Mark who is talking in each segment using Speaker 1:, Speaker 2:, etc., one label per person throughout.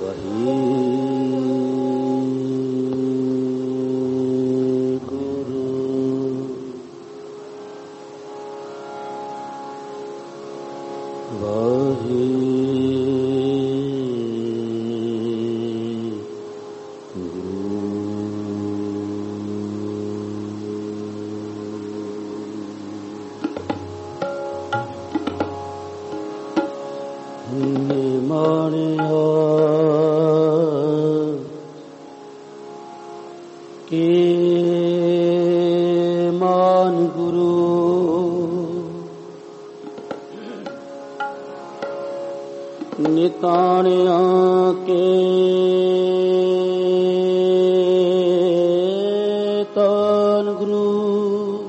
Speaker 1: ਨਿਤਾਣਿਆਂ ਕੇ ਤਨ ਗੁਰੂ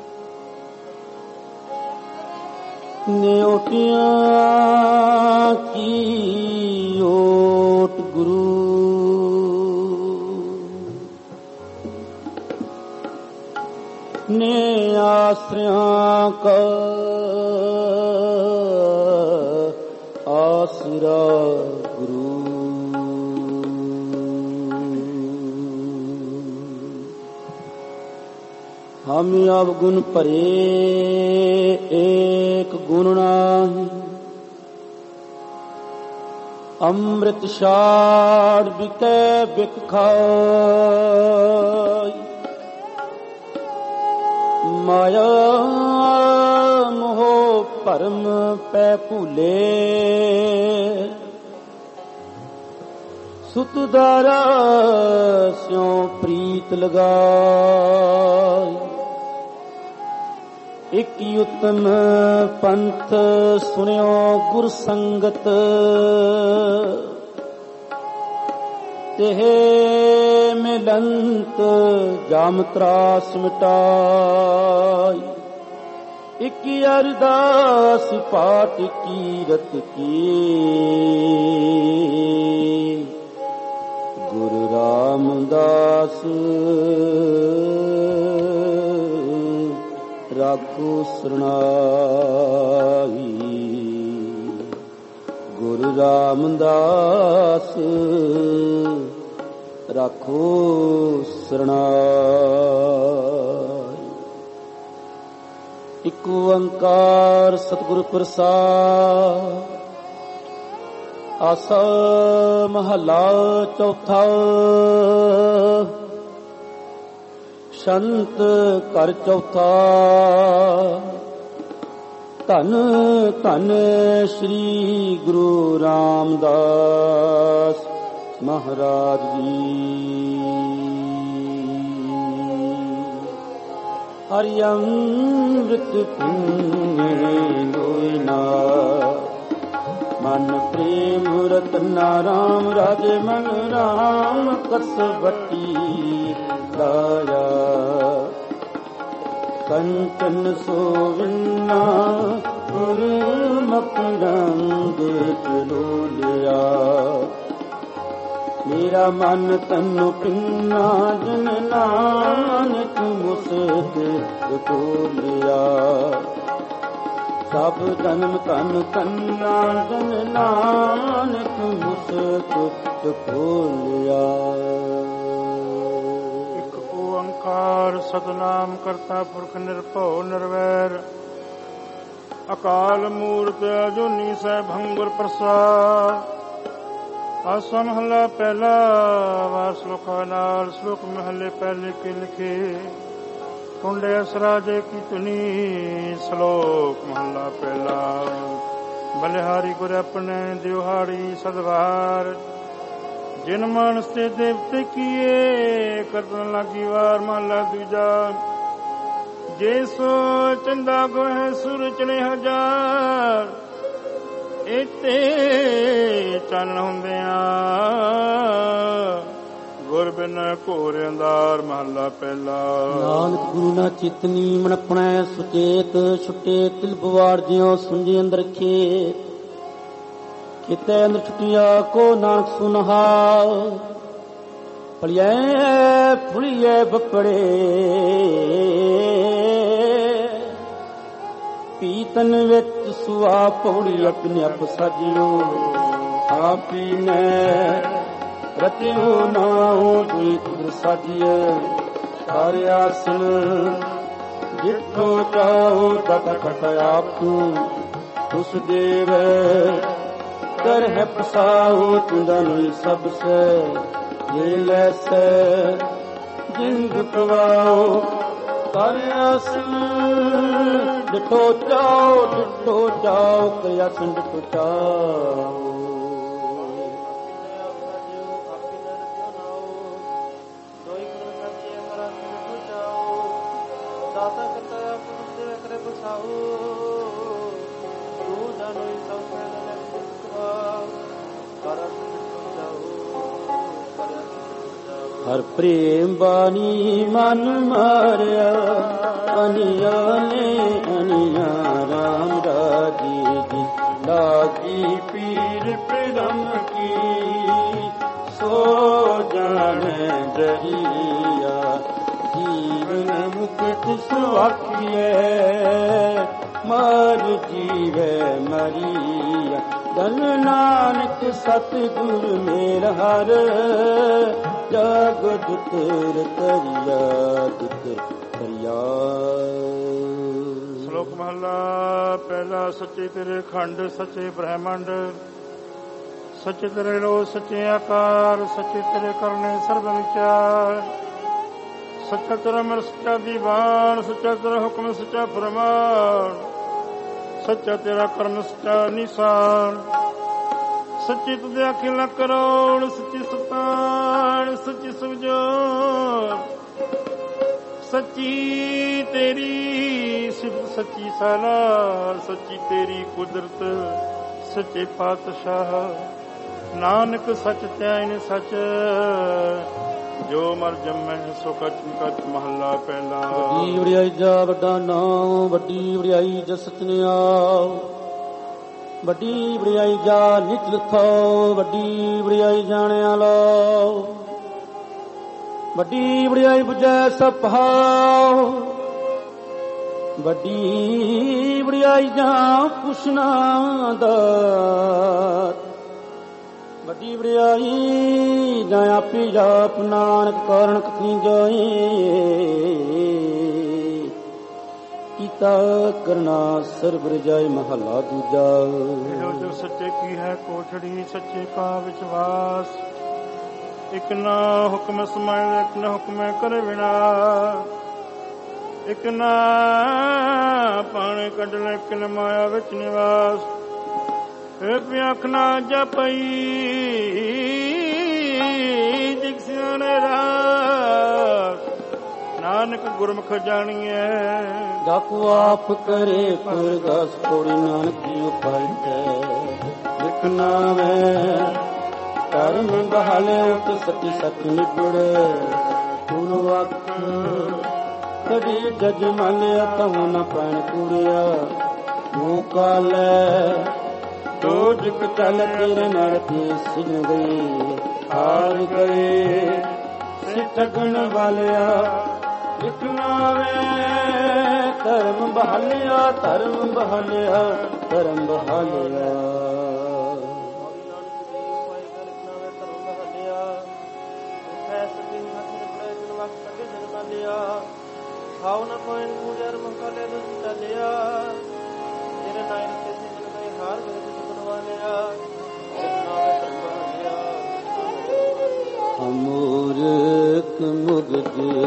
Speaker 1: ਨਿਉਟਿਆਂ ਕੀ ਓਟ ਗੁਰੂ ਨੇ ਆਸਰਿਆਂ ਕਾ ਆਸਰਾ ਗੁਰੂ ਹਮ ਅਵਗੁਣ ਭਰੇ ਏਕ ਗੁਣ ਨਾਹੀ ਅੰਮ੍ਰਿਤ ਛਾੜ ਬਿਕੈ ਬਿਕ ਖਾਈ ਮਾਇਆ ਮੋਹ ਭਰਮ ਪੈ ਭੂਲੇ ਸੁਤ ਦਾਰਾ ਸਿਉ ਪ੍ਰੀਤ ਲਗਾਈ ਇਕ ਉਤਮ ਪੰਥ ਸੁਣਿਓ ਗੁਰ ਸੰਗਤ ਤੇਹ ਮਿਲੰਤ ਜਾਮ ਤਰਾਸ ਮਿਟਾਈ ਇਕ ਅਰਦਾਸ ਪਾਠ ਕੀਰਤ ਕੀ ਗੁਰੂ ਰਾਮਦਾਸ ਰਾਖੋ ਸਰਣਾਈ ਗੁਰੂ ਰਾਮਦਾਸ ਰਾਖੋ ਸਰਣਾਈ। ਇਕ ਓੰਕਾਰ ਸਤਿਗੁਰ ਪ੍ਰਸਾਦਿ। ਆਸਾ ਮਹਲਾ ਚੌਥਾ। ਸੰਤ ਘਰ ਚੌਥਾ। ਧੰਨ ਧੰਨ ਸ੍ਰੀ ਗੁਰੂ ਰਾਮਦਾਸ ਮਹਾਰਾਜ ਜੀ। ਹਰਿ ਅੰਮ੍ਰਿਤ ਪੀਨੇ ਲੋਇ ਨਾ ਮਨ ਪ੍ਰੇਮ ਰਤਨਾ ਰਾਮ ਰਾਜੇ ਮਨ ਰਾਮ ਕਸਵਟੀ ਲਾਇਆ ਕੰਚਨ ਸੋਵਿਨਾ ਗੁਰਮੁਖ ਰੰਗ ਚਲੋਲਿਆ ਮੇਰਾ ਮਨ ਤਨ ਪਿੰਨਾ ਜਨ ਨਾਨਕ ਮੁਸਤ ਤੋਲਿਆ ਸਭ ਜਨਮ ਤਨ ਤੰਨਾ ਜਨ ਨਾਨਕ ਮੁਸਤ ਤੋਲਿਆ।
Speaker 2: ਇਕ ਓੰਕਾਰ ਸਤਿਨਾਮ ਕਰਤਾ ਪੁਰਖ ਨਿਰਭਉ ਨਿਰਵੈਰ ਅਕਾਲ ਮੂਰਤ ਅਜੂਨੀ ਸੈਭੰ ਗੁਰ ਪ੍ਰਸਾਦਿ। ਆਸਾ ਮਹਲਾ ਪਹਿਲਾ। ਵਾਰ ਸਲੋਕਾਂ ਨਾਲ ਸਲੋਕ ਮਹਲੇ ਪਹਿਲੇ ਕੇ ਲਿਖੇ ਕੁੰਡੇ ਅਸਰਾਜੇ ਕੀ ਧੁਨੀ। ਸਲੋਕ ਮਹਲਾ ਪਹਿਲਾ। ਬਲਿਹਾਰੀ ਗੁਰ ਆਪਣੇ ਦਿਵਹਾੜੀ ਸਦਵਾਰ ਜਿਨ ਮਾਨਸ ਤੇ ਦੇਵਤੇ ਕੀਏ ਕਰਤਨ ਲਾਗੀ ਵਾਰ। ਮਹਲਾ ਦੂਜਾ। ਜੇ ਸੋ ਚੰਦਾ ਗੋਹਿ ਸੁਰ ਚੜੇ ਹਜ਼ਾਰ ਇਤੇ ਚੰਨ ਹੁੰਦਿਆਂ ਗੁਰ ਬਿਨ ਘੋਰ ਅੰਧਾਰ। ਮਹਲਾ ਪਹਿਲਾ।
Speaker 1: ਨਾਨਕ ਗੁਰੂ ਨਾ ਚਿਤਨੀ ਮਨ ਆਪਣਾ ਸੁਚੇਤ ਛੁੱਟੇ ਤਿਲ ਬਵਾੜ ਜਿਉ ਸੁੰਝੇ ਅੰਦਰ ਖੇਤ ਕਿਤੇ ਅੰਦਰ ਛੁਟਿਆ ਕੋ ਨਾਨਕ ਸੁਨਹਾ ਭਲਿਐ ਫੁਲੀਐ ਬੱਪੜੇ ਪੀਤਨ ਵਿੱਚ ਸੁਆ ਪੌੜੀ ਆਪਣੇ ਆਪ ਸਾਜਿਓ ਆਪੀ ਨੇ ਰਤਿਓ ਨਾਉ ਦੁਇ ਤੁਧ ਸਾਜੀਐ ਸਾਰੇ ਆਸਨ ਜਿੱਥੋਂ ਚਾਹੋ ਤਤ ਖਟ ਆਪ ਤੂੰ ਉਸ ਦੇਵ ਕਰ ਹੈ ਪਸਾਉ ਤੁੰਦਨ ਸਭ ਸੇ ਜੇ ਲੈਸੈ ਜਿੰਦ ਪਵਾਓ ਕਰ ਆਸਨ ਡਿਠੋ ਚਾਓ ਕਿ ਆਸਨ ਡਿਠੋ ਚਾਓ ਹਰ ਪ੍ਰੇਮ ਬਾਣੀ ਮਨ ਮਾਰਿਆ ਅਨੀਆ ਨੇ ਅਨੀਆ ਰਾਮ ਰਾਜੀ ਜੀ ਲਾਗੀ ਪੀਰ ਪ੍ਰੇਮ ਕੀ ਸੋ ਜਾਣੇ ਦਰੀਆ ਜੀਵਨ ਮੁਕਤ ਸੁਆਖੀਏ ਮਰ ਜੀਵੇ ਮਰੀਆ ਧਨ ਨਾਨਕ ਸਤਿਗੁਰ ਮੇਰ ਹਰ ਜਗ ਦੁਤਰ ਤਰਿਆ ਦੁਤਰ ਤਰਿਆ।
Speaker 2: ਸ਼ਲੋਕ ਮਹਲਾ ਪਹਿਲਾ। ਸੱਚੇ ਤੇਰੇ ਖੰਡ ਸੱਚੇ ਬ੍ਰਹਮੰਡ ਸੱਚੇ ਤੇਰੇ ਲੋ ਸੱਚੇ ਆਕਾਰ ਸੱਚੇ ਤੇਰੇ ਕਰਨੇ ਸਰਬ ਵਿਚਾਰ ਸੱਚਾ ਤੇਰਾ ਮਰ ਸੱਚਾ ਦੀਵਾਨ ਸੱਚਾ ਤੇਰਾ ਹੁਕਮ ਸੱਚਾ ਫਰਮਾਨ ਸੱਚਾ ਤੇਰਾ ਕਰਨ ਸੱਚਾ ਨਿਸ਼ਾਨ ਸੱਚੀ ਤੁਦੇ ਆਖੇ ਨ ਕਰੋੜ ਸੱਚੀ ਸਤਾਨ ਸੱਚੀ ਸੁਜੋਰ ਸੱਚੀ ਤੇਰੀ ਸਿਫਤ ਸੱਚੀ ਸਾਲਾਰ ਸੱਚੀ ਤੇਰੀ ਕੁਦਰਤ ਸੱਚੇ ਪਾਤਸ਼ਾਹ ਨਾਨਕ ਸੱਚ ਧਿਆਇਨ ਸੱਚ ਜੋ ਮਰ ਜੰਮੈ ਸੋ ਕਚ ਕਚ ਮਹੱਲਾ ਪਹਿਲਾ।
Speaker 1: ਵੱਡੀ ਵਡਿਆਈ ਜਾ ਵੱਡਾ ਨਾਮ ਵੱਡੀ ਵਡਿਆਈ ਜਸ ਸਚਨਿਆਉ ਵੱਡੀ ਵਡਿਆਈ ਜਾ ਨਿਤ ਲਿਖੋ ਵੱਡੀ ਵਡਿਆਈ ਜਾਣਿਆ ਲਓ ਵੱਡੀ ਵਡਿਆਈ ਬੁਝੈ ਸਭ ਭਾਉ ਵੱਡੀ ਵਡਿਆਈ ਜਾ ਪੁੱਛਣਾ ਦਾਤ ਵੱਡੀ ਵਡਿਆਈ ਜਾਂ ਆਪੀ ਜਾਪ ਨਾਨਕ ਕਾਰਨ ਕਥਨੀ ਜਾਈ ਕੀਤਾ ਕਰਨਾ ਸਰਬ ਰਜਾਈ ਮਹਲਾ ਦੂਜਾ।
Speaker 2: ਜੋ ਸੱਚੇ ਕੀ ਹੈ ਕੋਠੜੀ ਸੱਚੇ ਕਾ ਵਿਸ਼ਵਾਸ ਇਕ ਨਾ ਹੁਕਮ ਸਮਾਏ ਇਕ ਨਾ ਹੁਕਮੈ ਕਰੇ ਬਿਨਾ ਇਕ ਨਾ ਪਾਣੀ ਕੱਢ ਲੈ ਇਕ ਨਾ ਮਾਇਆ ਵਿੱਚ ਨਿਵਾਸ ਅੱਖ ਨਾ ਜਪਈ ਜਿਗ ਸਿਆਣੇ ਰਾਸ ਨਾਨਕ ਗੁਰਮੁਖ ਜਾਣੀਐ
Speaker 1: ਜਾਕੂ ਆਪ ਕਰੇ ਪਰਦਾਸ ਕੋੜੀ ਨਾਨਕ ਜੀ ਉਪਲਟੈ ਲਿਖਣਾ ਮੈਂ ਕਰਮ ਬਹਾਲੇ ਉਤ ਸਤੀ ਸਤ ਨਿਬੜ ਤੁਰ ਵਕ ਕਦੀ ਜਜ ਮਲਿਆ ਤਉ ਨ ਪੈਣ ਕੁੜਿਆ ਮੂਕਾ ਲੈ ਦੋਜਕ ਚਲ ਤੇਰੇ ਨਰਤੀ ਸਿਨ ਗਈ ਹਾਰ ਗਏ ਸਿੱਠਗਣ ਵਾਲਿਆ ਲਿਖਣਾ ਵੇ ਧਰਮ ਬਹਾਲਿਆ ਧਰਮ ਬਹਾਲਿਆ ਧਰਮ ਬਹਾਲਿਆ
Speaker 3: ਖਾਉ ਨਾ ਕੋਈ ਪੂਜਰ ਮਕਾਲੇ ਨੂੰ ਚੱਲਿਆ ਤੇਰੇ ਨਾਮ ਤੇ ਸਿਮਰਨ ਦੇ ਹਾਰ ਗਏ ਤੇ ਬਣਵਾਲਿਆ
Speaker 1: ਅਮੂਰਖ ਮੁਗਦ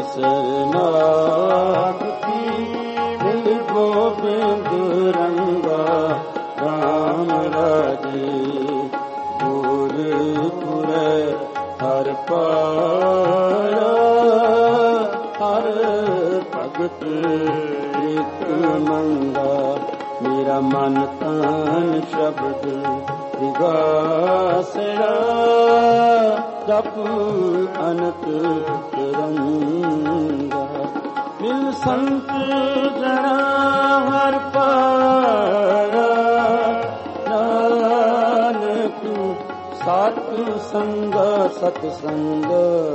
Speaker 1: ਸਰਨਾਗਤੀ ਦਿਲ ਗੋਬਿੰਦ ਰੰਗਾ ਰਾਮ ਰਾਜੇ ਗੁਰਪੁਰੈ ਹਰ ਪਾਇਆ ਹਰ ਭਗਤ ਇੱਕ ਮੰਗਾ ਮੇਰਾ ਮਨ ਤਨ ਸ਼ਬਦ ਵਿਗਾਸੜਾ ਜਪ ਅਨੰਤ ਰੰਗਾ ਮਿਲ ਸੰਤ ਜਨਾ ਹਰ ਪਾਇਆ ਨਾਨਕ ਸਤ ਸੰਗ ਸਤ ਸੰਗ।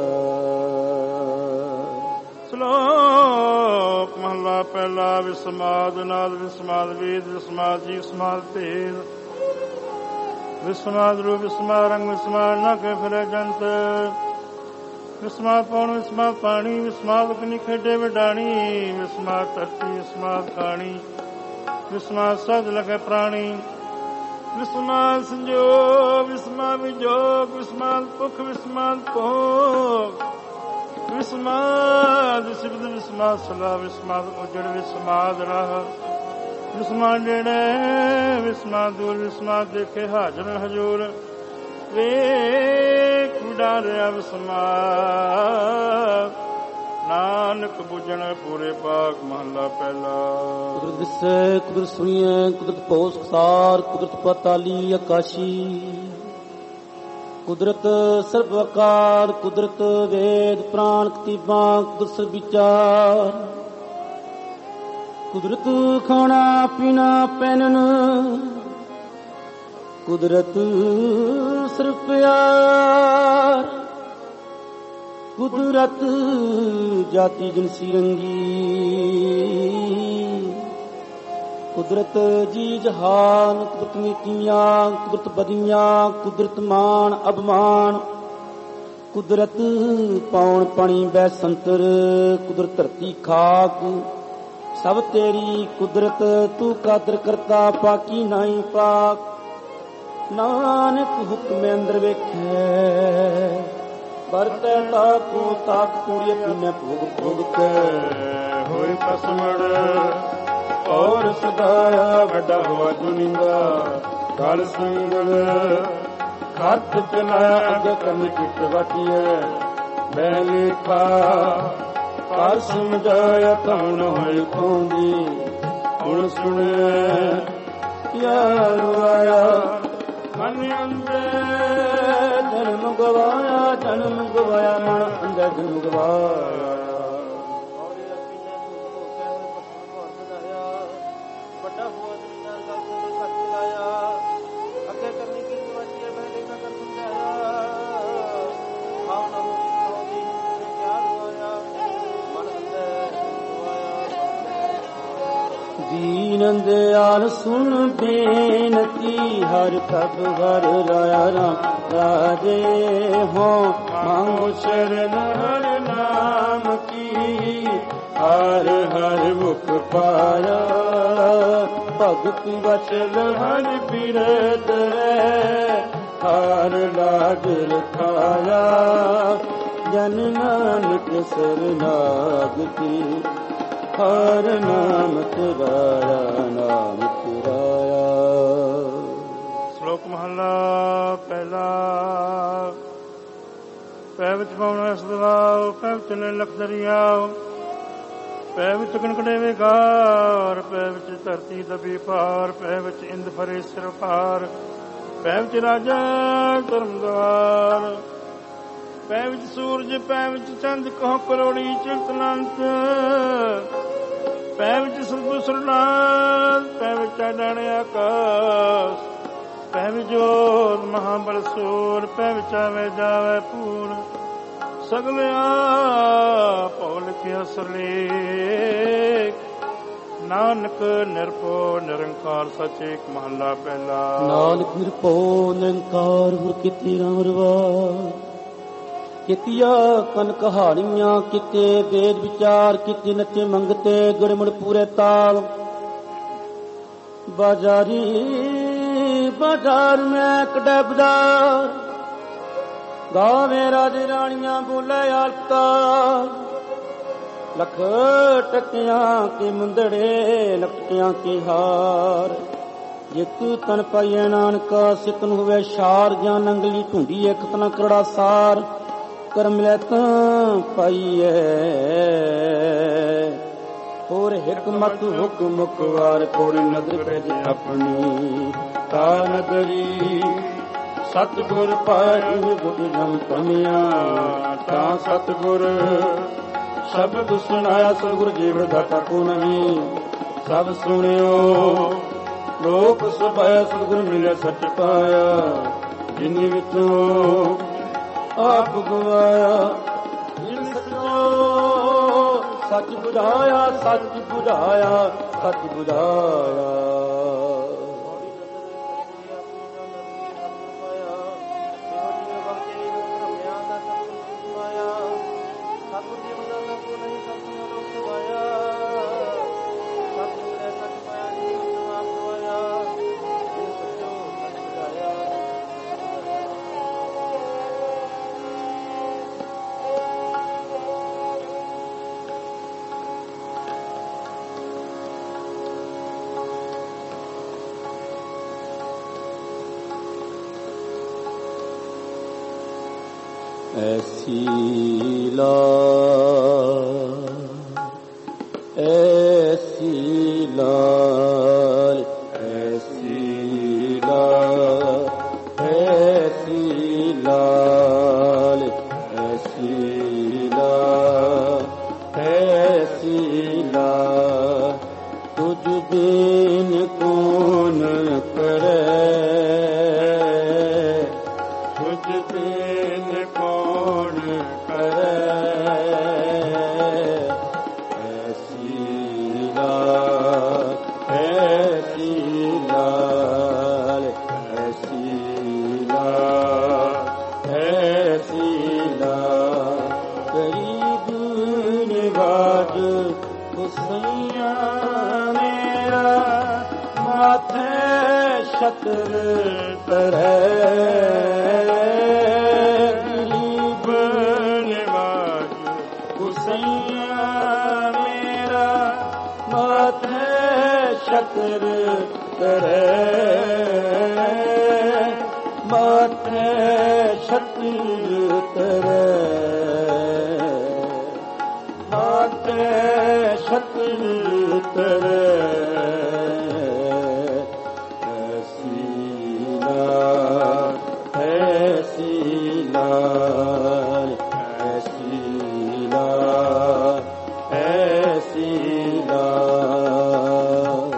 Speaker 2: ਸ਼ਲੋਕ ਮਹਲਾ ਪਹਿਲਾ। ਵਿਸਮਾਦ ਨਾਦ ਵਿਸਮਾਦ ਵੇਦ ਵਿਸਮਾਦ ਜੀ ਵਿਸਮਾਦ ਭੇਦ ਵਿਸਮਾਦ ਰੂਪ ਵਿਸਮਾਦ ਰੰਗ ਵਿਸਮਾਦ ਨਾ ਕੇ ਫਿਰੇ ਜੰਤ ਵਿਸਮਾਦ ਪੌਣ ਵਿਸਮਾਦ ਪਾਣੀ ਵਿਸਮਾਦ ਅਗਨੀ ਖੇਡੇ ਵਡਾਣੀ ਵਿਸਮਾਦ ਧਰਤੀ ਵਿਸਮਾਦ ਕਾਣੀ ਵਿਸਮਾਦ ਸਦ ਲਗੇ ਪ੍ਰਾਣੀ ਵਿਸਮਾਦ ਸੰਜੋਗ ਵਿਸਮਾਦ ਵਿਜੋਗ ਵਿਸਮਾਦ ਭੁੱਖ ਵਿਸਮਾਦ ਭੋਗ ਵਿਸਮਾਦ ਸਿਬਦ ਵਿਸਮਾਦ ਸਲਾ ਵਿਸਮਾਦ ਉਜੜ ਵਿਸਮਾਦ ਰਾਹ ਵਿਸਮਾਦ ਨੇੜੇ ਵਿਸਮਾਦ ਦੂਰ ਵਿਸਮਾਦ ਦੇਖੇ ਹਾਜ਼ਰ ਹਜ਼ੂਰ ਵੇਖ ਵਿਡਾਰਿਆ ਵਿਸਮਾਦ ਨਾਨਕ ਬੁਝਣ ਪੂਰੇ ਬਾਗ ਮਹਲਾ ਪਹਿਲਾ।
Speaker 1: ਕੁਦਰਤ ਦਿਸੈ ਕੁਦਰਤ ਸੁਣੀਐ ਕੁਦਰਤ ਭਉ ਸੰਸਾਰ ਕੁਦਰਤ ਪਾਤਾਲੀ ਆਕਾਸ਼ੀ ਕੁਦਰਤ ਸਰਬ ਆਕਾਰ ਕੁਦਰਤ ਵੇਦ ਪ੍ਰਾਣ ਕਤੀਬਾਂ ਕੁਦਰਤ ਸਰਬ ਵਿਚਾਰ ਕੁਦਰਤ ਖਾਣਾ ਪੀਣਾ ਪਹਿਨਣ ਕੁਦਰਤ ਸਰਬ ਪਿਆਰ ਕੁਦਰਤ ਜਾਤੀ ਜਿਨਸੀ ਰੰਗੀ ਕੁਦਰਤ ਜੀ ਜਹਾਨ ਕੁਦਰਤ ਨੀਤੀਆਂ ਕੁਦਰਤ ਬਦੀਆਂ ਕੁਦਰਤ ਮਾਨ ਅਭਮਾਨ ਕੁਦਰਤ ਪੌਣ ਪਾਣੀ ਬੈ ਸੰਤਰ ਕੁਦਰਤ ਧਰਤੀ ਖਾਕ ਸਭ ਤੇਰੀ ਕੁਦਰਤ ਤੂੰ ਕਾਦਰ ਕਰਤਾ ਪਾਕੀ ਨਹੀਂ ਪਾਕ ਨਾਨਕ ਹੁਕਮ ਅੰਦਰ ਵੇਖੈ ਵਰਤੈ ਤਾਕੂ ਤਾਕ ਪੂਰੀ ਪੀਨੇ ਭੋਗ ਭੋਗ ਕੇ
Speaker 2: ਹੋਏ ਪਸਮੜ ਔਰ ਸਦਾਇਆ ਵੱਡਾ ਹੋਆ ਦੁਨੀਆ ਕਾਲ ਸੰਗਲ ਖੱਤ ਚਲਾਇਆ ਅੱਗ ਕਰਨ ਕਿਤ ਵਾਟੀਐ ਮੈਂ ਲੇਖਾ ਪਰ ਸਮਝਾਇਆ ਕੌਣ ਹੋਏ ਕੌਂਦੀ ਹੁਣ ਸੁਣਿਆ ਯਾਰ ਆਇਆ ਮਨ ਅੰਦਰ ਜਨਮ ਗਵਾਇਆ ਮਨ ਅੰਦਰ ਜਨਮ ਗਵਾਇਆ
Speaker 3: ਵੱਡਾ ਹੋਆ ਦੁਨੀਆ ਦਾ ਕੋਈ ਸੱਚ ਲਾਇਆ ਅੱਗੇ ਕਰਨੀ ਕੀ ਵਾਚੀ ਪਹਿਲੇ ਨਾ ਕਰ ਸਮਝਾਇਆ ਭਾਵਨਾ ਹੋਈ ਕਿਆ ਹੋਇਆ ਮਨ ਅੰਦਰ
Speaker 1: ਦੀਨ ਦਿਆਲ ਸੁਣ ਬੇਨਤੀ ਹਰ ਕਬ ਹਰ ਰਾਇਆ ਰਾਮ ਰਾਜੇ ਹੋ ਮੰਗੋ ਸ਼ਰਨ ਹਰ ਨਾਮ ਕੀ ਹਰ ਹਰ ਮੁਖ ਪਾਇਆ ਭਗਤ ਵਚਨ ਹਰ ਬਿਰਦ ਹਰ ਲਾਗ ਰਖਾਇਆ ਜਨ ਨਾਨਕ ਸਰਨਾਗਤੀ ਹਰ ਨਾਮ ਤੇਰਾਇਆ ਨਾਮ ਤੇਰਾਇਆ।
Speaker 2: ਸ਼ਲੋਕ ਮਹਲਾ ਪਹਿਲਾ। ਪੈ ਵਿੱਚ ਪਾਉਣਾ ਸਦਵਾਓ ਪੈ ਵਿੱਚ ਲੈ ਲਖ ਦਰਿਆਓ ਪੈ ਵਿੱਚ ਕਣਕੜੇ ਵੇਗਾਰ ਪੈ ਵਿੱਚ ਧਰਤੀ ਦਬੀ ਭਾਰ ਪੈ ਵਿੱਚ ਇੰਦ ਫਰੇ ਸਿਰ ਭਾਰ ਪੈ ਵਿੱਚ ਰਾਜਾ ਧਰਮਦਵਾਰ ਪੈ ਵਿੱਚ ਸੂਰਜ ਪੈ ਵਿੱਚ ਚੰਦ ਕਹੋ ਕਰੋੜੀ ਚਿੰਤਨੰਤ ਪੈ ਵਿੱਚ ਸੁਰਗੁ ਸੁਰਨਾਥ ਪੈ ਵਿੱਚ ਡਾਣੇ ਆਕਾਸ਼ ਪੈ ਵਿੱਚ ਜੋਤ ਮਹਾਬਲ ਸੂਰ ਪੈ ਵਿੱਚ ਆਵੇ ਜਾਵੇ ਪੂਰ ਸਗਲਿਆ ਭਉ ਲਿਖਿਆ ਸਰਲੇਖ ਨਾਨਕ ਨਿਰਭਉ ਨਿਰੰਕਾਰ ਸੱਚ ਏਕ ਮਹੱਲਾ ਪਹਿਲਾ।
Speaker 1: ਨਾਨਕ ਨਿਰਭਉ ਨਿਰੰਕਾਰ ਗੁਰ ਕੀਤੀ ਰਾਮ ਰਵਾ ਕੀਤੀਆ ਕਨ ਕਹਾਣੀਆਂ ਕੀਤੇ ਵੇਦ ਵਿਚਾਰ ਕੀਤੇ ਨੱਚੇ ਮੰਗਤੇ ਗੁਰਮੁੜ ਪੂਰੇ ਤਾਲ ਬਾਜ਼ਾਰੀ ਬਾਜ਼ਾਰ ਮੈਂ ਕਢੈ ਬਾਜ਼ਾਰ ਗਾਵੇਂ ਰਾਜੇ ਰਾਣੀਆਂ ਬੋਲੇ ਆਲਤਾ ਲੱਖ ਟਕਿਆਂ ਕੇ ਮੁੰਦੜੇ ਲਟਕਿਆਂ ਕੇ ਹਾਰ ਜਿਤੂ ਤਨ ਪਾਈਐ ਨਾਨਕਾ ਸਿਕਨ ਹੋਵੇ ਸ਼ਾਰ ਗਿਆਨ ਅੰਗਲੀ ਢੂੰਡੀ ਇੱਕ ਤਨ ਕਰੜਾ ਸਾਰ ਕਰਮ ਲੈ ਤਾਂ ਪਾਈਐ ਹੋਰ ਹਕਮਤ ਹੁਕਮ ਕੁਵਾਰ ਕੋੜੀ ਨਦਰ ਭੇਜ ਆਪਣੀ ਤਾ ਨਦਰੀ ਸਤਿਗੁਰ ਪਾਈ ਗੁਰ ਜਮ ਕਮਿਆ ਤਾ ਸਤਿਗੁਰ ਸ਼ਬਦ ਸੁਣਾਇਆ ਸਤਿਗੁਰ ਜੀਵ ਦਾਤਾ ਕੋ ਨਹੀਂ ਸਭ ਸੁਣਿਓ ਲੋਕ ਸੁਭਾਇਆ ਸਤਿਗੁਰ ਮਿਲਿਆ ਸੱਚ ਪਾਇਆ ਜਿਨੀ ਵਿੱਚੋਂ ਆਪ ਗਵਾਇਆ ਜਿਨ ਸਚੋ ਸੱਚ ਬੁਝਾਇਆ ਸੱਚ ਬੁਝਾਇਆ ਸੱਚ ਬੁਝਾਇਆ। ਐਸੀ ਲਾਲ ਐਸੀ ਲਾਲ ਐਸੀ ਲਾਲ ਐਸੀ ਲਾਲ ਐਸੀ ਲਾਲ ਐਸੀ ਲਾਲ ਤੁਝ ਬਿਨ ਕੌਣ ਕਰੇ ਤੁਝ ਬਿਨ ਕੌਣ ਕਰੇ ਐਸੀ ਲਾਲ ਐਸੀ ਲਾਲ ਐਸੀ ਲਾਲ ਐਸੀ ਲਾਲ ਕਰੀਬ ਨਿਵਾਜ ਹੁਸੈया ਮੇਰਾ ਮਾਥੇ ਛਤਰ ਤਰੈ ਗਰੀਬ ਨਿਵਾਜ ਹੁਸੈया ਮੇਰਾ ਮਾਥੇ ਛਤਰ ਤਰੈ ਮਾਥੇ ਛਤਰ ਤਰੈ ਮਾਥੇ ਛਤਰ ਤਰੈ ਐਸੀ ਲਾਲ ਐਸੀ ਲਾਲ ਐਸੀ ਲਾਲ ਐਸੀ ਲਾਲ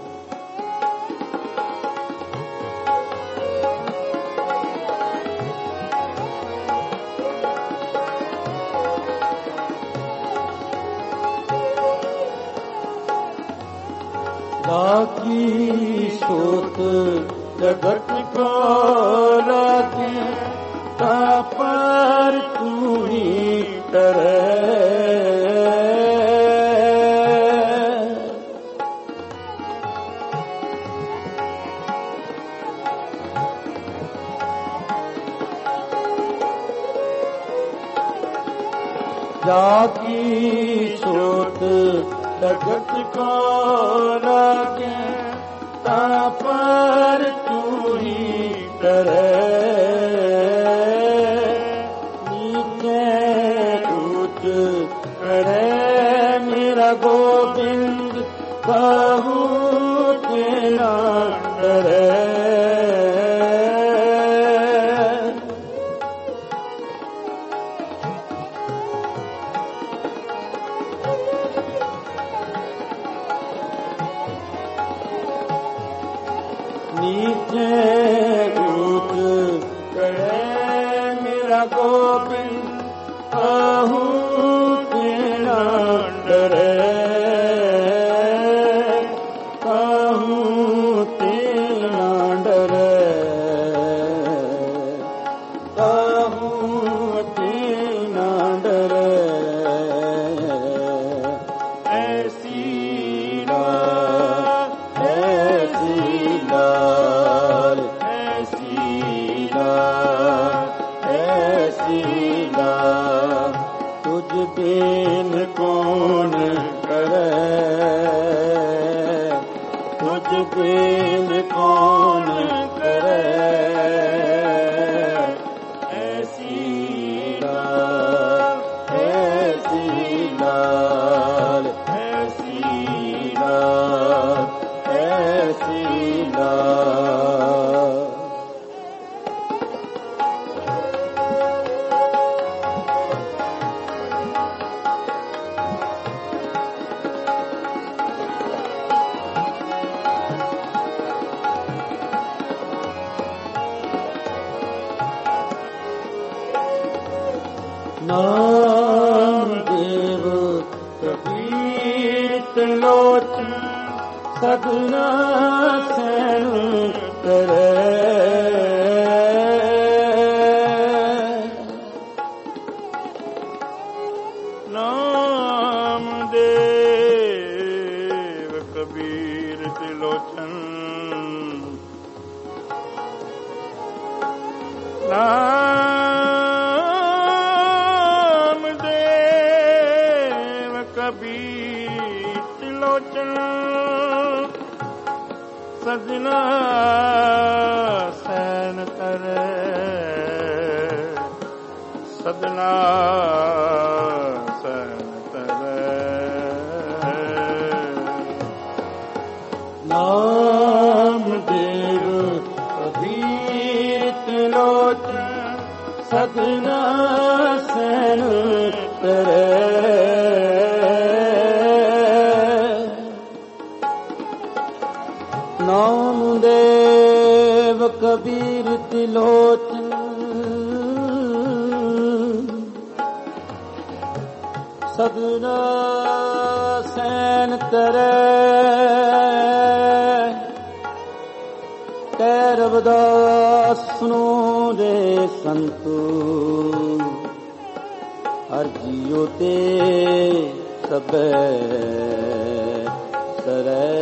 Speaker 1: राखी सोत जगत को राखी ता पर तू ही करे राखी सोत जगत को लागे ता पर तू ही करे नीचे ऊंच करे मेरा गोविंद कहू के ना डरे नीचे ऊंच करे मेरा गोविंद कहू के ना डरे कहू ते ना डरे कहू ते ना डरे ऐसी लाल ऐसी लाल ऐसी लाल ऐसी लाल तुझ बिन कौन करे तुझ बिन कौन करे ऐसी लाल ऐसी लाल ऐसी लाल ऐसी लाल नाम देव कबीर त्रिलोचन सगुना सैन करे
Speaker 2: नाम देव कबीर त्रिलोचन नाम देव कबीर त्रिलोचन सजना सैन करे ਸਦਨਾ ਸੈਨ ਤਰੈ।
Speaker 1: ਨਾਮ ਦੇਵ ਕਬੀਰ ਤਿਲੋਚਨ ਸਦਨਾ ਸੈਨ ਤਰੈ। ਨਾਮ ਦੇਵ ਕਬੀਰ ਤਿਲੋਚਨ ਸਦਨਾ ਸੈਨ ਤਰੈ। ਕਹਿ ਰਵਿਦਾਸ ਸੁਨੋ ਰੇ ਸੰਤੋ ਹਰ ਜੀਉ ਤੇ ਸਭੈ ਸਰੈ।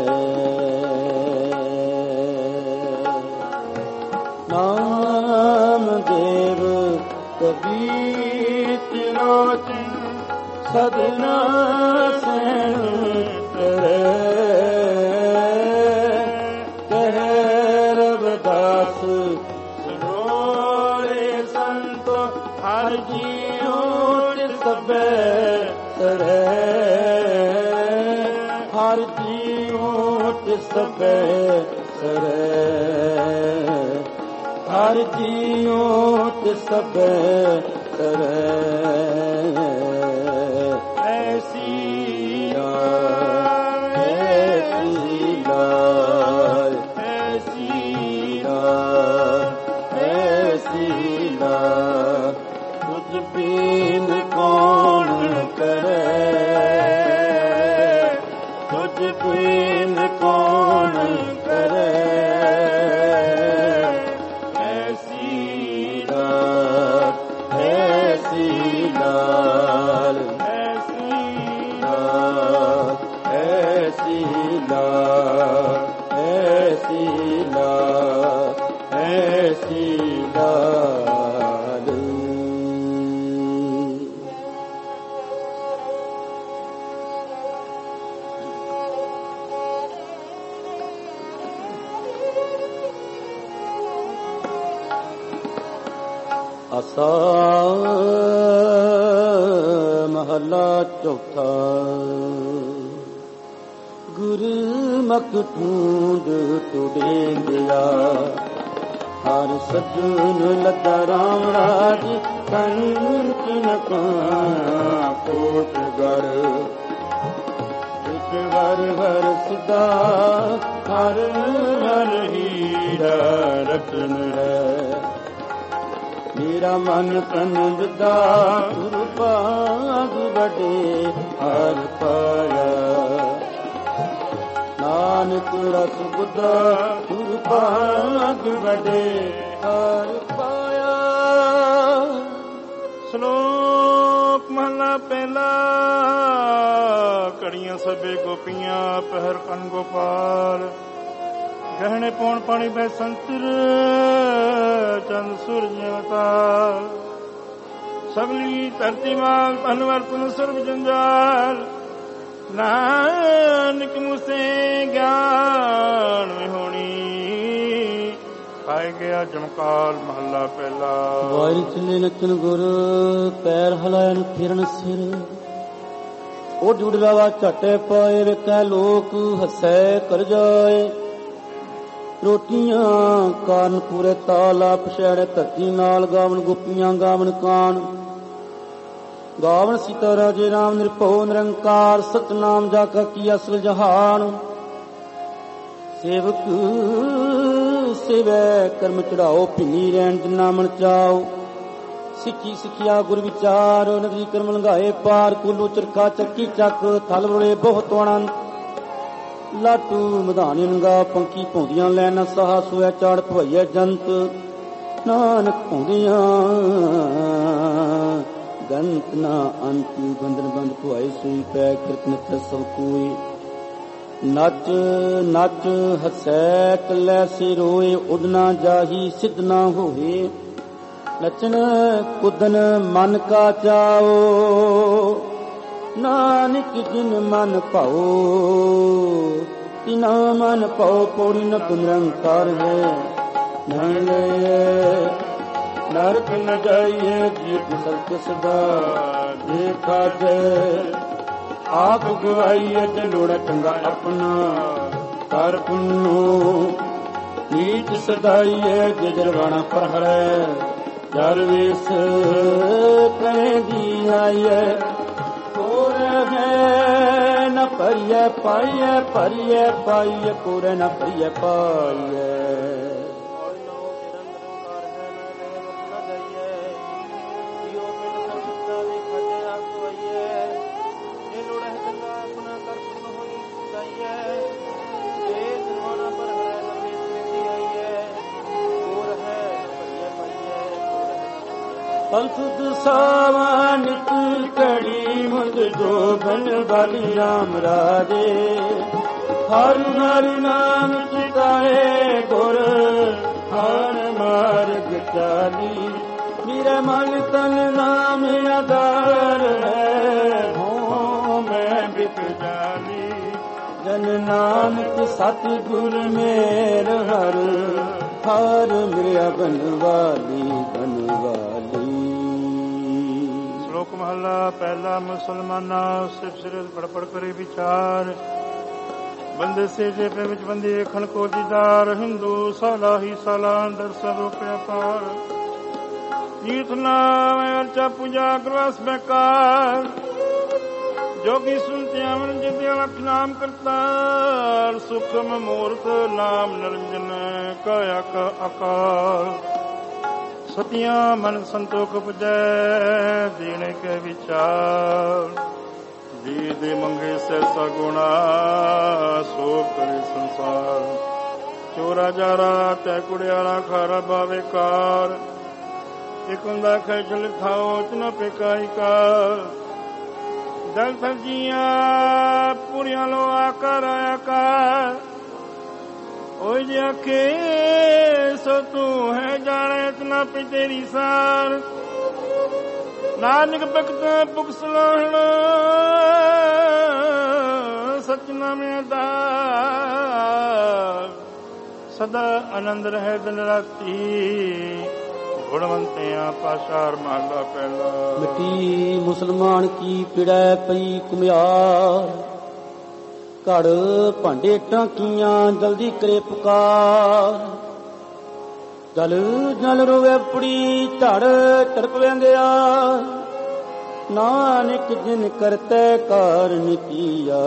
Speaker 1: ਨਾਮ ਦੇਵ ਕਬੀਰ ਤਿਲੋਚਨ ਸਦਨਾ ਸੈਨ ਤਰੈ। ਕਹਿ ਰਵਿਦਾਸ ਸੁਨੋ ਰੇ ਸੰਤੋ ਹਰ ਜੀਉ ਤੇ ਸਭੈ ਸਰੈ। ਹਰ ਜੀਉ ਤੇ ਸਭੈ ਸਰੈ। ਹਰ ਜੀਉ ਤੇ ਸਭੈ ਸਰੈ। ਐਸੀ ਲਾਇ ਐਸੀ ਲਾਇ ਐਸੀ ਲਾਇ ਐਸੀ ਲਾਇ ਤੁਝ ਬਿਨ ਕੌਣ ਕਰੈ। ਤੁਝ ਬਿਨ ਕੌਣ ਕਰੈ। ਆਸਾ ਮਹਲਾ ਚੌਥਾ। ਗੁਰਮੁਖ ਢੂੰਡ ਟੁਡੇਂਦਿਆ ਹਰ ਸਜਣ ਲੱਗਾ ਰਾਮ ਰਾਜ ਕੰਚਨ ਕਾ ਕੋਟ ਗੜ। ਇੱਕ ਹਰ ਹਰ ਸਦਾ ਹਰ ਹਰ ਹੀਰਾ ਰਤਨ ਹੈ। ਮੇਰਾ ਮਨ ਤਨ ਵਿਦਾ ਗੁਰ ਭਾਗ ਵਡੇ ਹਰ ਪਾਇਆ। ਨਾਨਕ ਰਸ ਬੁੱਧਾ ਗੁਰ ਭਾਗ ਵਡੇ ਹਰ ਪਾਇਆ।
Speaker 2: ਸ਼ਲੋਕ ਮਹਲਾ ਪਹਿਲਾ। ਘੜੀਆਂ ਸਭੇ ਗੋਪੀਆਂ ਪਹਿਰ ਕੰਨ ਗੋਪਾਲ। ਗਹਿਣੇ ਪੌਣ ਪਾਣੀ ਬੈ ਸੰਤਰ ਚੰਦ ਸੂਰਜ ਅਵਤਾਰ। ਸਗਲੀ ਧਰਤੀ ਮਾਲ ਧਨਵਰ ਤੁਨ ਸਰਬ ਜੰਜਾਲ। ਨਾਨਕ ਮੁਸੇ ਗਿਆਨ ਵਿਹੋਣੀ ਖਾਏ ਗਿਆ ਜਮਕਾਲ। ਮਹੱਲਾ ਪਹਿਲਾ।
Speaker 1: ਵਾਰੀ ਚੱਲੇ ਨੱਚਣ ਗੁਰ ਪੈਰ ਹਲਾਇਨ ਫਿਰਨ ਸਿਰ। ਉਹ ਜੁੜਲਾਵਾ ਝਟੇ ਪਾਏ ਵੇਖੈ ਲੋਕ ਹੱਸੈ ਕਰ ਜਾਏ। ਰੋਟੀਆਂ ਕਾਰਨ ਪੂਰੇ ਤਾਲਾ ਪਛਾੜੇ ਧਰਤੀ ਨਾਲ ਗਾਵਣ ਗੋਪੀਆਂ ਗਾਵਣ ਕਾਨ। ਗਾਵਣ ਸੀਤਾ ਰਾਜੇ ਰਾਮ ਨਿਰਭਉ ਨਿਰੰਕਾਰ ਸਤਨਾਮ ਜਾ ਕਾ ਕੀ ਅਸਲ ਜਹਾਨ। ਸੇਵਕ ਸੇਵੈ ਕਰਮ ਚੜਾਓ ਭਿੰਨੀ ਰਹਿਣ ਜਿਨਾ ਮਨ ਚਾਓ। ਸਿੱਖੀ ਸਿੱਖਿਆ ਗੁਰ ਵਿਚਾਰ ਨਗਰੀ ਕਰਮ ਲੰਘਾਏ ਪਾਰ। ਕੁੱਲੂ ਚਰਖਾ ਚੱਕੀ ਚੱਕ ਥਲ ਵਲੇ ਬਹੁਤ ਆਨੰਦ। ਲਾਟੂ ਮਧਾਨੀ ਨੰਗਾ ਪੰਕੀ ਭੌਂਦੀਆਂ ਲੈਣਾ ਸਾਹ ਸੋਇਆ ਚਾੜ ਭਵਈਆ ਜੰਤ। ਨਾਨਕ ਭੌਂਦੀਆਂ ਗੰਤ ਨਾ ਅੰਤ ਬੰਧਨ ਬੰਦ ਭੁਆਏ ਸੂਈ ਪੈ ਕਿਰਤ ਨਿਤ ਸਭ ਕੋਈ। ਨੱਚ ਨੱਚ ਹਸੈ ਕੱਲੇ ਸੇ ਰੋਏ ਉਡਨਾ ਜਾਹੀ ਸਿੱਧ ਨਾ ਹੋਏ। ਨੱਚਣ ਕੁਦਨ ਮਨ ਕਾ ਚਾਓ ਨਾਨਕ ਜਿਨ ਮਨ ਭਾਓ। ਤਿਨਾ ਮਨ ਭਾਓ ਪੌੜੀ ਨ ਨਿਰੰਕਾਰ ਹੈ। ਨਰਕ ਨ ਜਾਈਏ ਜੀ ਕਿਸਲ ਕਿਸਦਾ ਦੇਖਾ ਜੇ ਆਪ ਗਵਾਈਏ ਤੇ ਲੋੜ ਚੰਗਾ ਆਪਣਾ ਕਰ ਪੁੰਨੂ ਨੀਚ ਸਦਾਈਏ ਜੇ ਜਰਵਾਣਾ ਪਰ ਹਰੇ ਜਰ ਵੇਸ ਕਹਿੰਦੀ ਆਈਏ ਕੋਰ ਹੈ ਨ ਭਰੀਏ ਪਾਈਏ ਭਰੀਏ ਪਾਈਏ ਕੋਰ ਨ ਭਰੀਏ ਪਾਈਏ ਪੰਥ ਦਸਾਵਾਂ ਨਿਤ ਕੜੀ ਮੁੰਦ ਜੋਬਨ ਬਲੀ ਰਾਮ ਰਾਜੇ ਹਰ ਹਰ ਨਾਮ ਚਿਤਾਏ ਗੁਰ ਹਰ ਮਾਰਗ ਚਾਲੀ ਮੇਰੇ ਮਨ ਤਨ ਨਾਮ ਆਧਾਰ ਹੈ ਹੋ ਮੈਂ ਬਿਕ ਜਾਲੀ ਜਨ ਨਾਨਕ ਸਤ ਗੁਰ ਮੇਰ ਹਰ ਹਰ ਮੇਰਾ ਬਨਵਾਲੀ ਬਨਵਾਲੀ।
Speaker 2: ਸ਼ਲੋਕ ਮਹਲਾ ਪਹਿਲਾ। ਮੁਸਲਮਾਨਾ ਸਿਫ ਸਿਰਤ ਪੜ ਪੜ ਕਰੇ ਵਿਚਾਰ ਬੰਦੇ ਸੇ ਜੇ ਪੇ ਵਿੱਚ ਬੰਦੇ ਖਣ ਕੋ ਦੀਦਾਰ ਹਿੰਦੂ ਸਾਲਾ ਹੀ ਸਾਲਾ ਦਰਸ਼ਨ ਰੂਪਿਆ ਪਾਰ ਤੀਰਥ ਨਾਮ ਅਰਚਾ ਪੂਜਾ ਕਰਵਾਸ ਬੇਕਾਰ ਜੋਗੀ ਸੁਨਤਿਆ ਮਨ ਜਿਤਿਆ ਲਖ ਨਾਮ ਕਰਤਾਰ ਸੁਖਮ ਮੂਰਤ ਨਾਮ ਨਿਰੰਜਨ ਕਾਇਆ ਕਾ ਆਕਾਰ ਸਤਿਆਂ ਮਨ ਸੰਤੋਖ ਪੁਜੈ ਦੀਨੇ ਕੇ ਵਿਚਾਰ ਜੀ ਦੇ ਮੰਗੇ ਸੈਸਾ ਗੁਣਾ ਸੋ ਕਰੇ ਸੰਸਾਰ ਚੋਰਾ ਜਾਰਾ ਤੈ ਕੁੜਿਆਰਾ ਖਾਰਾ ਬਾਵੇ ਕਾਰ ਇਕ ਹੁੰਦਾ ਖੈਚਲ ਖਾਓ ਚਨ ਪੇਕਾਈ ਕਾਰ ਦਲ ਸਬਜੀਆਂ ਪੂਰੀਆਂ ਲੋ ਆਕਾਰ ਆਕਾਰ ਓਏ ਜੇ ਆਖੇ ਸੋ ਤੂੰ ਹੈ ਜਾਣੇ ਇਤਨਾ ਪੀ ਤੇਰੀ ਸਾਰ ਨਾਨਕ ਭਗਤ ਭੁਖ ਸਲਾਹਣ ਸਚ ਨਾਮੇ ਦਾ ਸਦਾ ਆਨੰਦ ਰਹੇ ਦਿਨ ਰਾਤੀ ਗੁਣਵੰਤਿਆਂ ਪਾਸ਼ਾਰ ਮਹਲਾ ਪਹਿਲਾ।
Speaker 1: ਮਿੱਟੀ ਮੁਸਲਮਾਨ ਕੀ ਪਿੜੈ ਪਈ ਕੁਮਿਆਰ ਘੜ ਭਾਂਡੇ ਟਾਂਕੀਆਂ ਜਲਦੀ ਕਰੇ ਪੁਕਾਰ ਜਲ ਜਲ ਰੋਵੇ ਪੁੜੀ ਧੜ ਤੜਪ ਵੰਦਿਆ ਨਾਨਕ ਜਿਨ ਕਰਤੇ ਕਾਰਨ ਕੀਆ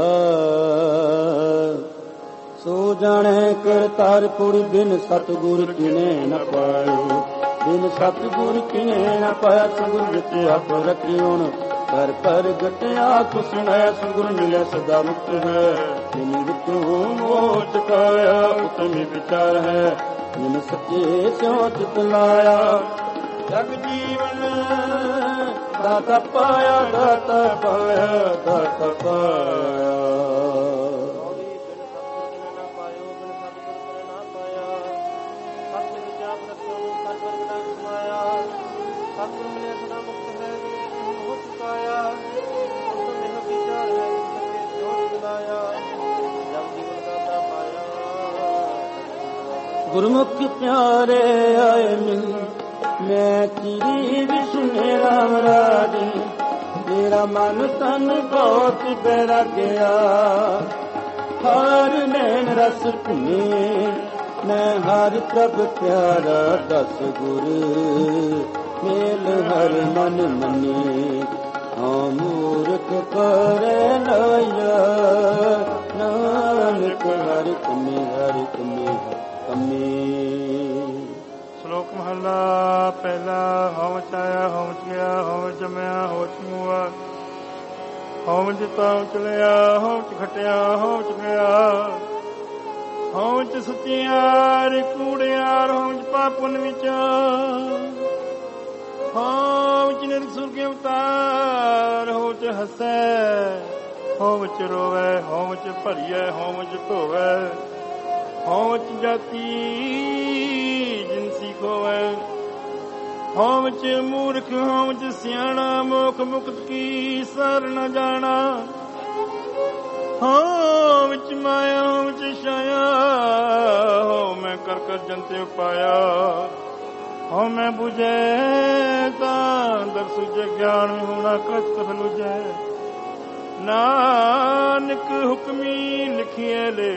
Speaker 1: ਸੋ ਜਾਣੇ ਕਰਤਾਰ ਪੁੜੀ ਬਿਨ ਸਤਿਗੁਰ ਕਿਨੇ ਨ ਪਾਇਓ ਬਿਨ ਸਤਿਗੁਰ ਕਿਨੇ ਨ ਪਾਇਆ ਸਤਿਗੁਰ ਜਿਤੇ ਆਪ ਰਖਿਓਣ ਕਰ ਪਰ ਗਟਿਆ ਕੁਸਣੈ ਸਤਿਗੁਰ ਮਿਲਿਆ ਸਦਾ ਮੁਕਤ ਹੈ ਜਿਨ ਵਿਚੋਂ ਮੋਹ ਚੁਕਾਇਆ ਉਤਮੀ ਵਿਚਾਰ ਹੈ ਜਿਨ ਸੱਚੇ ਸਿਉ ਚਿਤ ਲਾਇਆ ਜਗ ਜੀਵਨ ਦਾਤਾ ਪਾਇਆ ਦਾਤਾ ਪਾਇਆ ਦਾਤਾ ਪਾਇਆ। ਗੁਰਮੁਖ ਪਿਆਰੇ ਆਏ ਮਿਲ ਮੈਂ ਤੇਰੀ ਵੀ ਸੁਣੇ ਰਾਮ ਰਾਜੇ ਮੇਰਾ ਮਨ ਤਨ ਬਹੁਤ ਬੈਰਾਗਿਆ ਹਰ ਨੈਣ ਰਸ ਭੁਨੇ ਮੈਂ ਹਰ ਪ੍ਰਭ ਪਿਆਰਾ ਦਸ ਗੁਰ ਮੇਲ ਹਰ ਮਨ ਮਨੇ ਹਾਂ ਮੂਰਖ ਕਰੇ ਨਾਇਆ ਨਾਨਕ ਹਰਿ ਕਮੇ ਹਰਿ ਕਮੇ
Speaker 2: ਸ਼ਲੋਕ ਮਹਲਾ ਪਹਿਲਾ। ਹਉ ਚ ਆਇਆ ਹਉ ਚ ਗਿਆ ਹਉ ਜੰਮਿਆ ਹਉ ਚ ਮੁਆ ਹਉ ਜਿਤਾ ਚਲਿਆ ਹਉ ਚ ਖਟਿਆ ਹਉ ਚ ਗਿਆ ਹਉ ਚ ਸੱਚਿਆਰ ਕੂੜਿਆਰ ਹਉ ਚ ਪਾਪਨ ਵਿੱਚ ਹਉ ਚ ਨਿਰਸੁਰ ਕੇ ਅਵਤਾਰ ਹਉ ਚ ਹਸੈ ਹਉ ਚ ਰੋਵੇ ਹਉ ਚ ਭਰੀਐ ਹਉ ਚ ਧੋਵੈ ਹਉ ਚ ਜਾਤੀ ਜਿਨਸੀ ਖੋਵੈ ਹਉ ਚ ਮੂਰਖ ਹਉ ਚ ਸਿਆਣਾ ਮੋਖ ਮੁਕਤ ਕੀ ਸਰ ਨ ਜਾਣਾ ਹਉ ਚ ਮਾਇਆ ਹਉ ਚ ਛਾਇਆ ਹਉ ਮੈਂ ਕਰ ਕਰ ਜੰਤੇ ਉਪਾਇਆ ਹਉ ਮੈਂ ਬੁਝੇ ਤਾਂ ਦਰ ਸੁਝੇ ਗਿਆਨ ਹੋਣਾ ਕਸ਼ਟ ਫਲੁਜੈ ਨਾਨਕ ਹੁਕਮੀ ਲਿਖੀਏ ਲੇ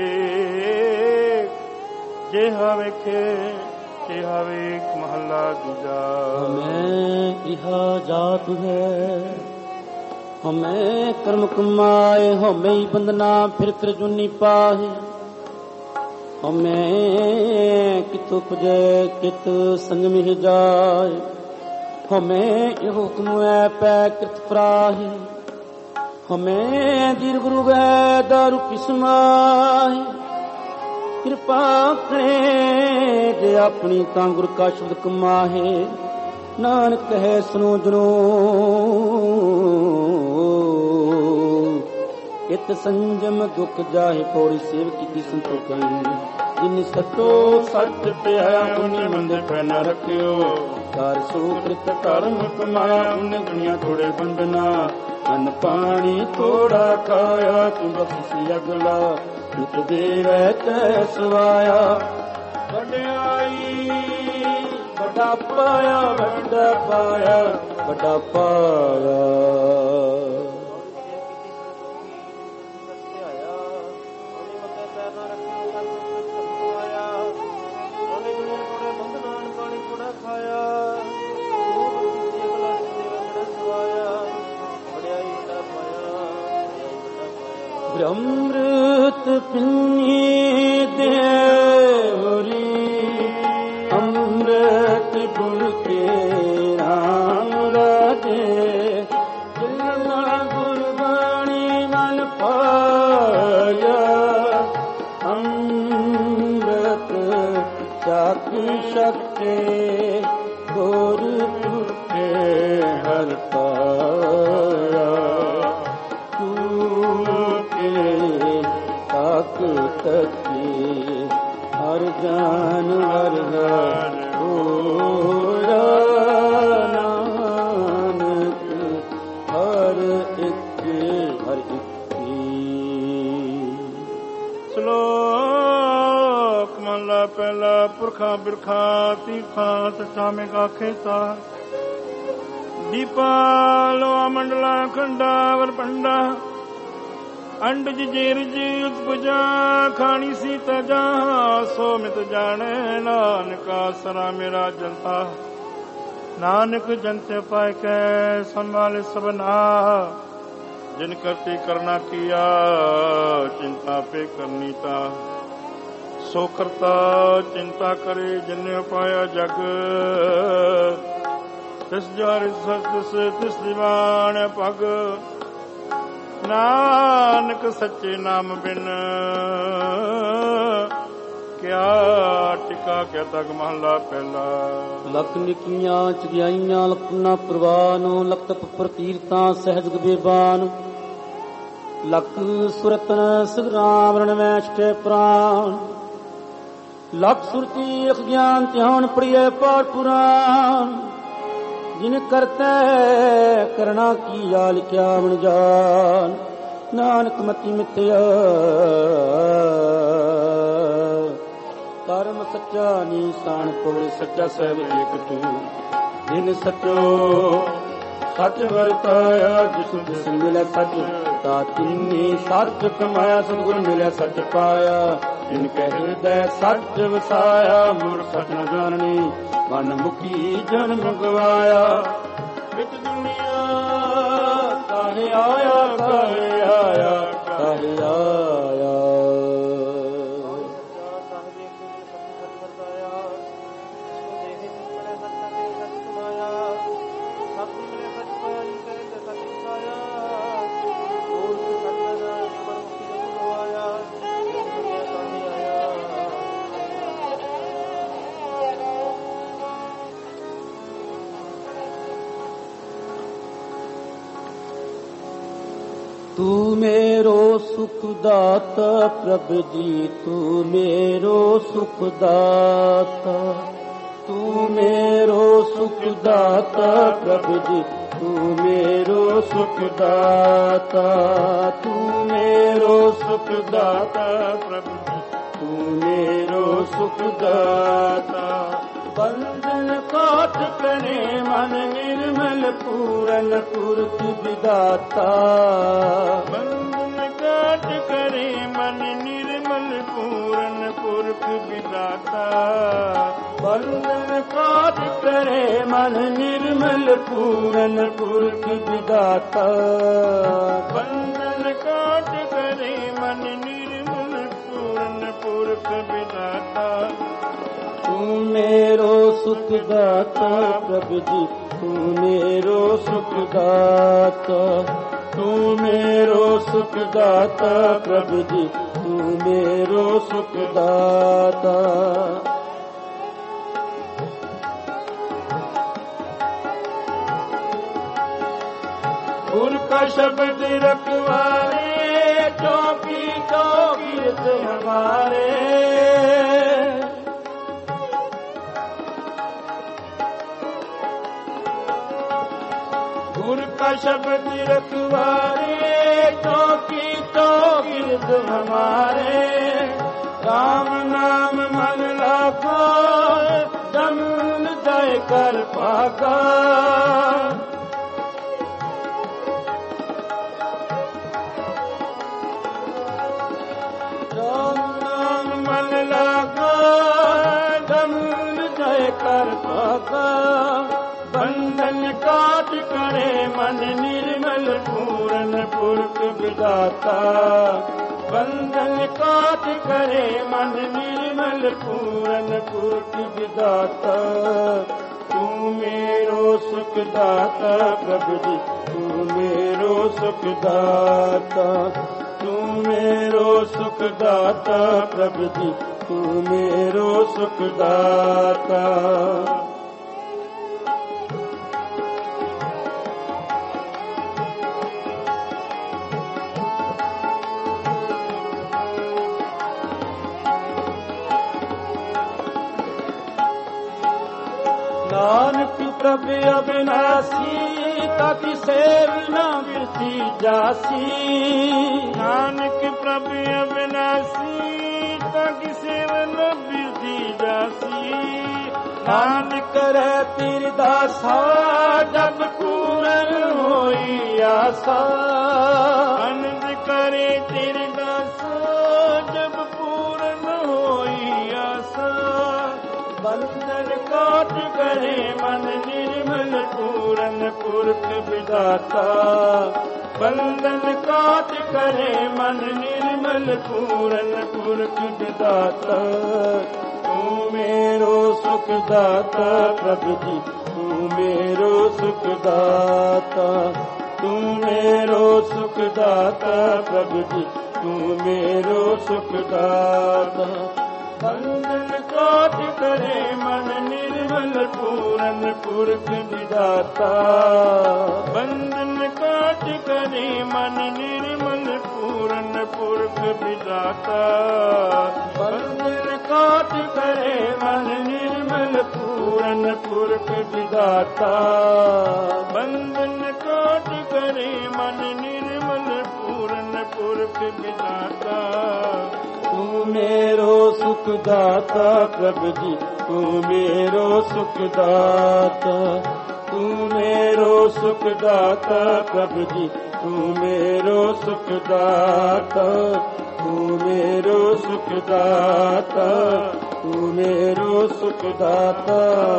Speaker 2: ਜਿਹਾ ਵੇਖੇ ਤਿਹਾ ਵੇਖ ਮਹੱਲਾ ਦੂਜਾ।
Speaker 1: ਹਮੇ ਇਹਾ ਜਾਤ ਹੈ ਹਮੇ ਕਰਮ ਕਮਾਏ ਹਮੇ ਹੀ ਬੰਦਨਾ ਫਿਰ ਤਰਜੁਨੀ ਪਾਹੇ ਹਮੇ ਕਿਤੁ ਪੁਜੈ ਕਿਤ ਸੰਜਮ ਹੀ ਜਾਏ ਹਮੇ ਇਹ ਹੁਕਮ ਹੈ ਪੈ ਕਿਰਤ ਪ੍ਰਾਹੇ ਹਮੇ ਦੀਰ ਗੁਰੂ ਗੈ ਦਾਰੂ ਕਿਸਮਾਏ ਕਿਰਪਾ ਕਰੇ ਜੇ ਆਪਣੀ ਤਾਂ ਗੁਰ ਕਾ ਸ਼ਬਦ ਕਮਾਹੇ ਨਾਨਕ ਕਹੇ ਸੁਨੋ ਜਨੋ ਇਤ ਸੰਜਮ ਦੁਖ ਜਾਹੇ ਪੌੜੀ ਸੇਵ ਕੀਤੀ ਸੰਤੋਖੀ ਜਿਨ ਸਤੋ ਸੱਚ ਪਿਆ ਉਨੀ ਮੰਦੇ ਪੈ ਨ ਰੱਖਿਓ ਕਰ ਸੁਕ੍ਰਿਤ ਧਰਮ ਕਮਾਇਆ ਉਨ ਦੁਨੀਆ ਥੋੜੇ ਬੰਦਨਾ ਅਨ ਪਾਣੀ ਥੋੜਾ ਖਾਇਆ ਤੂੰ ਬਖਸ਼ੀ ਅਗਲਾ ਨਿਤ ਦੇਵੈ ਤੈ ਸਵਾਇਆ ਵਡਿਆਈ ਵੱਡਾ ਪਾਇਆ ਵੱਡਾ ਪਾਇਆ ਵੱਡਾ ਪਾਇਆ। ਅੰਮ੍ਰਿਤ ਪਿੰਨੀ ਦੇਵਰੀ ਅੰਮ੍ਰਿਤ ਗੁਰ ਕੇ ਰਾਮ ਰਾਜੇ ਜਿਨ੍ਹਾਂ ਗੁਰਬਾਣੀ ਮਨ ਪਾਇਆ ਅੰਮ੍ਰਿਤ ਚਾਕ ਸ਼ਕਤੀ ਗੁਰ ਕੇ ਹਰ ਪਾਇਆ ਤਾਕ ਤਕੀ ਹਰ ਜਾਨ ਹਰ ਜਾਨ ਹੋਇਆ ਨਾਨਕ ਹਰ ਇੱਕ
Speaker 2: ਸ਼ਲੋਕ ਮਹਲਾ ਪਹਿਲਾ ਪੁਰਖਾਂ ਬਿਰਖਾਂ ਤੀਰਥਾਂ ਤਚਾਮੇ ਕਾਖੇ ਤਾਰ ਦੀਪਾ ਲੋਆ ਮੰਡਲਾ ਖੰਡਾ ਵਰ ਪੰਡਾ ਅੰਡਜ ਜੇਰਜ ਉਪਜਾ ਖਾਣੀ ਸੀ ਤਜਾ ਸੋ ਮਿਤ ਜਾਣੇ ਨਾਨਕਾ ਸਰਾ ਮੇਰਾ ਜਨਤਾ ਨਾਨਕ ਜਨਤੇ ਪਾਇ ਕੈ ਸੰਭਾਲੇ ਸਭਨਾ ਜਿਨ ਕਰਤੀ ਕਰਨਾ ਕੀਆ ਚਿੰਤਾ ਪੇ ਕਰਨੀ ਤਾ ਸੋ ਕਰਤਾ ਚਿੰਤਾ ਕਰੇ ਜਿਨੇ ਪਾਇਆ ਜਗ ਤਿਸ ਜਾਰਿ ਸਤਿਸ ਤਿਸ ਦੀਵਾਨ ਪਗ ਨਾਨਕ ਸੱਚੇ ਨਾਮ ਬਿਨ ਕਿਆ ਟਿਕਾ ਕਿਆ ਤੱਕ ਮਹਲਾ ਪਹਿਲਾ।
Speaker 1: ਲੱਖ ਨਿੱਕੀਆਂ ਚੜਿਆਈਆਂ ਲਖਨਾ ਪ੍ਰਵਾਨ ਲਖਤ ਪ੍ਰਤੀਰਤਾਂ ਸਹਿਜ ਗਬੇਬਾਨ ਲੱਖ ਸੁਰਤਨ ਸਗਰਾਮ ਰਣਵੈਸ਼ ਕੇ ਪ੍ਰਾਨ ਲੱਖ ਸੁਰਤੀ ਅਖਿਆਨ ਧਿਆਨ ਪੜੀਏ ਪਾਠ ਪੁਰਾਨ ਜਿਨ ਕਰਤੈ ਕਰਣਾ ਕੀਆ ਲਿਖਿਆ ਮਨ ਜਾਨ ਨਾਨਕ ਮਤੀ ਮਿਥਿਆ ਕਰਮ ਸੱਚਾ ਨੀਸਾਨ ਕੋਲ ਸੱਚਾ ਸਹਿਬ ਏਕ ਤੂੰ ਜਿਨ ਸਚੋ ਸੱਚ ਵਰਤਾਇਆ ਜਿਸ ਮਿਲਿਆ ਸੱਚ ਤਾ ਤਿੰਨੀ ਸੱਚ ਕਮਾਇਆ ਸਤਿਗੁਰ ਮਿਲਿਆ ਸੱਚ ਪਾਇਆ ਜਿਨ ਕਹਿ ਹਿਰਦੈ ਸੱਚ ਵਸਾਇਆ ਮੂਰਖ ਸੱਚ ਨ ਜਾਣਨੀ ਮਨ ਮੁਖੀ ਜਨਮ ਗਵਾਇਆ ਵਿੱਚ ਦੁਨੀਆ ਕਾਹੇ ਆਇਆ ਕਾਹੇ ਆਇਆ ਕਾਹੇ ਆਇਆ। तू मेरो सुख दाता प्रभ जी तू मेरो सुख दाता तू मेरो सुख दाता प्रभ जी तू मेरो सुख दाता तू मेरो सुख दाता प्रभ जी तू मेरो सुख दाता बंधन काट करे मन निर्मल पूरन पुरख विदाता
Speaker 2: बंधन काट करे मन निर्मल पूरन पुरख विदाता
Speaker 1: बंधन काट करे मन निर्मल पूरन पुरख विदाता
Speaker 2: बंधन काट करे मन निर्मल पूरन पुरख विदाता
Speaker 1: तू मेरो सुख दाता प्रभु जी तू मेरो सुख दाता तू मेरो सुख दाता प्रभु जी तू मेरो सुख दाता गुर का शब्द रखवारे चौकी चौकीरत हमारे गुर का शब्द रखवारे चौकी चौकीरत हमारे राम नाम मन लाखो दमन जय कर पाका कर पाका बंधन काट करे मन निर्मल पूरन पुरख विदाता बंधन काट करे मन निर्मल पूरन पुरख विदाता तू मेरो सुख दाता प्रभु जी तू मेरो सुख दाता तू मेरो सुख दाता प्रभु जी तू मेरो सुख दाता नानक प्रभु अविनाशी ताकि सेव न वृथी जासी
Speaker 2: नानक प्रभु अविनाशी ताकि सेव न वृथी जासी
Speaker 1: नानक करे तिर दासा जब पूरन होई आशा
Speaker 2: आनंद करे तिर दासा जब पूरन होई आशा
Speaker 1: बंधन काट करे मन निर्मल पूरन पुरख विदाता बंधन काट करे मन निर्मल पूरन पुरख विदाता तू मेरो सुख दाता प्रभु जी तू मेरो सुख दाता तू मेरो सुख दाता प्रभु जी तू मेरो सुख दाता बंधन काट करे मन निर्मल पूरन पुरख विदाता
Speaker 2: बंधन काट करे मन निर्मल पूरन पुरख विदाता
Speaker 1: बंधन काट करे मन निर्मल पूरन पुरख विदाता
Speaker 2: बंधन काट करे मन निर्मल पूरन पुरख विदाता
Speaker 1: तू मेरो सुख दाता प्रभु जी तू मेरो सुख दाता तू मेरो सुख दाता प्रभु जी तू मेरो सुख दाता तू मेरो सुख दाता तू मेरो सुख दाता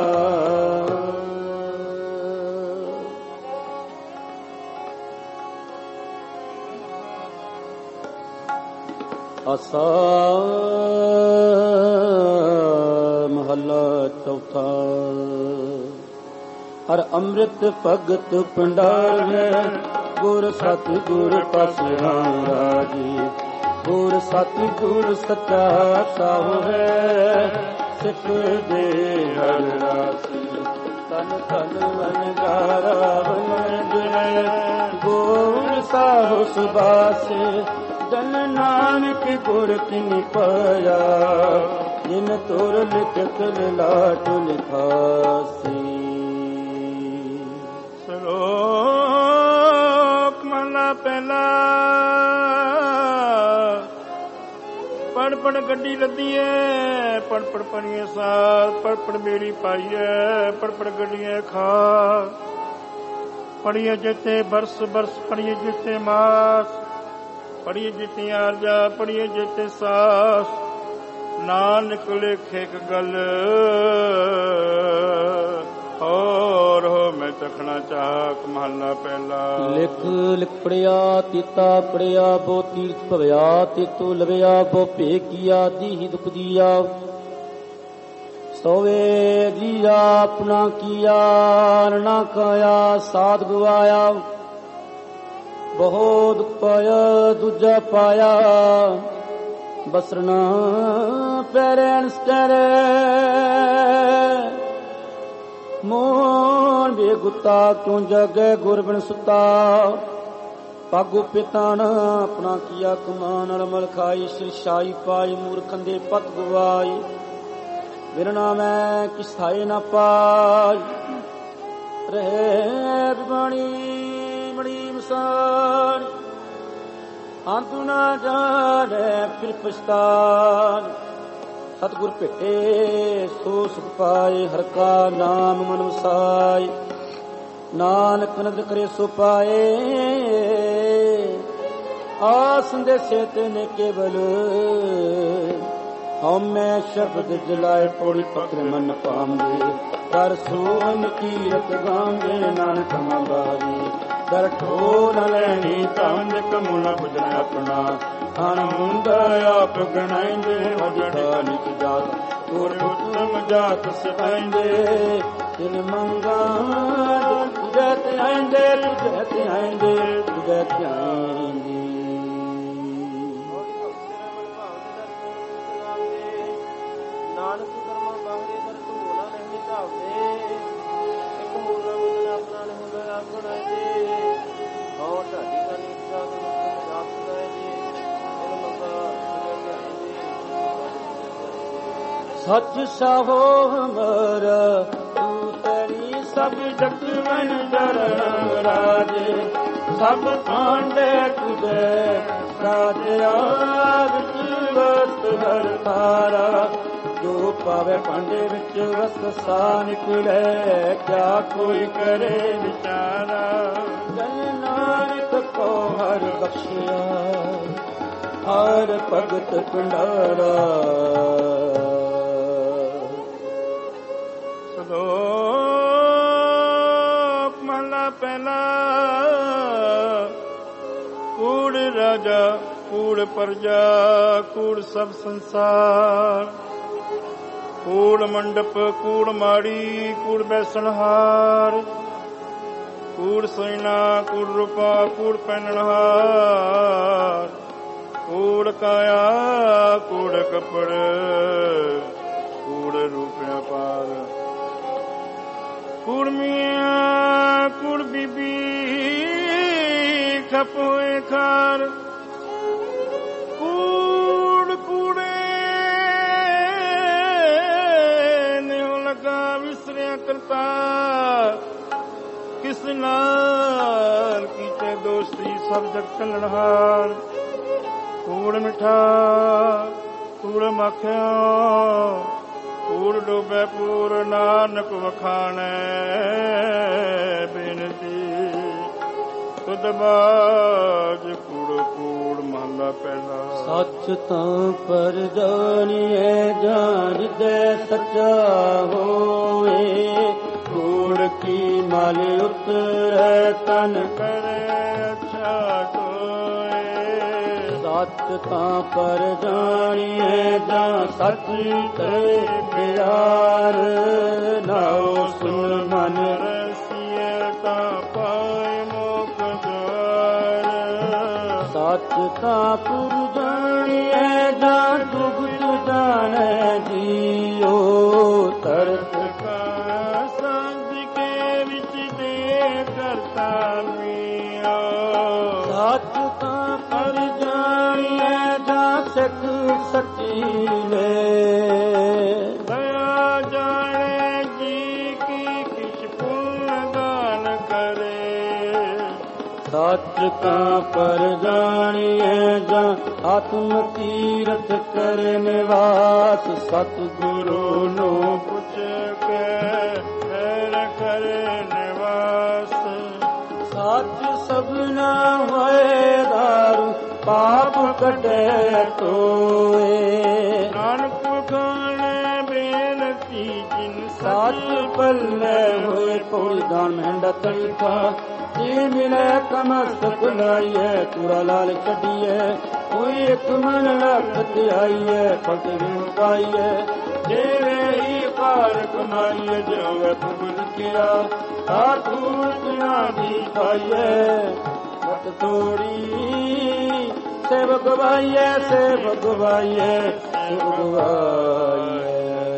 Speaker 1: आसा महला चौथा हर अमृत भगत भंडार है गुर सतगुर पासराम राजी गुर सतगुर सच्चा साहु है सिख दे हर रासी तन तन वनगारा वन गुर साहु सुबासे जन नानक गुर तिन पाया जिन तोर लिखत लाट लिखासी
Speaker 2: श्लोक मला पहला ਪੜ ਪੜ ਗੱਡੀ ਲੱਦੀਏ, ਪੜ ਪੜ ਪਣੀਏ ਸਾਰ, ਪੜ ਪੜ ਮੇਰੀ ਪਾਈਏ, ਪੜ ਪੜ ਗੱਡੀਏ ਖਾ, ਪੜੀਏ ਜਿੱਤੇ ਬਰਸ ਬਰਸ, ਪੜੀਏ ਜਿੱਤੇ ਮਾਸ, ਪੜੀਏ ਜਿੱਤੇ ਆਰਜਾ, ਪੜੀਏ ਜਿੱਤੇ ਸਾਸ, ਨਾਨਕ ਲੇਖੇ ਇੱਕ ਗੱਲ ਹੋਰ ਹੋ ਮੈਂ ਤਖਣਾ ਚਾਕ। ਮਹੱਲਾ ਪਹਿਲਾ।
Speaker 1: ਲਿਖ ਲਿਖ ਪੜਿਆ ਤੀਤਾ ਪੜਿਆ, ਬੋ ਤੀਰਥ ਭਵਿਆ ਤੇਤੋ ਲਵਿਆ, ਬੋ ਭੇ ਕੀਆ ਦੀਹੀ ਦੁਖ ਦੀਆ, ਸੋਵੇ ਜੀਆ ਆਪਣਾ ਕੀਆ, ਨਾ ਕਾਇਆ ਸਾਧ ਗਵਾਇਆ, ਬਹੁ ਦੁਖ ਪਾਇਆ ਦੂਜਾ ਪਾਇਆ, ਬਸਰਨਾ ਪੈਰੈਣ ਸਟਰੇ, ਮੋਹਨ ਬੇਗੁੱਤਾ ਕਿਉਂ ਜਗੈ ਗੁਰ ਬਿਨ ਸੁਤਾ, ਪਾਗੋ ਪਿਤਾਨ ਆਪਣਾ ਕੀਆ ਕਮਾਨ, ਅਲਮਲ ਖਾਈ ਸਿਰਸ਼ਾਈ ਪਾਈ, ਮੂਰਖੰਦੇ ਪਤ ਗਵਾਈ, ਵਿਰਣਾ ਮੈਂ ਕਿਸ ਥਾਏ ਨਾ ਪਾਈ, ਰਹੇ ਬਿਬਾਣੀ ਮੜੀ ਮਸਾਨ, ਅੰਤੁ ਨਾ ਜਾਣੈ ਫਿਰ ਪਛਤਾਨ, ਸਤਿਗੁਰ ਭੇਟੇ ਸੋ ਸੁਖ ਪਾਏ, ਹਰਿ ਕਾ ਨਾਮ ਮਨ ਵਸਾਏ, ਨਾਨਕ ਨਦਰ ਕਰੇ ਸੋ ਪਾਏ, ਆਸ ਸੰਦੇਸੇ ਤੇ ਨੇ ਕੇਵਲ, ਹਉਮੈ ਸ਼ਬਦ ਜਲਾਏ, ਪੌੜੀ ਪਕਰ ਮਨ ਪਾਉਂਦੇ, ਕਰ ਸੋਨ ਕੀਰਤ ਗਾਉਂਦੇ, ਨਾਨਕ ਮਵਾਰੀ ਦਰ ਠੋ ਨ ਲੈਣੀ, ਧੰਨ ਕਮੁਨਾ ਬੁਝਣਾ ਆਪਣਾ, ਹਣ ਮੁੰਡਾ ਆਪ ਗਣਾਈਂਦੇ, ਵਜੜਾ ਨਿਤ ਜਾਤ ਗੁਰ ਉਤਮ ਜਾਤ ਸਿਖਾਈਂਦੇ, ਤਿਨ ਮੰਗਾ ਤੁਝੇ ਤੇ ਆਈਂਦੇ, ਤੁਝੇ ਤੇ ਆਈਂਦੇ, ਤੁਝੇ ਤੇ ਆਈਂਦੇ।
Speaker 3: ਨਾਨਕ ਕਰਮਾ ਬਾਹਰੇ ਦਰ ਧੂਣਾ ਨਹੀਂ ਧਾਵਦੇ, ਇੱਕ ਮੂਲਾ ਬੁਝਣਾ ਆਪਣਾ ਨਹੀਂ ਹੁੰਦਾ ਆਪ ਬਣਾਏ, ਹਉ ਢਾਡੀ ਦਾ ਨੀਚਾ ਮਜ਼ਾਕ ਸੁਣਾਏ ਜੀ, ਤਿਨ ਮੰਗਾ
Speaker 1: ਸੱਚ ਸਾਹੋ ਹਮਰ ਤੂੰ ਤੇਰੀ, ਸਭ ਜਗ ਮਨ ਜਰਨ ਰਾਜੇ, ਸਭ ਭਾਂਡੇ ਤੁਝੇ ਸਾਜਿਆ, ਵਿੱਚ ਵਸਤ ਹਰ ਤਾਰਾ, ਜੋ ਪਾਵੇ ਭਾਂਡੇ ਵਿੱਚ ਵਸਤ ਸਾ ਨਿਕਲੇ, ਕਿਆ ਕੋਈ ਕਰੇ ਵਿਚਾਰਾ, ਜਨ ਨਾਨਕ ਕੋ ਹਰ ਬਖਸ਼ਿਆ, ਹਰ ਭਗਤ ਭੰਡਾਰਾ।
Speaker 2: ਮਹਲਾ ਪਹਿਲਾ। ਕੂੜ ਰਾਜਾ ਕੂੜ ਪਰਜਾ, ਕੂੜ ਸਭ ਸੰਸਾਰ, ਕੂੜ ਮੰਡਪ ਕੂੜ ਮਾੜੀ, ਕੂੜ ਬੈਸਣਹਾਰ, ਕੂੜ ਸੈਨਾ ਕੂੜ ਰੂਪਾ, ਕੂੜ ਪਹਿਨਣਹਾਰ, ਕੂੜ ਕਾਇਆ ਕੂੜ ਕੱਪੜ, ਕੂੜ ਰੂਪਿਆ ਪਾਰ, ਕੂੜ ਮੀਆਂ ਕੂੜ ਬੀਬੀ ਖਪੋਏ ਖਾਰ, ਕੂੜ ਕੂੜੇ ਨਿਉ ਲਗਾ ਵਿਸਰਿਆ ਕਰਤਾ, ਕਿਸ ਨਾਲ ਕੀਤੇ ਦੋਸਤੀ ਸਭ ਜਗ ਚੱਲਣਹਾਰ, ਕੂੜ ਮਿਠਾ ਕੂੜ ਮੱਖਿਆ, ਕੂੜ ਡੋਬੇ ਪੂਰ ਨਾਨਕ ਵਖਾਣੈ, ਬੇਨਤੀ ਤੁਧ ਬਾਜ ਕੂੜ ਕੂੜ। ਮਹਲਾ ਪਹਿਲਾ।
Speaker 1: ਸੱਚ ਤਾਂ ਪਰ ਜਾਣੀਏ, ਜਾਣ ਦੇ ਸੱਚਾ ਹੋਏ, ਕੂੜ ਕੀ ਮਲ ਉਤਰੈ ਤਨ
Speaker 2: ਕਰੇ ਅੱਛਾ ਕੋਏ,
Speaker 1: ਸੱਚ ਤਾਂ ਪਰ ਜਾਣੀਏ, ਜਾਂ ਸੱਚ ਤੇ ਪਿਆਰ, ਨਾਉ ਸੁਣ ਮਨ
Speaker 2: ਰਸੀਏ ਤਾਂ ਪਾਏ ਮੋਖ ਦੁਆਰ,
Speaker 1: ਸੱਚ ਤਾਂ ਪੁਰ ਜਾਣੀਏ, ਜਾਂ ਜੁਗਤ ਜਾਣੈ ਜੀਓ, ਤਰਤ
Speaker 2: ਕਾ ਸਾਂਝ ਕੇ ਵਿੱਚ ਦੇ ਕਰਤਾ ਮੀਓ,
Speaker 1: ਸੱਚ ਤਾਂ ਪਰ ਜਾਣੀਏ, ਜਾਂ ਸਿੱਖ ਸੱਚੀ ਨੇ,
Speaker 2: ਦਇਆ ਜਾਣੇ ਜੀ ਕੀ ਕਿਛ ਪੁੰਨ ਦਾਨ ਕਰੇ,
Speaker 1: ਸੱਚ ਤਾਂ ਪਰ ਜਾਣੀਏ, ਜਾਂ ਆਤਮ ਤੀਰਥ ਕਰੇ ਨਿਵਾਸ ਸਤਿਗੁਰੂ ਨੂੰ
Speaker 2: ਪੁੱਛ ਕੇ ਕਰੇ ਨਿਵਾਸ।
Speaker 1: ਸੱਚ ਸਭਨਾ ਹੋਏ ਦਾਰੂ ਪਾਪ ਕੱਢੇ ਤੋਏ।
Speaker 2: ਨਾਨਕ ਖਾਣੇ ਬੇਨਤੀ ਜਿਨ
Speaker 1: ਸੱਚ ਪੱਲੇ ਹੋਏ ਪੌੜੀ ਦਾਨ ਮਹਿੰਡਾ ਤਲੀਖਾ। ਜੀ ਮਿਲੇ ਕਮਸਤਕ ਲਾਈਏ ਪੂਰਾ ਲਾਲ ਕੱਢੀਏ। ਕੋਈ ਇੱਕ ਮਨ ਰੱਖ ਧਿਆਈਏ ਫਤ ਵੀ ਪਾਈਏ। ਜਿਵੇਂ ਹੀ ਕਾਰ ਕਮਾਈਏ ਜਿਵੇਂ ਭੁਗਤ ਕਿਆ ਸਾਧੂਰਤਨਾ ਦੀ ਖਾਈਏ। ਮਤ ਤੋੜੀ ਸੇਵਕ ਵਾਈਏ ਸੇਵਕ ਵਾਈਏ ਸੇਵਕ ਵਾਈਏ।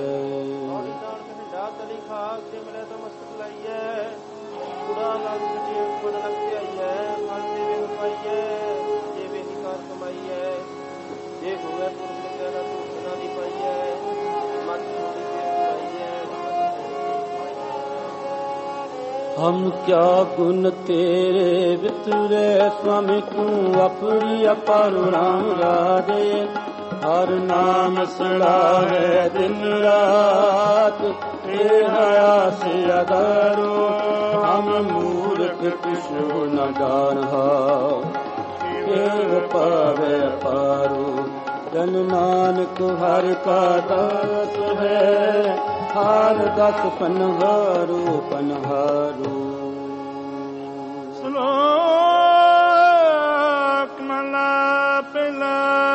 Speaker 1: हम क्या गुण तेरे वितरे स्वामी तू अपनी अपार राम राधे। हर नाम सड़ा है दिन रात तेरा से अदारो। हम मूर्ख किछु न जान केव पावे पारो। जन नानक हर का दास है हार दस पनहारू पनहारू।
Speaker 2: श्लोक मना ਪਹਿਲਾ।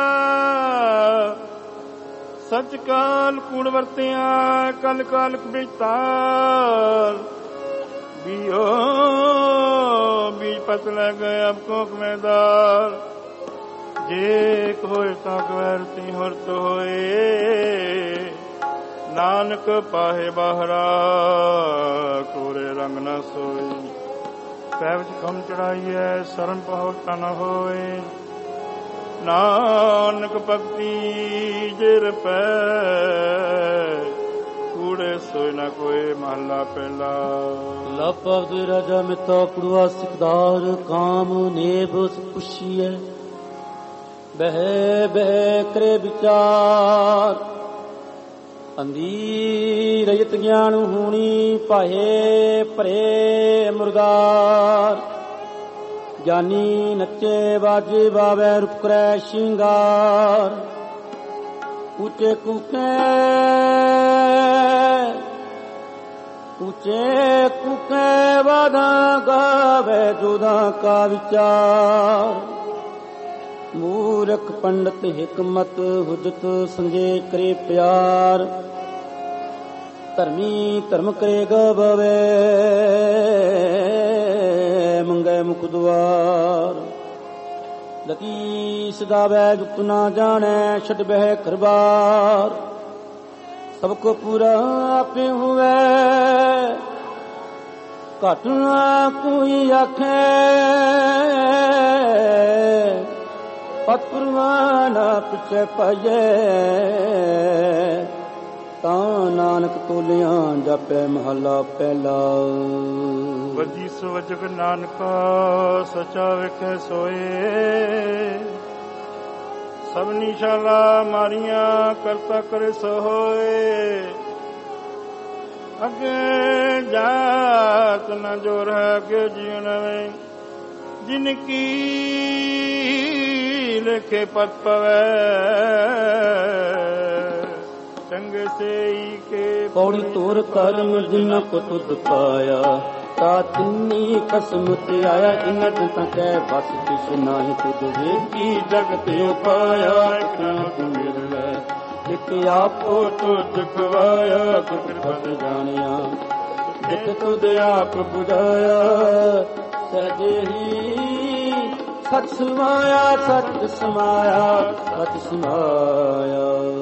Speaker 2: सच काल कूड़ वरतिया कल कालक बिताल। बियो बीज पत लग गए अब कोक में दाल। जे होए ताक वरती हुरत होए। नानक पाहे बाहरा कोरे रंग न सोई। पैवच कम चढ़ाइए शरण पहुँचता न होए। नानक भक्ति जिर पै कूड़े सोए न कोई महला पहला।
Speaker 1: लपद राजा मिता पुड़वा सिकदार काम नेब पुछिए। बह बह करे विचार अंधी रजत ज्ञान होनी पाहे भरे मुर्दार। ज्ञानी नचे बाजे बावे रूप करे श्रृंगार। ऊंचे कुके वादा गावे जोधा का विचार। मूर्ख पंडित हिकमत हुजत संगे करे प्यार। धर्मी धर्म करे गवे मंगे मुख द्वार। लकी सदावे जुक्त ना जाने छट बह करबार। सबको पूरा आपे हुए घट ना कोई आखे। पतपुरवाना पिछे पाइए ता नानक तोलिया जापे महला पहला।
Speaker 2: वजी सवजग नानका सचा विखे सोए। सबनी शाला मारिया करता करे सोए। अगे जात न जोर है अगे जीवन में जिनकी लिखे पत पवे। चंगे से ही के
Speaker 1: पौड़ी तोर कर्म जिन को तुद पाया। ता तिन्नी कसम ते आया इन तक बस किस नाही तुद वेखी जगत पाया। तू मिले जित आपो तुझ खवाया। कृपत जानिया जित तुद आप बुझाया। सहजे ही सच समाया सच समाया सच समाया।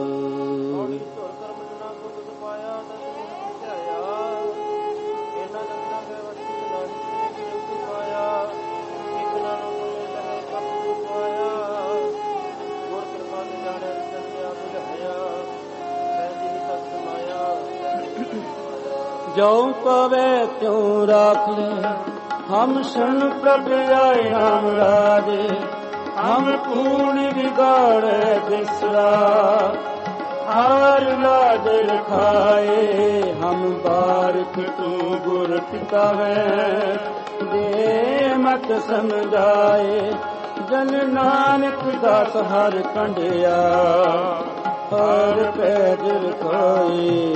Speaker 1: जो पवे त्यों राख ले हम शरण प्रभ आए राम राजे। ਹਮ ਪੂਣ ਵਿਗਾੜੇ ਬਿਸਰਾ ਹਾਰ ਲਾਜ ਰਖਾਏ ਹਮ ਬਾਰਕ ਤੂੰ ਗੁਰ ਪਿਤਾ ਹੈ ਦੇ ਮਤ ਸਮਝਾਏ ਜਨ ਨਾਨਕ ਦਾਸ ਹਰ ਕੰਢਿਆ ਹਰ ਪੈਜ ਰਖਾਏ।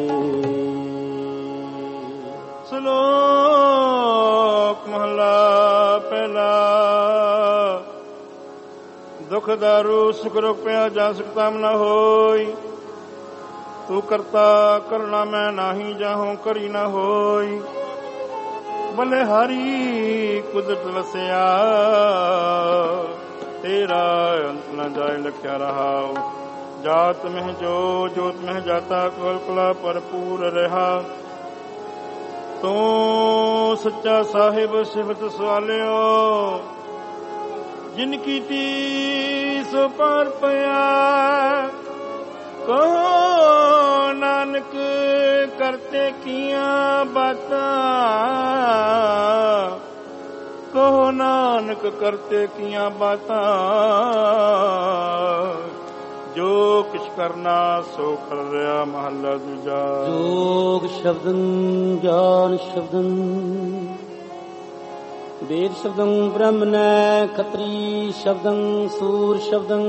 Speaker 2: ਸ਼ਲੋਕ ਮਹਲਾ ਪਹਿਲਾ। ਦੁਖ ਦਾਰੂ ਸੁਖ ਰੋਪਿਆ ਜਾਂ ਸੁਖਤਾਮ ਨ ਹੋਈ ਤੂੰ ਕਰਤਾ ਕਰਨਾ ਮੈਂ ਨਾਹੀ ਜਾਹੋਂ ਕਰੀ ਨ ਹੋਈ ਬਲੇ ਹਰੀ ਕੁਦਰਤ ਵਸਿਆ ਤੇਰਾ ਅੰਤ ਨ ਜਾਏ ਲਖਿਆ ਰਹਾਉ ਜਾਤ ਮਹਿ ਜੋ ਜੋਤ ਮਹਿ ਜਾਤਾ ਕੁਲ ਕੁਲਾ ਭਰਪੂਰ ਰਿਹਾ ਤੂੰ ਸੱਚਾ ਸਾਹਿਬ ਸਿਫਤ ਸਵਾਲਿਓ ਜਿਨ ਕੀਤੀ ਸੋ ਪਰ ਪਿਆ ਕਹੋ ਨਾਨਕ ਕਰਤੇ ਕੀਆਂ ਬਾਤਾਂ ਕਹੋ ਨਾਨਕ ਕਰਤੇ ਕੀਆਂ ਬਾਤਾਂ ਜੋ ਕਿਛ ਕਰਨਾ ਸੋ ਕਰ ਰਿਹਾ। ਮਹੱਲਾ ਦੂਜਾ।
Speaker 1: ਜੋਗ ਸ਼ਬਦੰ ਗਿਆਨ ਸ਼ਬਦੰ ਵੇਦ ਸ਼ਬਦੰ ਬ੍ਰਹਮਣੈ ਖਤਰੀ ਸ਼ਬਦੰ ਸੂਰ ਸ਼ਬਦੰ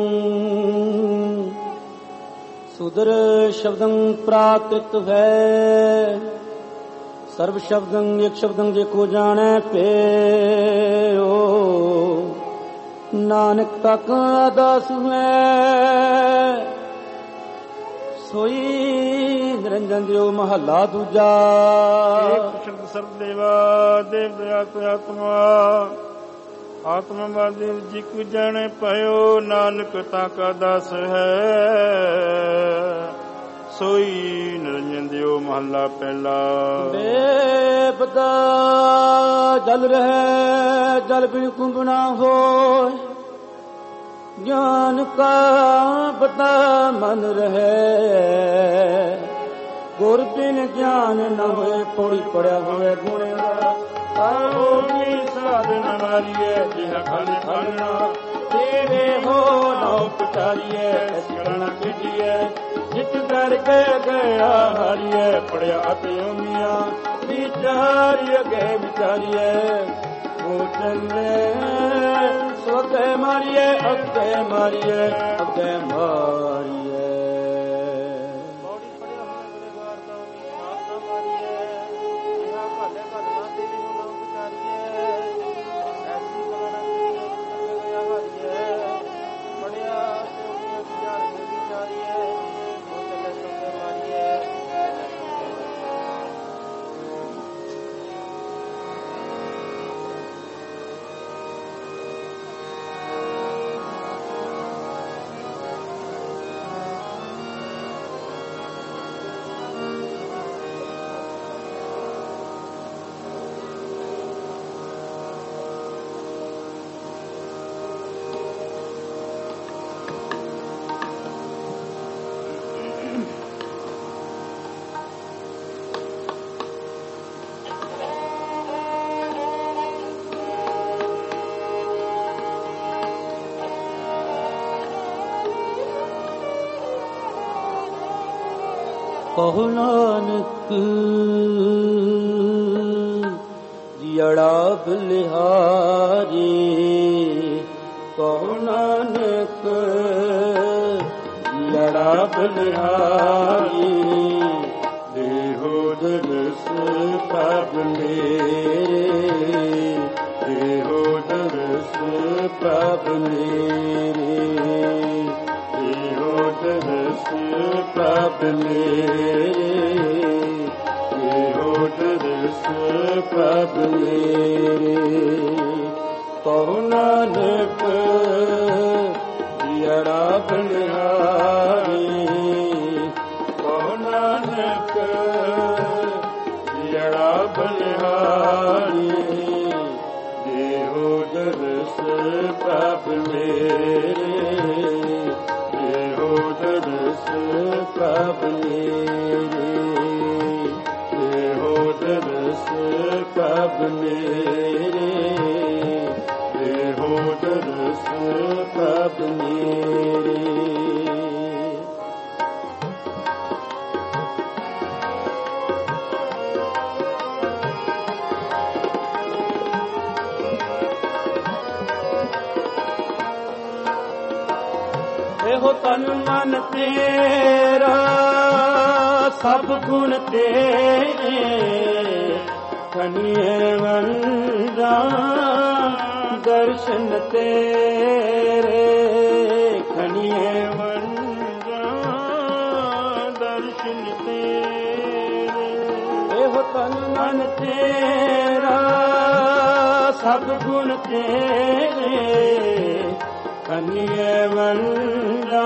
Speaker 1: ਸੂਦਰ ਸ਼ਬਦੰ ਪ੍ਰਾਕ੍ਰਿਤ ਹੈ ਸਰਬ ਸ਼ਬਦੰ ਇੱਕ ਸ਼ਬਦੰ ਜੇ ਕੋ ਜਾਣੈ ਪਿਓ ਨਾਨਕ ਤਕ ਦਾਸ ਹੈ ਸੋਈ ਨਿਰੰਜਨ ਦਿਓ। ਮਹੱਲਾ ਦੂਜਾ।
Speaker 2: ਏਕ ਸ਼ਬਦ ਸਰਬ ਦੇਵਾ ਦੇਵ ਦਇਆਤ ਆਤਮਾ ਆਤਮਵਾਦੀ ਜੀ ਕੋ ਜਾਣੇ ਪਇਓ ਨਾਨਕ ਤਾ ਕਾ ਦਾਸ ਹੈ ਸੋਈ ਨਿਰੰਜਨ ਦਿਓ। ਮਹੱਲਾ ਪਹਿਲਾ।
Speaker 1: ਬੇਪਤਾ ਜਲ ਰਹਿ ਜਲ ਬਿਨ ਕੁੰਭ ਨਾ ਹੋਇ ਗਿਆਨ ਕਾ ਪਤਾ ਮਨ ਰਹਿ ਗੁਰ ਬਿਨ ਗਿਆਨ ਨ ਹੋਏ ਪੌੜੀ ਪੜਿਆ ਹੋਵੇ ਗੁਣ
Speaker 2: ਆਹੋ ਜੀ ਸਾਧਨ ਮਾਰੀਏ ਜਿਹ ਖਲ ਖਲਣਾ
Speaker 1: ਤੇਰੇ ਹੋ ਨਾ ਪਟਾਰੀਏ ਐਸ ਕਰਨਾ ਕੀਜੀਏ ਜਿਤ ਕਰਕੇ ਗਿਆ ਹਾਰੀਏ ਪੜਿਆ ਅਤੇ ਉਮੀਆਂ ਵਿਚਾਰੀ ਅਗੇ ਵਿਚਾਰੀਏ ਉਹ ਚੱਲੇ ਸੋਤੇ ਮਾਰੀਏ ਅੱਗੇ ਮਾਰੀਏ ਅੱਗੇ ਮਾਰੀਏ
Speaker 3: ਬੌੜੀ ਪੜਿਆ ਹੋਵੇ ਵਾਰ ਦਾ ਵੀ ਮਾਰ ਨਾ ਮਾਰੀਏ ਜਿਹਾ ਭਾਲੇ ਭਰਨਾ ਦੇਵੀ ਨੂੰ ਨਾ ਵਿਚਾਰੀਏ ਐਸੀ ਬਲਣਾ ਕੀਤੀ ਗਿਆ ਹਾਰੀਏ ਪੜਿਆ ਤੇ ਉਹਨੀਆਂ ਵਿਚਾਰ ਕੇ ਵਿਚਾਰੀਏ ਉਹ ਚੱਲੇ ਸੋਤੇ ਮਾਰੀਏ।
Speaker 1: ਕਹੋ ਨਾਨਕ ਜਿੜਾ ਬਲਿਹਾਰੀ ਕਹੋ ਨਾਨਕ ਜਿੜਾ ਬਲਿਹਾਰੀ ਦੇਹੋ ਦਰਸ ਪ੍ਰਭ ਮੇਰੇ ਦੇਹੋ ਦਰਸ ਪ੍ਰਭ ਮੇਰੇ ਦੇਹੋ ਦਰਸ ਪ੍ਰਭ ਮੇਰੇ ਦੇਹੋ ਦਰਸ ਪ੍ਰਭ ਮੇਰੇ ਕਹੋ ਨਾਨਕ ਜਿੜਾ ਬਲਿਹਾਰੀ ਕਹੋ ਨਾਨਕ ਜਿੜਾ ਬਲਿਹਾਰੀ ਦੇਹੋ ਦਰਸ ਪ੍ਰਭ ਮੇਰੇ ਦੇਹੋ ਦਰਸ ਪ੍ਰਭ ਮੇਰੇ ਦੇਹੋ ਦਰਸ ਪ੍ਰਭ ਮੇਰੇ ਦੇਹੋ ਦਰਸ ਪ੍ਰਭ ਮੇਰੇ। ਇਹੋ ਤਨ ਮਨ ਤੇਰਾ ਸਭ ਗੁਣ ਤੇਰੇ, ਖਣੀਏ ਵੰਦਾਂ ਦਰਸ਼ਨ ਤੇਰੇ, ਖਣੀਏ ਵੰਦਾਂ ਦਰਸ਼ਨ ਤੇਰੇ। ਇਹੋ ਤਨ ਮਨ ਤੇਰਾ ਸਭ ਗੁਣ ਤੇਰੇ, ਖਣੀਏ ਵੰਦਾਂ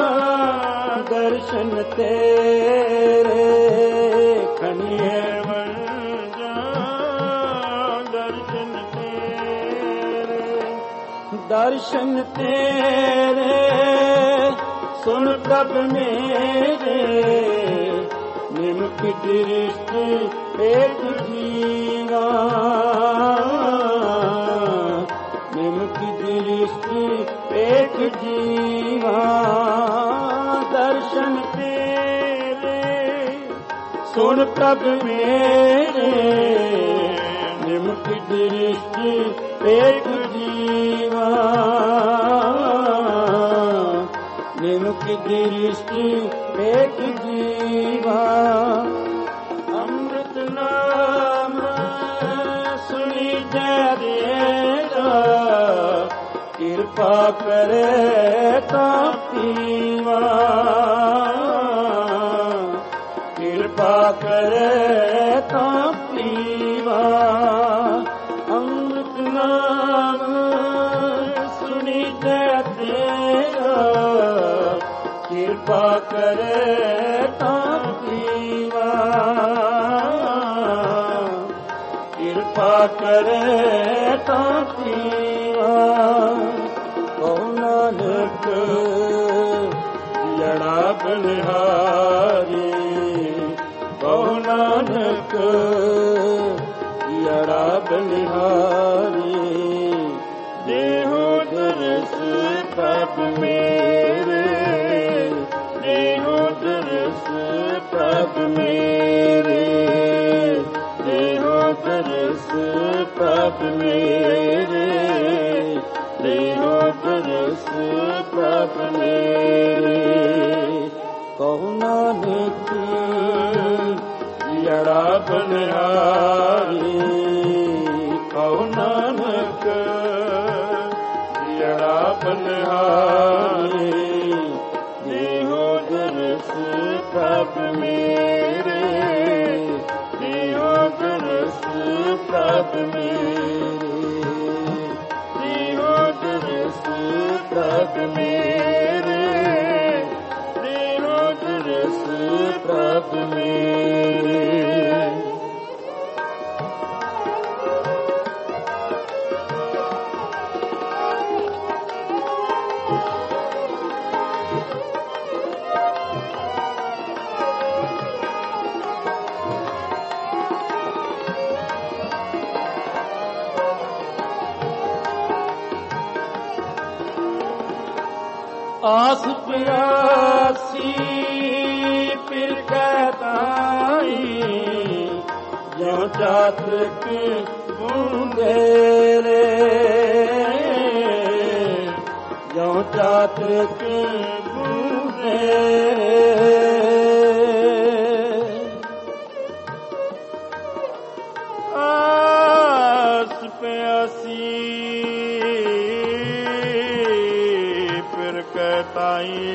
Speaker 1: ਦਰਸ਼ਨ ਤੇਰੇ, ਖਣੀਏ ਵੰਦਾਂ ਦਰਸ਼ਨ ਤੇਰੇ। ਦਰਸ਼ਨ ਤੇਰੇ ਸੁਣ ਪ੍ਰਭ ਮੇਰੇ, ਨਿਮਕ ਦ੍ਰਿਸ਼ਟ ਏਕ ਜੀਵਾ, ਨਿਮਕ ਦ੍ਰਿਸ਼ਟ ਏਕ ਜੀਵਾ। ਦਰਸ਼ਨ ਤੇਰੇ ਸੁਣ ਪ੍ਰਭ ਮੇਰੇ, ਨਿਮਕ ਦ੍ਰਿਸ਼ਟ ਏਕ ਜੀਵਾ, ਨਿਮਕ ਦ੍ਰਿਸ਼ਟ ਏਕ ਜੀਵਾ। ਅੰਮ੍ਰਿਤ ਨਾਮ ਸੁਣੀ ਜੈ ਦੇਗਾ, ਕਿਰਪਾ ਕਰੇ ਤਾਂ ਪੀਵਾ, ਕਿਰਪਾ ਕਰੇ ਤਾਂ ਪੀਵਾ। ਅੰਮ੍ਰਿਤ ਨਾਮ ਸੁਣੀ ਜੈ ਤੇਰਾ, ਕਿਰਪਾ ਕਰੇ ਤਾਂ ਪੀਵਾ, ਕਿਰਪਾ ਕਰੇ ਤਾਂ ਪੀਵਾ। ਕਉ ਨਾਨਕ ਜੜਾ ਬਲਿਹਾਰੀ, ਕਉ ਨਾਨਕ ਜੜਾ ਬਲਿਹਾਰੀ। ਦੇਹੋ ਦਰਸ ਪ੍ਰਭ ਮੇਰੇ, ਦੇਹੋ ਦਰਸ ਪ੍ਰਭ ਮੇਰੇ, ਦੇਹੋ ਦਰਸ ਪ੍ਰਭ ਮੇਰੇ, ਦੇਹੋ ਦਰਸ ਪ੍ਰਭ ਮੇਰੇ। ਕਉ ਨਾਨਕ ਜੜਾ ਬਲਿਹਾਰੀ, ਕਉ ਨਾਨਕ ਜੜਾ ਬਲਿਹਾਰੀ। ਦੇਹੋ ਦਰਸ ਪ੍ਰਭ ਮੇਰੇ, ਦੇਹੋ ਦਰਸ ਪ੍ਰਭ ਮੇਰੇ, ਦੇਹੋ ਦਰਸ ਪ੍ਰਭ ਮੇਰੇ, ਦੇਹੋ ਦਰਸ ਪ੍ਰਭ ਮੇਰੇ। ਆਸ ਪਿਆਸੀ ਫਿਰ ਕਹਤਾਈ, ਜਿਉ ਚਾਤ੍ਰਿਕ ਬੂੰਦੇਰੇ, ਜਿਉ ਚਾਤ੍ਰਿਕ ਬੂੰਦੇਰੇ। ਆਸ ਪਿਆਸੀ ਫਿਰ ਕਹਤਾਈ,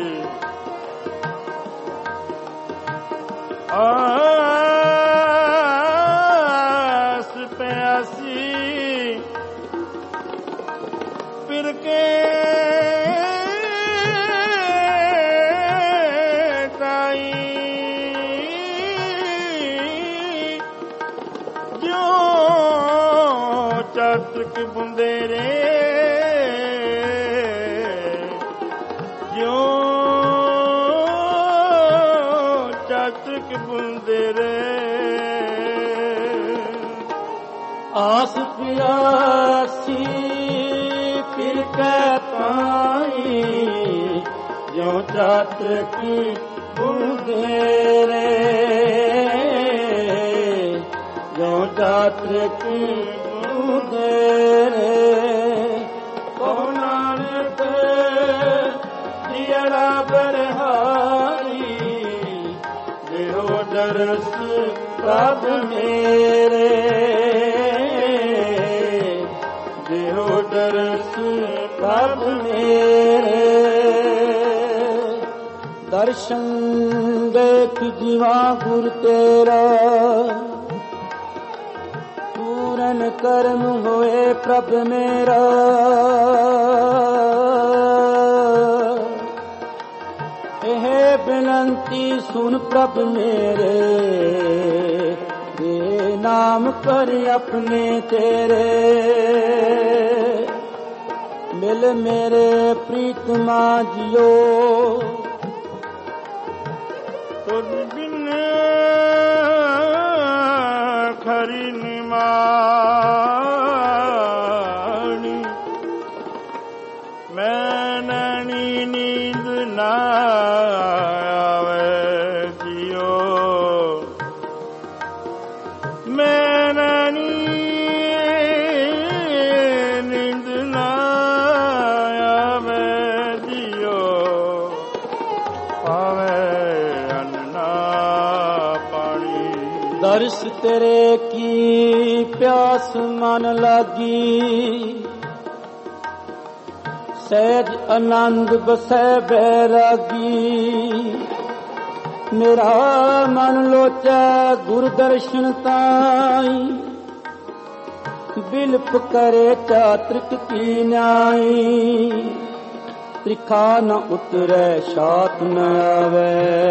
Speaker 1: ਆਸ ਪਿਆਸੀ ਫਿਰ ਕਹਤਾਈ। ਜਿਉ ਚਾਤ੍ਰਿਕ ਬੁੰਦੇਰੇ, ਜਿਉ ਚਾਤ੍ਰਿਕ ਬੁੰਦੇਰੇ। ਆਸ ਪਿਆਸੀ ਜਿਉ ਚਾਤ੍ਰਿਕ ਬੂੰਦੇਰੇ ਜਿਉ ਚਾਤ੍ਰਿਕ ਬੂੰਦੇਰੇ ਕਹੋ ਨਾਨਕ ਜੀਅੜਾ ਬਰਹਾਰੀ ਜਿਉ ਦਰਸ ਪ੍ਰਭ ਮੇਰੇ ਜਿਉ ਦਰਸ ਪ੍ਰਭ ਮੇਰੇ ਦਰਸ਼ਨ ਦੇਖ ਜੀਵਾ ਗੁਰ ਤੇਰਾ ਪੂਰਨ ਕਰਮ ਹੋਏ ਪ੍ਰਭ ਮੇਰਾ ਇਹ ਬੇਨੰਤੀ ਸੁਨ ਪ੍ਰਭ ਮੇਰੇ ਦੇ ਨਾਮ ਕਰ ਆਪਣੇ ਤੇਰੇ ਮਿਲ ਮੇਰੇ ਪ੍ਰੀਤਮਾ ਜਿਓ
Speaker 2: ਤੁਧ ਬਿਨ ਖਰੀ ਨਿਮਾਣੀ ਮੈਂ ਨੈਣੀ ਨੀਂਦ ਨਾ ਆਵੇ ਜਿਓ ਮੈਂ ਨੈਣੀ ਨੀਂਦ ਨਾ ਆਵੇ ਜਿਓ
Speaker 1: ਦਰਸ ਤੇਰੇ ਕੀ ਪਿਆਸ ਮਨ ਲਾਗੀ ਸਹਿਜ ਆਨੰਦ ਬਸੈ ਬੈਰਾਗੀ ਮੇਰਾ ਮਨ ਲੋਚੈ ਗੁਰ ਦਰਸ਼ਨ ਤਾਈ ਬਿਲਪ ਕਰੇ ਚਾਤ੍ਰਿਕ ਕੀ ਨਿਆਈ ਤ੍ਰਿਖਾ ਨ ਉਤਰੈ ਸ਼ਾਤ ਨ ਆਵੈ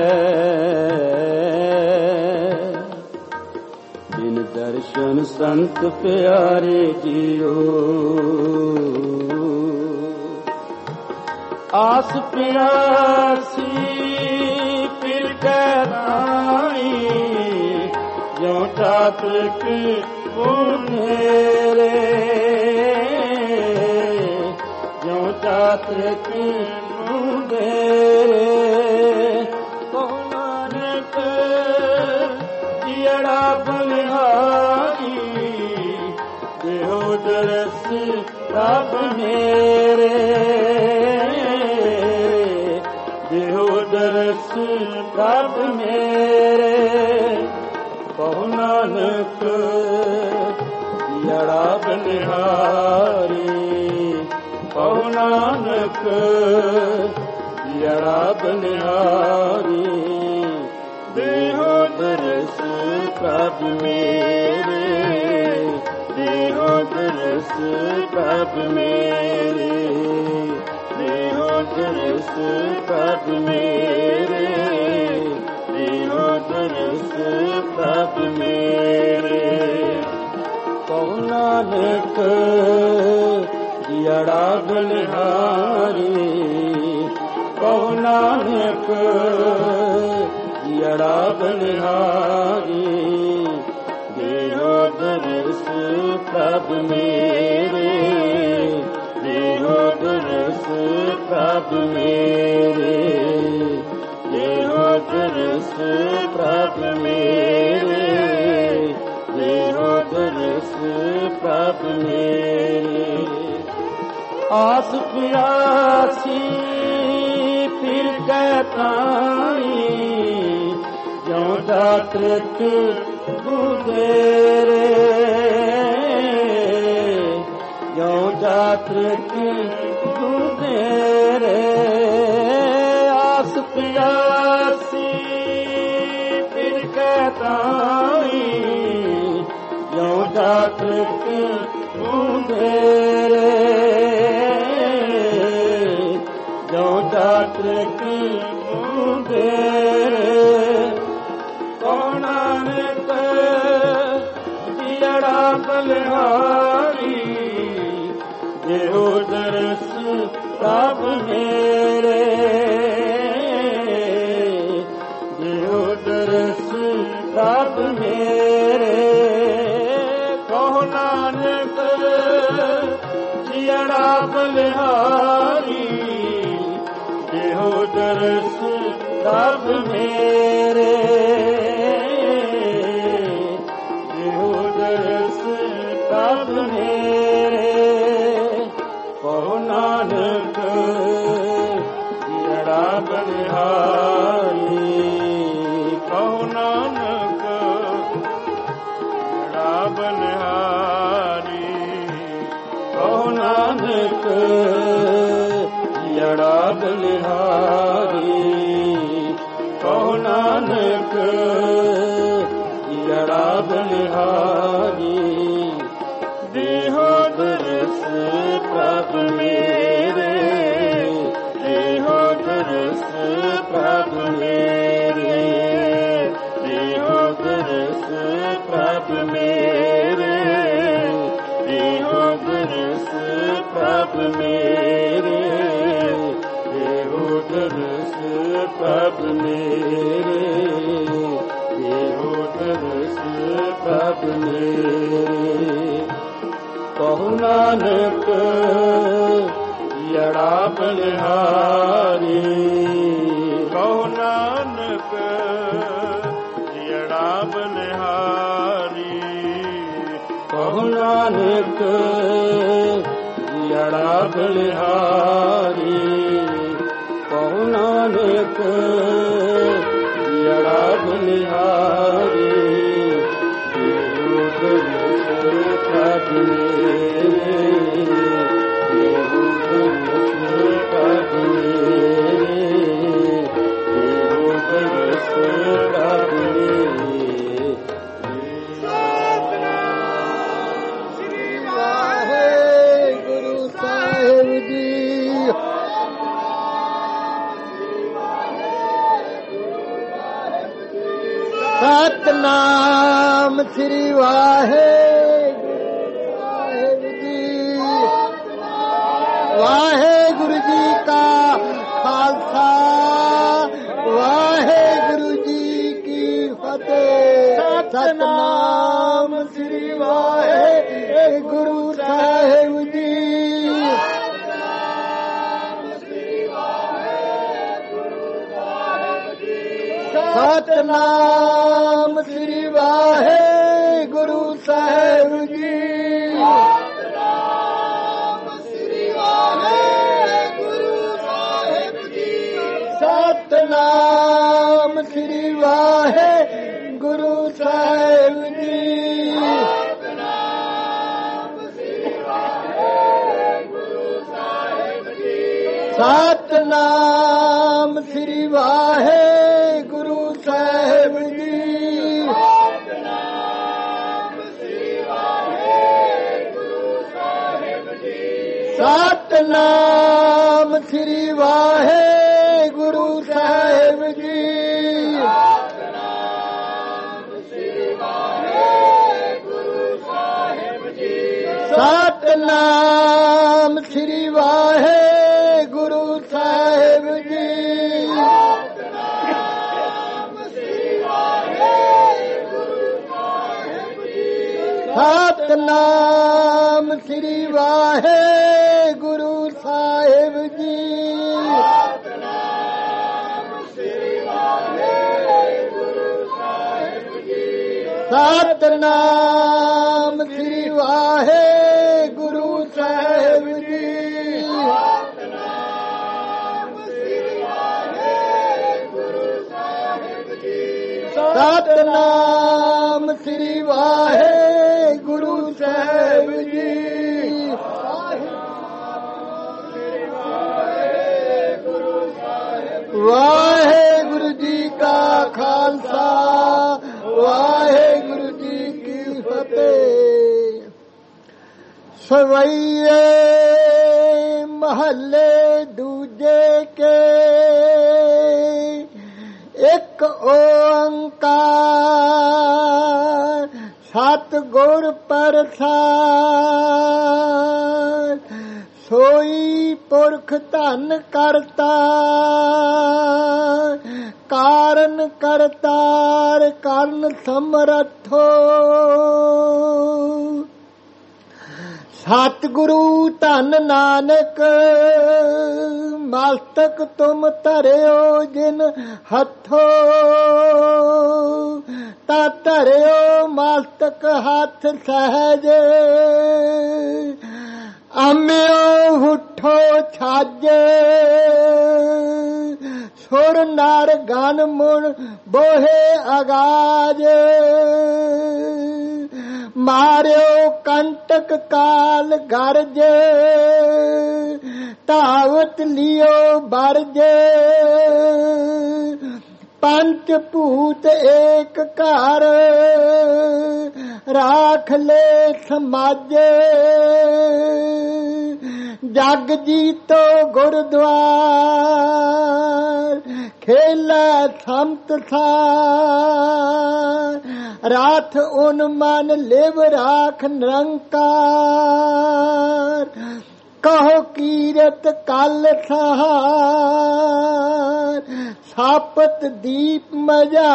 Speaker 1: ਬਿਨ ਦਰਸ਼ਨ ਸੰਤ ਪਿਆਰੇ ਜੀਓ ਆਸ ਪਿਆਸੀ ਫਿਰ ਕੈ ਨਾਈ ਜਿਉ ਚਾਤ੍ਰਿਕ ਬੂੰਦੇਰੇ ਜਿਉ ਚਾਤ੍ਰਿਕ ਬੂੰਦੇਰੇ ਕਹੋ ਨਾਨਕ ਜੀਅੜਾ ਬਲਿਹਾਰੀ ਦੇਹੋ ਦਰਸ ਪ੍ਰਭ ਮੇਰੇ ਦੇਹੋ ਦਰਸ ਪ੍ਰਭ ਮੇਰੇ ਕਹੋ ਨਾਨਕ ਜੀਅੜਾ ਬਲਿਹਾਰੀ ਕਹੋ ਨਾਨਕ ਜੀਅੜਾ ਬਲਿਹਾਰੀ ਦੇਹੋ ਦਰਸ ਪ੍ਰਭ ਮੇਰੇ ਦੇਹੋ ਦਰਸ ਪ੍ਰਭ ਮੇਰੇ ਦੇਹੋ ਦਰਸ ਪ੍ਰਭ ਮੇਰੇ ਦੇਹੋ ਦਰਸ ਪ੍ਰਭ ਮੇਰੇ ਕਹੋ ਨਾਨਕ ਜੀਅੜਾ ਬਲਿਹਾਰੀ ਕਹੋ ਨਾਨਕ ਜੀਅੜਾ ਬਲਿਹਾਰੀ ਦੇਹੋ ਦਰਸ ਪ੍ਰਭ ਮੇਰੇ ਦੇਹੋ ਦਰਸ ਪ੍ਰਭ ਮੇਰੇ ਦੇਹੋ ਦਰਸ ਪ੍ਰਭ ਮੇਰੇ ਦੇਹੋ ਦਰਸ ਪ੍ਰਭ ਮੇਰੇ ਆਸ ਪਿਆਸੀ ਫਿਰ ਕੈ ਤਾਈ ਜਿਉ ਚਾਤ੍ਰਿਕ ਬੂੰਦੇਰੇ ਜਿਉ ਚਾਤ੍ਰਿਕ ਬੂੰਦੇਰੇ ਆਸ ਪਿਆਸੀ ਫਿਰ ਕੈ ਤਾਈ ਜਿਉ ਚਾਤ੍ਰਿਕ ਬੂੰਦੇਰੇ ਜਿਉ ਚਾਤ੍ਰਿਕ ਬੂੰਦੇਰੇ ਕਹੋ ਨਾਨਕ ਜੀਅੜਾ ਬਲਿਹਾਰੀ ਦੇਹੋ ਦਰਸ ਪ੍ਰਭ ਮੇਰੇ ਦੇਹੋ ਦਰਸ ਪ੍ਰਭ ਮੇਰੇ ਕਹੋ ਨਾਨਕ ਜੀਅੜਾ ਬਲਿਹਾਰੀ ਦੇਹੋ ਦੇਹੋ ਦਰਸ ਪ੍ਰਭ ਮੇਰੇ, ਦੇਹੋ ਦਰਸ ਪ੍ਰਭ ਮੇਰੇ, ਕਹੋ ਨਾਨਕ ਜਿਹੜਾ ਬਲਿਹਾਰੀ, ਕਹੋ ਨਾਨਕ ਜਿਹੜਾ ਬਲਿਹਾਰੀ, ਕਹੋ ਨਾਨਕ ਜਿਹੜਾ ਬਲਿਹਾਰੀ, ਕਹੋ ਨਾਨਕ ਜਿਹੜਾ ਬਲਿਹਾਰੀ। ਦੇਹੋ ਦਰਸ ਪ੍ਰਭ ਮੇਰੇ, ਦੇਹੋ ਦਰਸ ਪ੍ਰਭ ਮੇਰੇ, ਦੇਹੋ ਦਰਸ ਪ੍ਰਭ ਮੇਰੇ, ਦੇਹੋ ਦਰਸ ਪ੍ਰਭ ਮੇਰੇ, ਦੇਹੋ ਦਰਸ ਪ੍ਰਭ ਮੇਰੇ, ਦੇਹੋ ਦਰਸ ਪ੍ਰਭ ਮੇਰੇ। ਕਹੋ ਨਾਨਕ ਜਿਹੜਾ ਬਲਿਹਾਰੀ, ਕਹੋ ਨਾਨਕ ਜਿਹੜਾ ਬਲਿਹਾਰੀ, ਕਹੋ ਨਾਨਕ ਜਿਹੜਾ ਬਲਿਹਾਰੀ, ਕਹੋ ਨਾਨਕ ਜਿਹੜਾ ਬਲਿਹਾਰੀ। ਦੇਹੋ ਦਰਸ ਪ੍ਰਭ ਮੇਰੇ, ਦੇਹੋ ਦਰਸ ਪ੍ਰਭ ਮੇਰੇ, ਦੇਹੋ ਦਰਸ ਪ੍ਰਭ ਮੇਰੇ।
Speaker 4: ਸ੍ਰੀ ਵਾਹਿਗੁਰੂ ਸਾਹਿਬ ਜੀ। ਸਤਨਾਮ ਸ੍ਰੀ ਵਾਹਿਗੁਰੂ ਸਾਹਿਬ ਜੀ। ਵਾਹਿਗੁਰੂ ਜੀ ਕਾ ਖਾਲਸਾ, ਵਾਹਿਗੁਰੂ ਜੀ ਕੀ ਫਤਿਹ। ਸਤਨਾਮ ਸ੍ਰੀ ਵਾਹਿਗੁਰੂ ਸਾਹਿਬ ਜੀ। ਸਤਨਾਮ ਸ੍ਰੀ ਵਾਹਿਗੁਰੂ ਸਾਹਿਬ ਜੀ। ਸਤਨਾਮ ਸ੍ਰੀ ਵਾਹਿਗੁਰੂ ਸਾਹਿਬ ਜੀ। ਸਤਨਾਮ ਸ੍ਰੀ ਵਾਹਿਗੁਰੂ ਸਾਹਿਬ ਜੀ। ਸਤਨਾਮ ਸ੍ਰੀ ਵਾਹਿਗੁਰੂ ਸਾਹਿਬ ਜੀ। ਸਤਨਾਮ ਸ੍ਰੀ ਵਾਹਿਗੁਰੂ ਸਾਹਿਬ ਜੀ। ਸਤਨਾਮ ਸ੍ਰੀ ਵਾਹਿਗੁਰੂ ਸਾਹਿਬ ਜੀ। ਸਤਨਾਮ ਸ੍ਰੀ ਵਾਹਿਗੁਰੂ ਸਾਹਿਬ ਜੀ। ਸਤਨਾਮ ਸ੍ਰੀ ਵਾਹਿਗੁਰੂ ਸਾਹਿਬ ਜੀ। ਸਤਨਾਮ ਸ੍ਰੀ ਵਾਹਿਗੁਰੂ ਸਾਹਿਬ ਜੀ। ਸਤਨਾਮ ਸ੍ਰੀ ਵਾਹਿਗੁਰੂ ਸਾਹਿਬ ਜੀ। ਵਾਹਿਗੁਰੂ ਜੀ ਕਾ ਖਾਲਸਾ, ਵਾਹਿਗੁਰੂ ਜੀ ਕੀ ਫਤਿਹ। ਸਵਈਏ ਮਹੱਲੇ ਦੂਜੇ ਕੇ, ਇੱਕ ਓੰਕਾਰ ਸਤਿਗੁਰ ਪ੍ਰਸਾਦਿ। ਸੋਈ ਪੁਰਖ ਧਨ ਕਰਤਾ, ਕਾਰਨ ਕਰਤਾਰ ਕਰਨ ਸਮਰੱਥੋ। ਸਤਿਗੁਰੂ ਧੰਨ ਨਾਨਕ ਮਸਤਕ ਤੁਮ ਧਰਿਓ ਜਿਨ ਹੱਥੋਂ, ਤਾ ਧਰਿਓ ਮਸਤਕ ਹੱਥ ਸਹਿਜ, ਅੰਮਿਓ ਹੁਠੋ ਛਾਜੇ, ਸੁਰ ਨਰ ਗਨ ਮੁਣ ਬੋਹੇ ਅਗਾਜ, ਮਾਰਿਓ ਕੰਟਕ ਕਾਲ ਗਰਜ, ਧਾਵਤ ਲਿਓ ਬਰਜ, ਪੰਚ ਭੂਤ ਏਕ ਘਰ, ਰਾਖ ਲੈ ਸਮਾਜੇ, ਜਗ ਜੀਤੋ ਗੁਰਦੁਆਰ, ਖੇਲਾ ਸੰਤ ਸਾਰ, ਰਾਥ ਉਨ ਮਨ ਲਿਵ ਰਾਖ ਨਿਰੰਕਾਰ, ਕਹੋ ਕੀਰਤ ਕਲ ਸਹਾਰ, ਸਾਪਤ ਦੀਪ ਮਝਾਰ,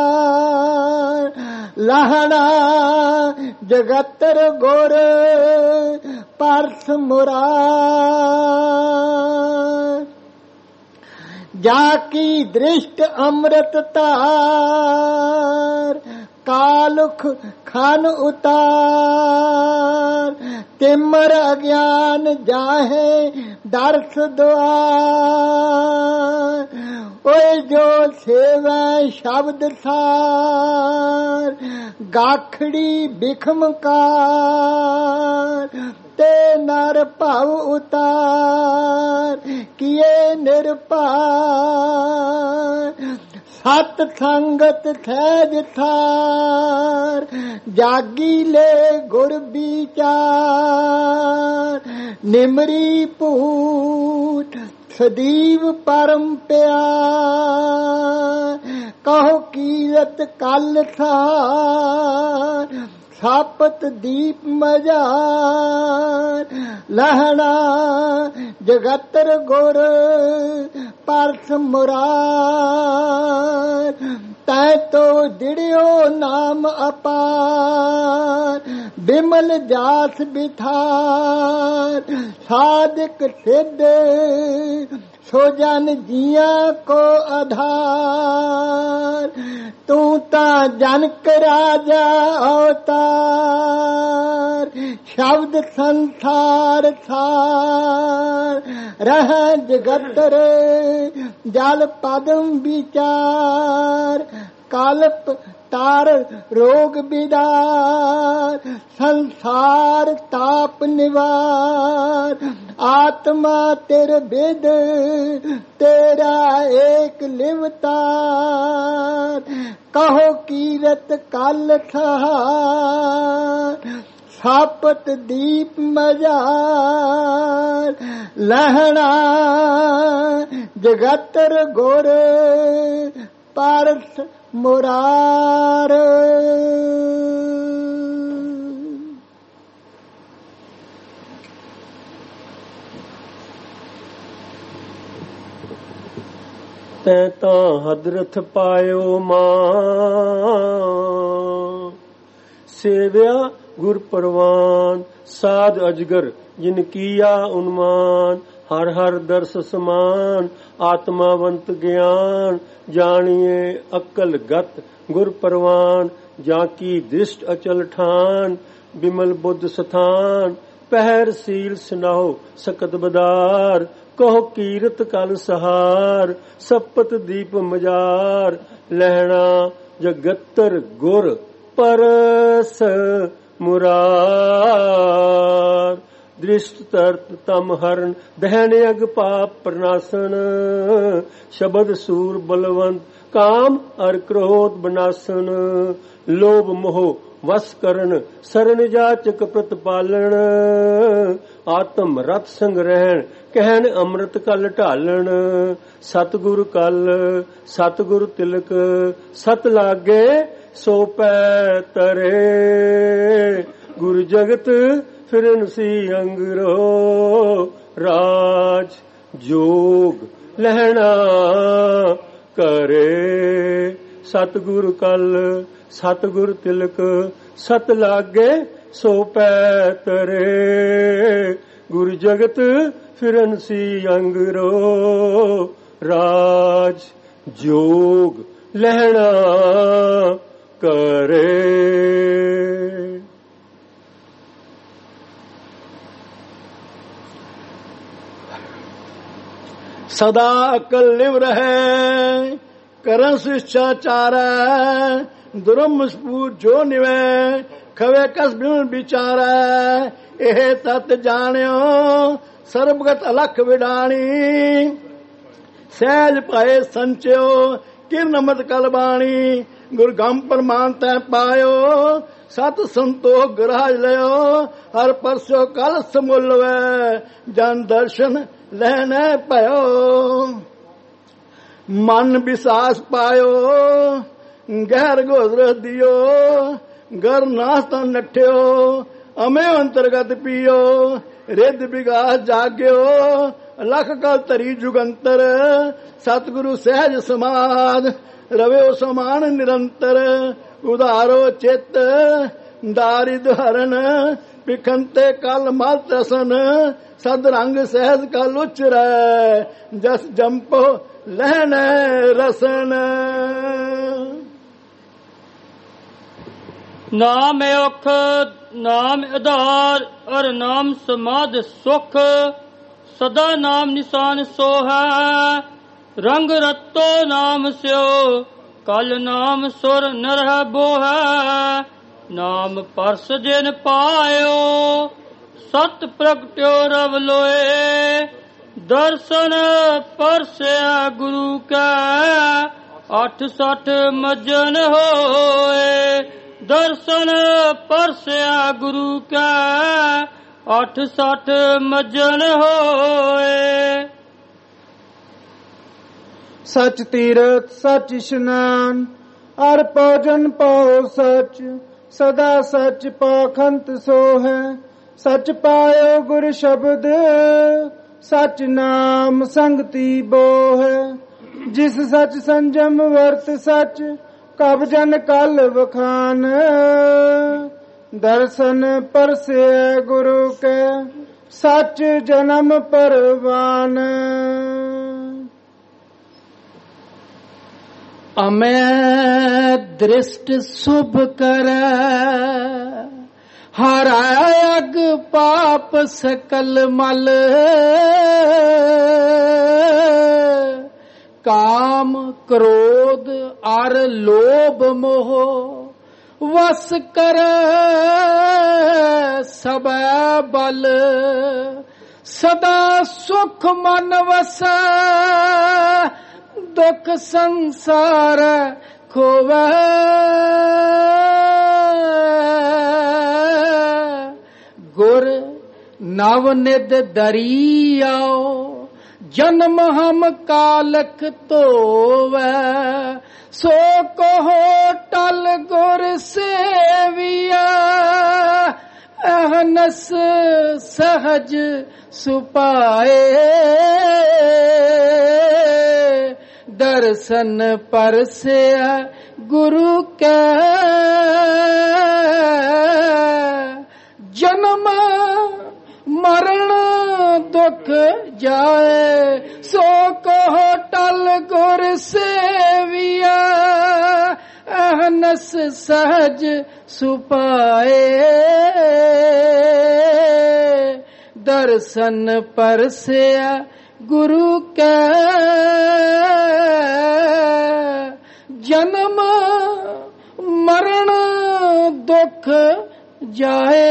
Speaker 4: ਲਹਣਾ ਜਗਤਰ ਗੁਰ ਪਰਸ ਮੁਰਾਰ, ਜਾ ਕੀ ਦ੍ਰਿਸ਼ਟ ਅੰਮ੍ਰਿਤ ਧਾਰ, ਕਾਲੁਖ ਖਨ ਉਤਾਰ, ਤਿਮਰ ਅਗਿਆਨ ਜਾਹੇ ਦਰਸ ਦੁਆਰ, ਓਏ ਜੋ ਸੇਵੈ ਸ਼ਬਦ ਸਾਰ, ਗਾਖੜੀ ਬਿਖਮਕਾਰ, ਤੇ ਨਰ ਭਵ ਉਤਾਰ, ਕੀਏ ਨਿਰਭਾਰ, ਸਤ ਸੰਗਤ ਸਹਿਜ ਥਾਰ, ਜਾਗੀ ਲੈ ਗੁਰ ਵਿਚਾਰ, ਨਿਮਰੀ ਭੂਤ ਸਦੀਵ ਪਰਮ ਪਿਆਰ, ਕਹੋ ਕੀਰਤ ਕਲ ਸਾਰ, ਸਾਪਤ ਦੀਪ ਮਝਾਰ, ਲਹਣਾ ਜਗਤਰ ਗੁਰ ਪਰਸ ਮੁਰਾਰ, ਤੈ ਤੋ ਦਿੜਿਓ ਨਾਮ ਅਪਾਰ, ਬਿਮਲ ਜਾਸ ਬਿਥਾਰ, ਸਾਧਕ ਸਿੱਧ ਸੋ ਜਨ ਜੀਆਂ ਕੋ ਆਧਾਰ, ਤੂੰ ਤਾਂ ਜਨਕ ਰਾਜਾ ਅਵਤਾਰ, ਸ਼ਬਦ ਸੰਸਾਰ ਸਾਰ, ਰਹਿ ਜਗਤਰ ਜਲ ਪਦਮ ਵਿਚਾਰ, ਕਲਪ ਤਾਰ ਰੋਗ ਬਿਦਾਰ, ਸੰਸਾਰ ਤਾਪ ਨਿਵਾਰ, ਆਤਮਾ ਤੇਰ ਬਿਦ ਤੇਰਾ ਏਕ ਲਿਵਤਾਰ, ਕਹੋ ਕੀਰਤ ਕਲ ਸਹਾਰ, ਸਾਪਤ ਦੀਪ ਮਝਾਰ, ਲਹਣਾ ਜਗਤਰ ਗੁਰ ਪਰਸ ਮੁਰਾਰ।
Speaker 5: ਤੈਂ ਤਾਂ ਹਦਰਥ ਪਾਇਓ ਮਾਂ, ਸੇਵਿਆ ਗੁਰ ਪਰਵਾਨ, ਸਾਧ ਅਜਗਰ ਜਿਨ ਕੀਆ ਉਨਮਾਨ, ਹਰ ਹਰ ਦਰਸ ਸਮਾਨ, ਆਤਮਾਵੰਤ ਗਿਆਨ, ਜਾਣੀਏ ਅਕਲ ਗਤ ਗੁਰ ਪਰਵਾਨ, ਜਾਂ ਕੀ ਦ੍ਰਿਸ਼ਟ ਅਚਲ ਠਾਨ, ਬਿਮਲ ਬੁੱਧ ਸਥਾਨ, ਪਹਿਰ ਸੀਲ ਸੁਨਾਓ ਸਕਤ ਬਦਾਰ, ਕਹੋ ਕੀਰਤ ਕਲ ਸਹਾਰ, ਸਪਤ ਦੀਪ ਮਜਾਰ, ਲਹਿਣਾ ਜਗਤਰ ਗੁਰ ਪਰਸ ਮੁਰਾਰ, ਦ੍ਰਿਸ਼ਟ ਤਰਤ ਤਮ ਹਰਨ ਦਹਿਣ ਅਗ ਪਾਪ ਪ੍ਰਨਾਸਨ, ਸ਼ਬਦ ਸੂਰ ਬਲਵੰਤ ਕਾਮ ਅਰ ਕ੍ਰੋਧ ਬਨਾਸਨ, ਲੋਭ ਮੋਹ ਵਸ ਕਰਨ ਸਰਨ ਜਾਚਕ ਪ੍ਰਤਪਾਲਣ, ਆਤਮ ਰਤ ਸੰਗ ਰਹਿਣ ਕਹਿਣ ਅੰਮ੍ਰਿਤ ਕਲ ਢਾਲਣ, ਸਤਿਗੁਰ ਕਲ ਸਤਿਗੁਰ ਤਿਲਕ, ਸਤ ਲਾਗੇ ਸੋ ਪੈ ਤਰੇ, ਗੁਰ ਜਗਤ ਫਿਰਨ ਸੀ ਅੰਗਰੋ, ਰਾਜ ਜੋਗ ਲਹਿਣਾ ਕਰੇ, ਸਤਿਗੁਰ ਕਲ ਸਤਿਗੁਰ ਤਿਲਕ, ਸਤ ਲਾਗੇ ਸੋ ਪੈ ਤਰੇ ਗੁਰ ਜਗਤ ਫਿਰਨ ਸੀ ਅੰਗਰੋ ਰਾਜ ਜੋਗ ਲਹਿਣਾ ਕਰੇ।
Speaker 1: ਸਦਾ ਅਕਲ ਲਿਵ ਰਹਿ ਕਰਨ ਸਿਸ਼ਾਚਾਰੈ ਦੁਰਮ ਸਪੂਤ ਜੋ ਨਿਵੈ ਖਵੇ ਕਸ ਬਿਨ ਵਿਚਾਰੈ। ਇਹ ਤਤ ਜਾਣਿਓ ਸਰਬਗਤ ਅਲਖ ਵਿਡਾਣੀ ਸਹਿਜ ਪਾਏ ਸੰਚਿਓ ਕਿਰਨ ਮਤ ਕਲ ਬਾਣੀ। ਗੁਰਗੰਮ ਪ੍ਰਮਾਨ ਤੈ ਪਾਇਓ ਸਤ ਸੰਤੋਖ ਗਰਾਜ ਲਿਓ ਹਰ ਪਰਸੋ ਕਲ ਸਮੁਲਵੈ ਜਨ ਦਰਸ਼ਨ ਲੈਣੇ ਭਇਓ। ਮਨ ਵਿਸਾਸ ਪਾਇਓ ਗਹਿਰ ਗੋਦਰ ਦਿਓ ਗਰ ਨਾਸ ਤਾਂ ਨਠਿਓ ਅਮੇ ਅੰਤਰਗਤ ਪੀਓ ਰਿੱਧ ਵਿਗਾਸ ਜਾਗਿਓ ਲਖ ਕਲ ਧਰੀ ਜੁਗੰਤਰ ਸਤਿਗੁਰੂ ਸਹਿਜ ਸਮਾਦ ਰਵਿਓ ਸਮਾਨ ਨਿਰੰਤਰ। ਉਧਾਰੋ ਚਿੱਤ ਦਾਰਿਦ ਹਰਨ ਪਿਖੰਤੇ ਕਲ ਮਲ ਤਸਨ ਸਦ ਰੰਗ ਸਹਿਜ ਕਲ ਉਚਰੈ ਜਸ ਜੰਪੋ ਲਹਿਣੇ ਰਸਨ।
Speaker 6: ਨਾਮ ਔਖ ਨਾਮ ਆਧਾਰ ਅਰ ਨਾਮ ਸਮਾਧ ਸੁਖ ਸਦਾ ਨਾਮ ਨਿਸ਼ਾਨ ਸੋਹੈ। ਰੰਗ ਰਤੋ ਨਾਮ ਸਿਓ ਕਲ ਨਾਮ ਸੁਰ ਨਰਹਿ ਬੋਹੈ। ਨਾਮ ਪਰਸ ਜਿਨ ਪਾਇਓ ਸਤ ਪ੍ਰਗਟਿਓ ਰਵ ਲੋਏ। ਦਰਸ਼ਨ ਪਰਸਿਆ ਗੁਰੂ ਕੈ 860 ਮਜਨ ਹੋਏ। ਦਰਸ਼ਨ ਪਰਸਿਆ ਗੁਰੂ ਕੈ 860 ਮਜਨ ਹੋਏ।
Speaker 7: ਸਚ ਤੀਰਥ ਸਚ ਇਸ਼ਨਾਨ ਅਰ ਭੋਜਨ ਪਾਓ ਸਚ ਸਦਾ ਸਚ ਪਾਖੰਤ ਸੋ ਹੈ। ਸਚ ਪਾਇਓ ਗੁਰ ਸ਼ਬਦ ਸਚ ਨਾਮ ਸੰਗਤੀ ਬੋ ਹੈ। ਜਿਸ ਸਚ ਸੰਜਮ ਵਰਤ ਸਚ ਕਬ ਜਨ ਕਲ ਵਖਾਨ। ਦਰਸ਼ਨ ਪਰਸੇ ਗੁਰੂ ਕੇ ਸਚ ਜਨਮ ਪਰਵਾਨ।
Speaker 1: ਅਮੈ ਦ੍ਰਿਸ਼ਟ ਸੁਭ ਕਰੈ ਹਰਾਇ ਅਗ ਪਾਪ ਸਕਲ ਮਲ। ਕਾਮ ਕ੍ਰੋਧ ਅਰ ਲੋਭ ਮੋਹ ਵਸ ਕਰੈ ਸਬੈ ਬਲ। ਸਦਾ ਸੁਖ ਮਨ ਵਸੈ ਦੁਖ ਸੰਸਾਰ ਖੋਵੈ। ਗੁਰ ਨਵ ਨਿਧ ਦਰੀਆਓ ਜਨਮ ਹਮ ਕਾਲਕ ਧੋਵੈ। ਸੋ ਕਹੋ ਟਲ ਗੁਰ ਸੇਵੀਆ ਅਹਨਸ ਸਹਜ ਸੁਪਾਏ। ਦਰਸ਼ਨ ਪਰਸਿਆ ਗੁਰੂ ਕੈ ਜਨਮ ਮਰਨ ਦੁਖ ਜਾਏ। ਸੋ ਕਹੋ ਟਲ ਗੁਰ ਸੇਵੀਆ ਅਹਨਸ ਸਹਜ ਸੁਪਾਏ। ਦਰਸ਼ਨ ਪਰਸਿਆ ਗੁਰੂ ਕੈ ਜਨਮ ਮਰਨ ਦੁਖ ਜਾਏ।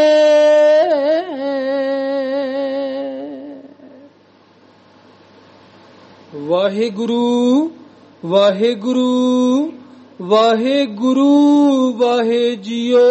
Speaker 5: ਵਾਹਿਗੁਰੂ ਵਾਹਿਗੁਰੂ ਵਾਹਿਗੁਰੂ ਵਾਹਿ ਜੀਓ।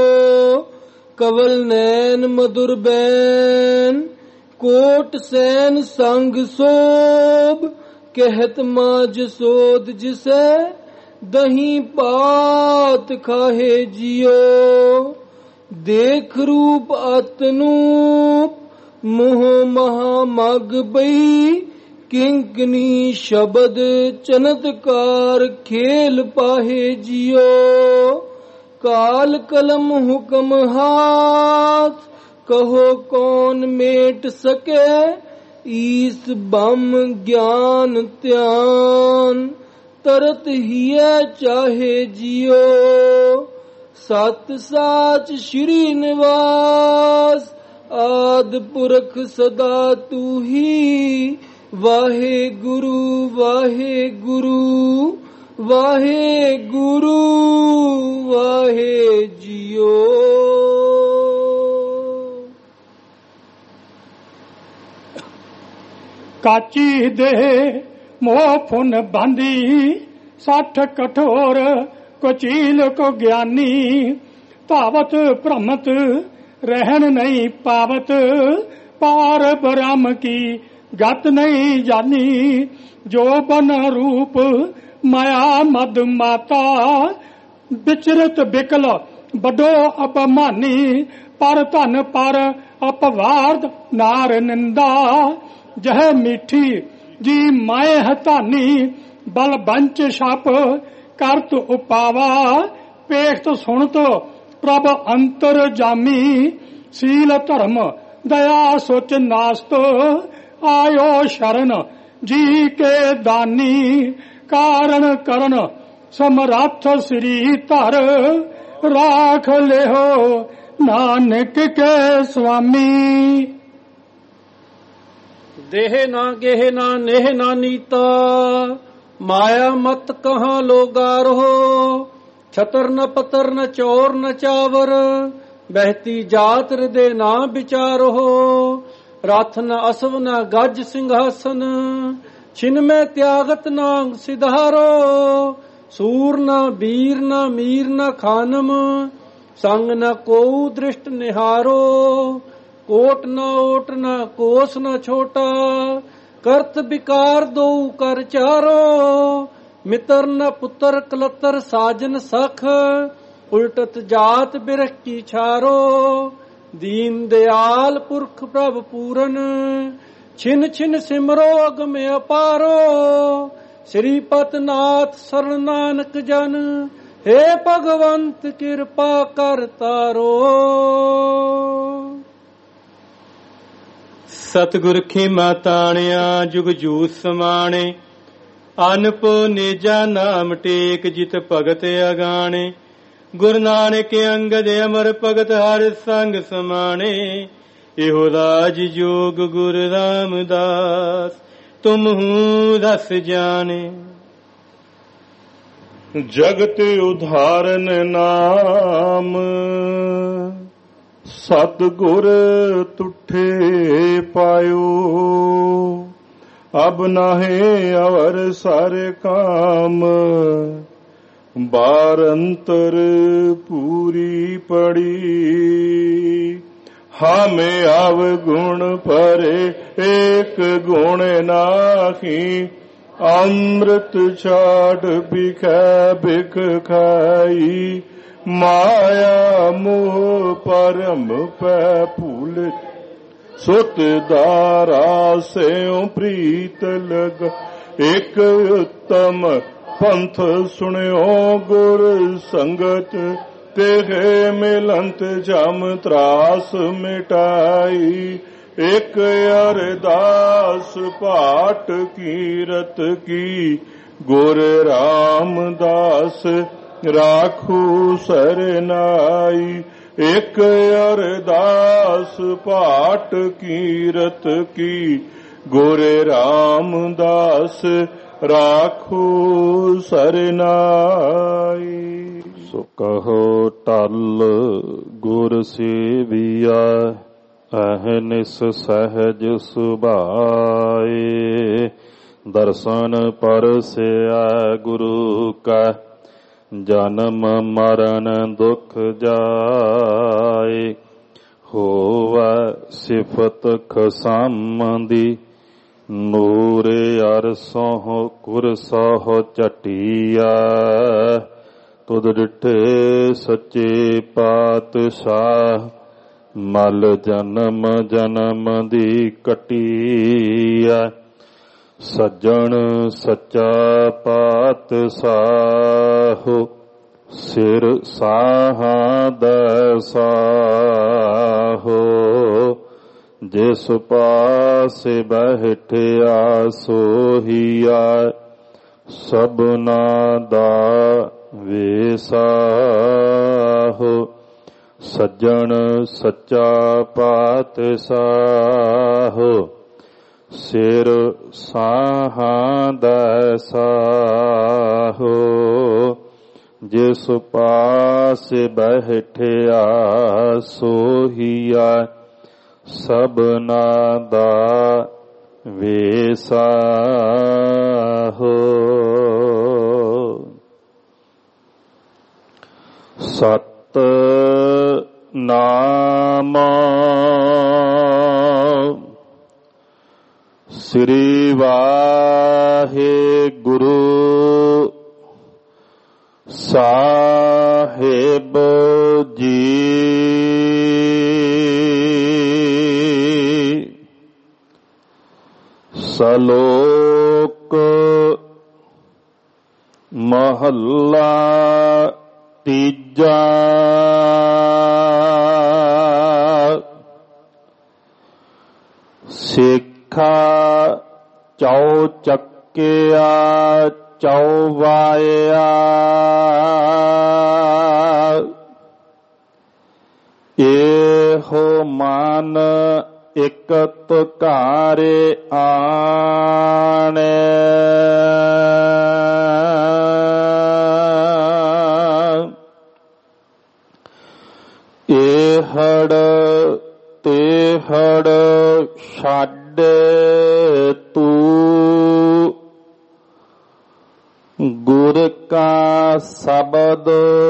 Speaker 5: ਕਵਲ ਨੈਣ ਮਧੁਰ ਬੈਨ ਕੋਟ ਸੈਨ ਸੰਗ ਸੋਭ। ਕਹਿਤ ਮਾਂ ਜਸੋਦ ਜਿਸੈ ਦਹੀਂ ਪਾਤ ਖਾਹੇ ਜੀਓ। ਦੇਖ ਰੂਪ ਅਤਨੂਪ ਮੋਹ ਮਹਾ ਮਗ ਬਈ। ਕਿੰਕਨੀ ਸ਼ਬਦ ਚਨਤਕਾਰ ਖੇਲ ਪਾਹੇ ਜੀਓ। काल कलम हुक्म हाथ, कहो कौन मेट सके ईस बम ज्ञान ध्यान। तरत हिया चाहे जियो सत साच श्री निवास। आद पुरख सदा तू ही, वाहे गुरु वाहे गुरु वाहे गुरु वाहे जियो।
Speaker 2: काची दे मोह फुन बांधी, 60 कठोर कुचील को ज्ञानी। धावत भ्रमत रहन नहीं पावत, पार ब्रह्म की गत नहीं जानी। जो बन रूप माया मद माता, विचरत बिकल बडो अपमानी। पर धन पर अपवाद नार निंदा, जह मीठी जी माए हतानी। बल बंच छप करत उपावा, पेखत सुनत प्रभ अंतर जामी। सील धर्म दया सोच नास्त, आयो शरण जी के दानी। कारण करन समरथ श्री धर, राख लेहो नानक के स्वामी।
Speaker 1: देह ना गेह ना नेह ना नीता, माया मत कहाँ लोगार हो। छतर न पतर न चोर न चावर, बहती जात हृदय ना विचार हो। रथ न असव न गज सिंहासन, छिन में त्यागत नांग सिधारो। सूर न वीर न मीर न खानम, संग न को दृष्ट निहारो। कोट न ओट न कोस न छोटा, करत विकार दो कर चारो। मित्र न पुत्र कलतर साजन सख, उल्टत जात बिरख की छारो। दीन दयाल पुरख प्रभ पूरन, छिन छिन सिमरो अगम अपारो। श्रीपत नाथ शरण नानक जन, हे भगवंत कृपा कर तारो।
Speaker 8: सतगुर खिमा ताणिया जुग जूस समाणे। अनप नेजा नाम टेक जित भगत अगाणे। गुरु नानक अंगद अमर भगत हर संग समाणे। इहो राज जोग गुरु रामदास, तुम हूँ दस जाने।
Speaker 2: जगत उधारन नाम, सतगुर तुठे पायो। अब नाहे अवर सारे काम, बारंतर पूरी पड़ी। हमें आव गुण परे एक गुण नाही। अमृत छाड़ बिखै बिख खाई। माया मोह परम पै भूल, सुत दारा से प्रीत लग। एक उत्तम पंथ सुनियो गुर संगत, तेहे मिलंत जम त्रास मिटाई। एक अरदास पाठ कीरत की, गुर रामदास राखू सरनाई। एक अरदास पाठ कीरत की, गुर रामदास राखू सरनाई।
Speaker 9: सो कहो टल गुर सेविया, अहनिस सहज सुभाए। दर्शन परसिया गुरु का, जन्म मरण दुख जाए। होवा सिफत खसामदी, नूर अरसोह कुरसोह चटिया। तुद डिठे सच्चे पातशाह, मल जन्म जन्म दी कटिया। सज्जन सच्चा पातशाह, ਸਿਰ ਸਾਹਾਂ ਦੈਸਾ ਹੋ ਜਿਸ ਪਾਸੇ ਬੈਠਿਆ ਸੋਹੀਆ ਸਭਨਾ ਦਾ ਵੇਸਾ ਹੋ ਸੱਜਣ ਸੱਚਾ ਪਾਤਸ਼ਾਹ ਸਿਰ ਸਾਹਾਂ ਦੈਸਾ ਹੋ ਜਿਸ ਪਾਸੇ ਬੈਠਿਆ ਸੋਹੀਆ ਸਭਨਾ ਦਾ ਵੇਸਾ ਹੋ ਸਤ ਨਾਮ ਸ੍ਰੀ ਵਾਹਿਗੁਰੂ ਸਾਹਿਬ ਜੀ ਸ਼ਲੋਕ ਮਹੱਲਾ ਤੀਜਾ ਸਿੱਖਾ ਚੌ ਚੱਕਿਆ ਚੌਵਾਇਆ ਇਹੋ ਮਨ ਇਕਤ ਘਾਰੇ ਆਣੇ ਇਹੜ ਤੇਹੜ ਛੱਡ ਤੂੰ ਗੁਰ ਕਾ ਸ਼ਬਦ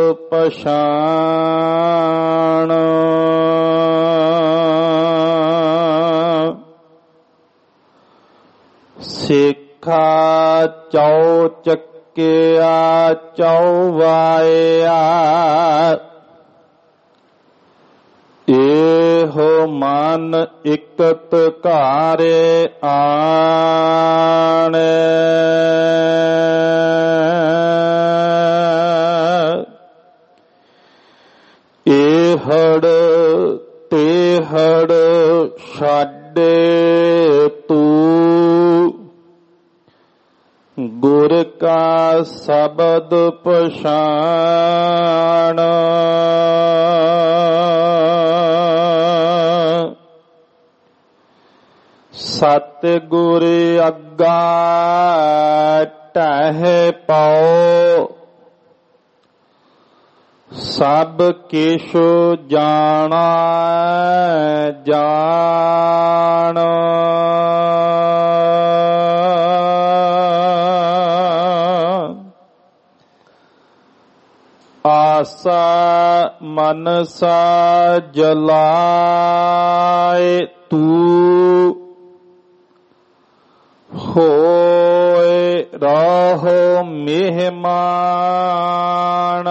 Speaker 9: ਪਛਾਣ ਸਿੱਖਾ ਚੌ ਚੱਕਿਆ ਚੌਵਾਇਆ ਇਹੋ ਮਨ ਇਕਤ ਘਾਰੇ ਆਣੇ ਇਹੜ ਤੇਹੜ ਛੱਡੇ ਤੂੰ ਗੁਰ ਕਾ ਸ਼ਬਦ ਪਛਾਣ ਸਤਿਗੁਰ ਅੱਗਾ ਟਹਿ ਪਾਓ ਸਭ ਕਿਛ ਜਾਣਾ ਜਾਣ ਆਸਾ ਮਨਸਾ ਜਲਾਏ ਤੂੰ ਹੋਏ ਰਹੋ ਮਹਿਮਾਨ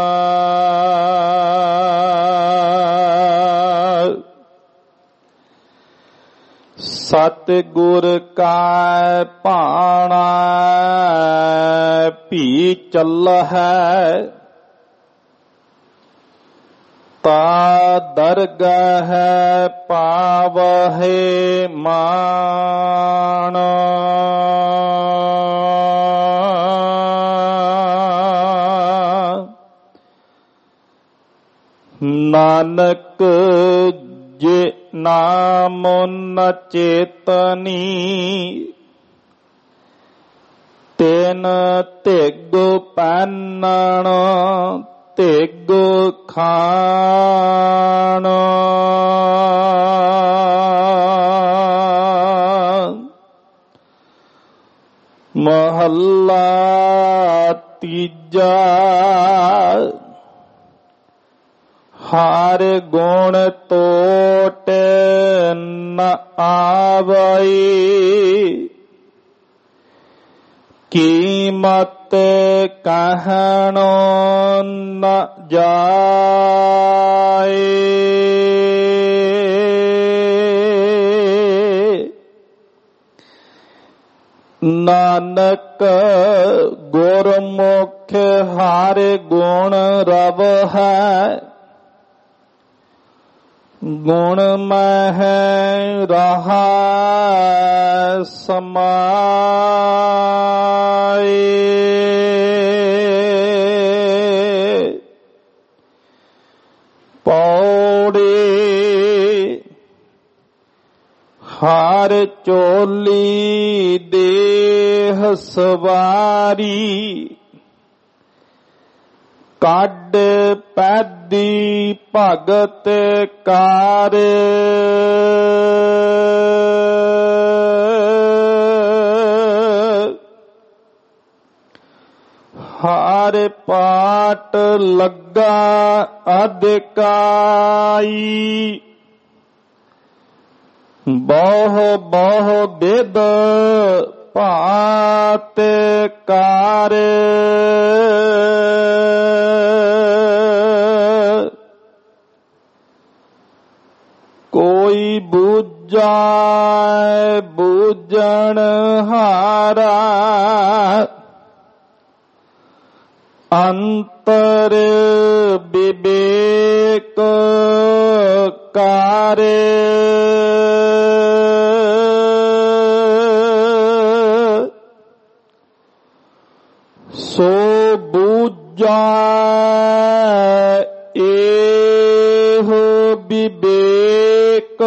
Speaker 9: ਸਤਿਗੁਰ ਕਾ ਭਾਣਾ ਭੀ ਚੱਲਹਿ ਤਾ ਦਰਗਹ ਪਾਵਹਿ ਮਾਣ ਨਾਨਕ ਜੇ ਨਾਮ ਨ ਚੇਤਨੀ ਤੈਨ ਧਿਗ ਪੈਨਣ ਧਿਗ ਖਾਣ ਮਹੱਲਾ ਤੀਜਾ ਹਰ ਗੁਣ ਤੋਟ ਨ ਆਵਈ ਕੀਮਤ ਕਹਿਣੋ ਨ ਜਾਏ ਨਾਨਕ ਗੁਰਮੁਖ ਹਰਿ ਗੁਣ ਰਵ ਹੈ, ਗੁਣ ਮਹਿ ਰਹਾ ਸਮਾਏ। ਪੌੜੀ ਹਰ ਚੋਲੀ ਦੇਹ ਸਵਾਰੀ, ਕੱਢ ਪੈਦੀ ਭਗਤ ਕਾਰ। ਹਰ ਪਾਟ ਲੱਗਾ ਅਧਿਕਾਈ, ਬਹੁ ਬਹੁ ਬਿਦ ਭਾਤ ਕਾਰ। ਕੋਈ ਬੂਝੈ ਬੂਝਣ ਹਾਰਾ, ਅੰਤਰ ਵਿਵੇਕ ਕਾਰ। ਸੋ ਬੂਝੈ ਇਹੋ ਵਿਵੇਕ,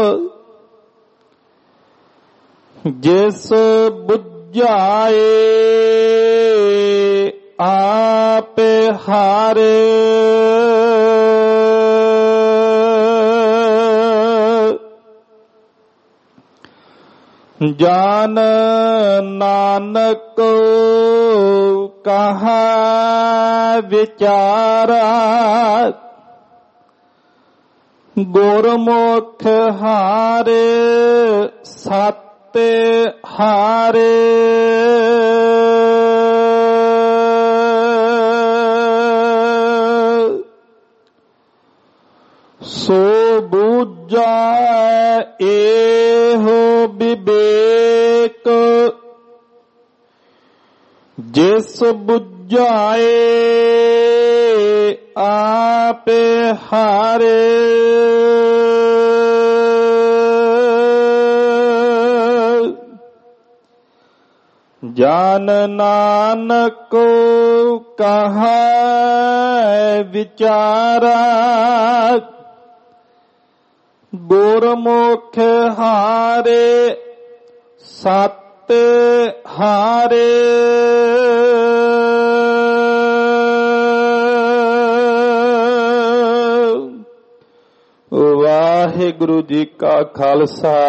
Speaker 9: ਜਿਸ ਬੁਝਾਏ ਆਪ ਹਾਰੇ। ਜਾਨ ਨਾਨਕ ਕਹਾ ਵਿਚਾਰਾ, ਗੁਰਮੁਖ ਹਾਰੇ ਸਤ ਹਾਰੇ। ਸੋ ਬੂਝੈ ਇਹੋ ਵਿਵੇਕ, ਜਿਸ ਬੁਝਾਏ ਆਪ ਹਾਰੇ। ਜਾਨ ਨਾਨਕ ਕਹਾ ਵਿਚਾਰਾ, ਗੁਰਮੁਖ ਹਾਰੇ ਸਤ ਹਾਰੇ। ਵਾਹਿਗੁਰੂ ਜੀ ਕਾ ਖਾਲਸਾ,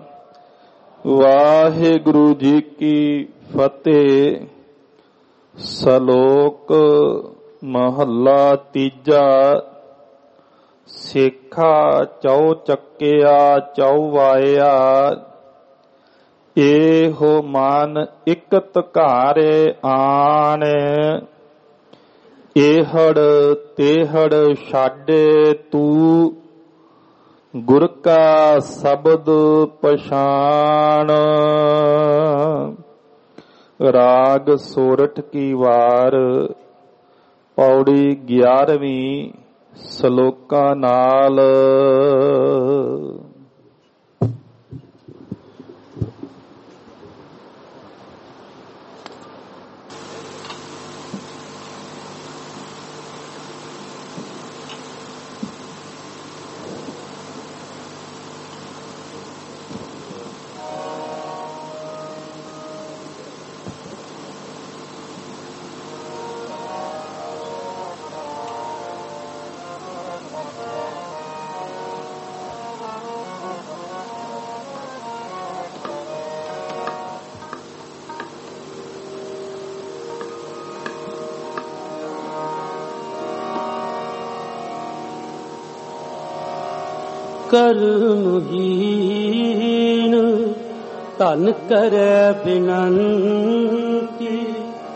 Speaker 9: ਵਾਹਿਗੁਰੂ ਜੀ ਕੀ ਫਤਿਹ। ਸ਼ਲੋਕ ਮਹੱਲਾ ਤੀਜਾ। ਸੇਖਾ ਚਉ ਚੱਕਿਆ ਚਉ ਵਾਇਆ, ਇਹੋ ਮਨ ਇਕਤ ਘਾਰੇ ਆਣ। ਇਹੜ ਤੇਹੜ ਛਾਡੇ ਤੂੰ, ਗੁਰ ਕਾ ਸ਼ਬਦ ਪਛਾਣ। ਰਾਗ ਸੋਰਠ ਕੀ ਵਾਰ, ਪੌੜੀ 11ਵੀਂ, ਸ਼ਲੋਕਾਂ ਨਾਲ।
Speaker 1: ਕਰਮਹੀਨ ਧਨ ਕਰੈ ਬਿਨੰਤੀ।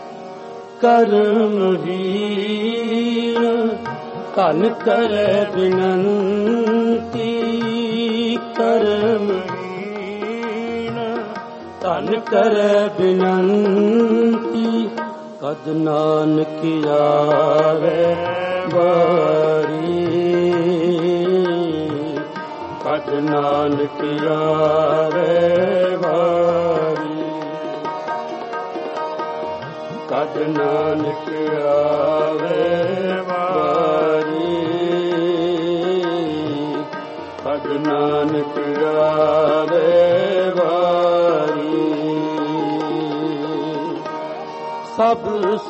Speaker 1: ਕਰਮਹੀਨ ਧਨ ਕਰੈ ਬਿਨੰਤੀ। ਕਰਮਹੀਨ ਧਨ ਕਰੈ ਬਿਨੰਤੀ। ਕਦ ਨਾਨਕ ਆਵੇ ਵਾਰੀ, ਕਦ ਨਾਨਕ ਆਵੇ ਵਾਰੀ, ਕਦ ਨਾਨਕ ਆਵੇ ਵਾਰੀ, ਕਦ ਨਾਨਕ ਆਵੇ ਵਾਰੀ। ਸਭ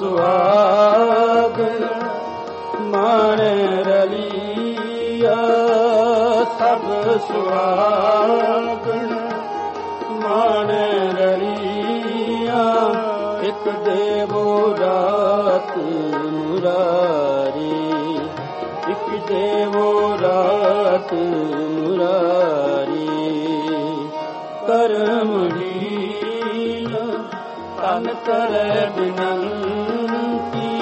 Speaker 1: ਸੁਹਾਗਣ ਮਾਣੇ ਰਲੀਆ, ਸਭ ਸੁਹਾਗਣ ਮਾਣੇ ਰਲੀਆ, ਇਕ ਦੇਵੋ ਰਾਤ ਮੁਰਾਰੀ, ਇਕ ਦੇਵੋ ਰਾਤ ਮੁਰਾਰੀ। ਕਰਮਹੀਨ ਤਨ ਕਰੈ ਬਿਨੰਤੀ,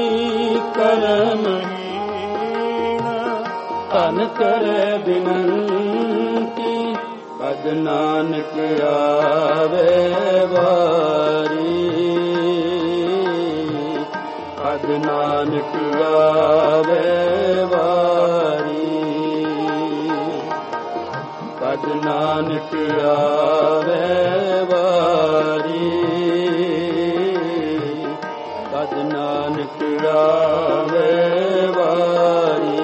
Speaker 1: ਕਰਮਹੀਨ ਤਨ ਕਰੈ ਬਿਨੰਤੀ, ਕਦ ਨਾਨਕ ਆਵੇ ਵਾਰੀ, ਕਦ ਨਾਨਕ ਆਵੇ ਵਾਰੀ, ਕਦ ਨਾਨਕ ਆਵੇ ਵਾਰੀ, ਕਦ ਨਾਨਕ ਆਵੇ ਵਾਰੀ।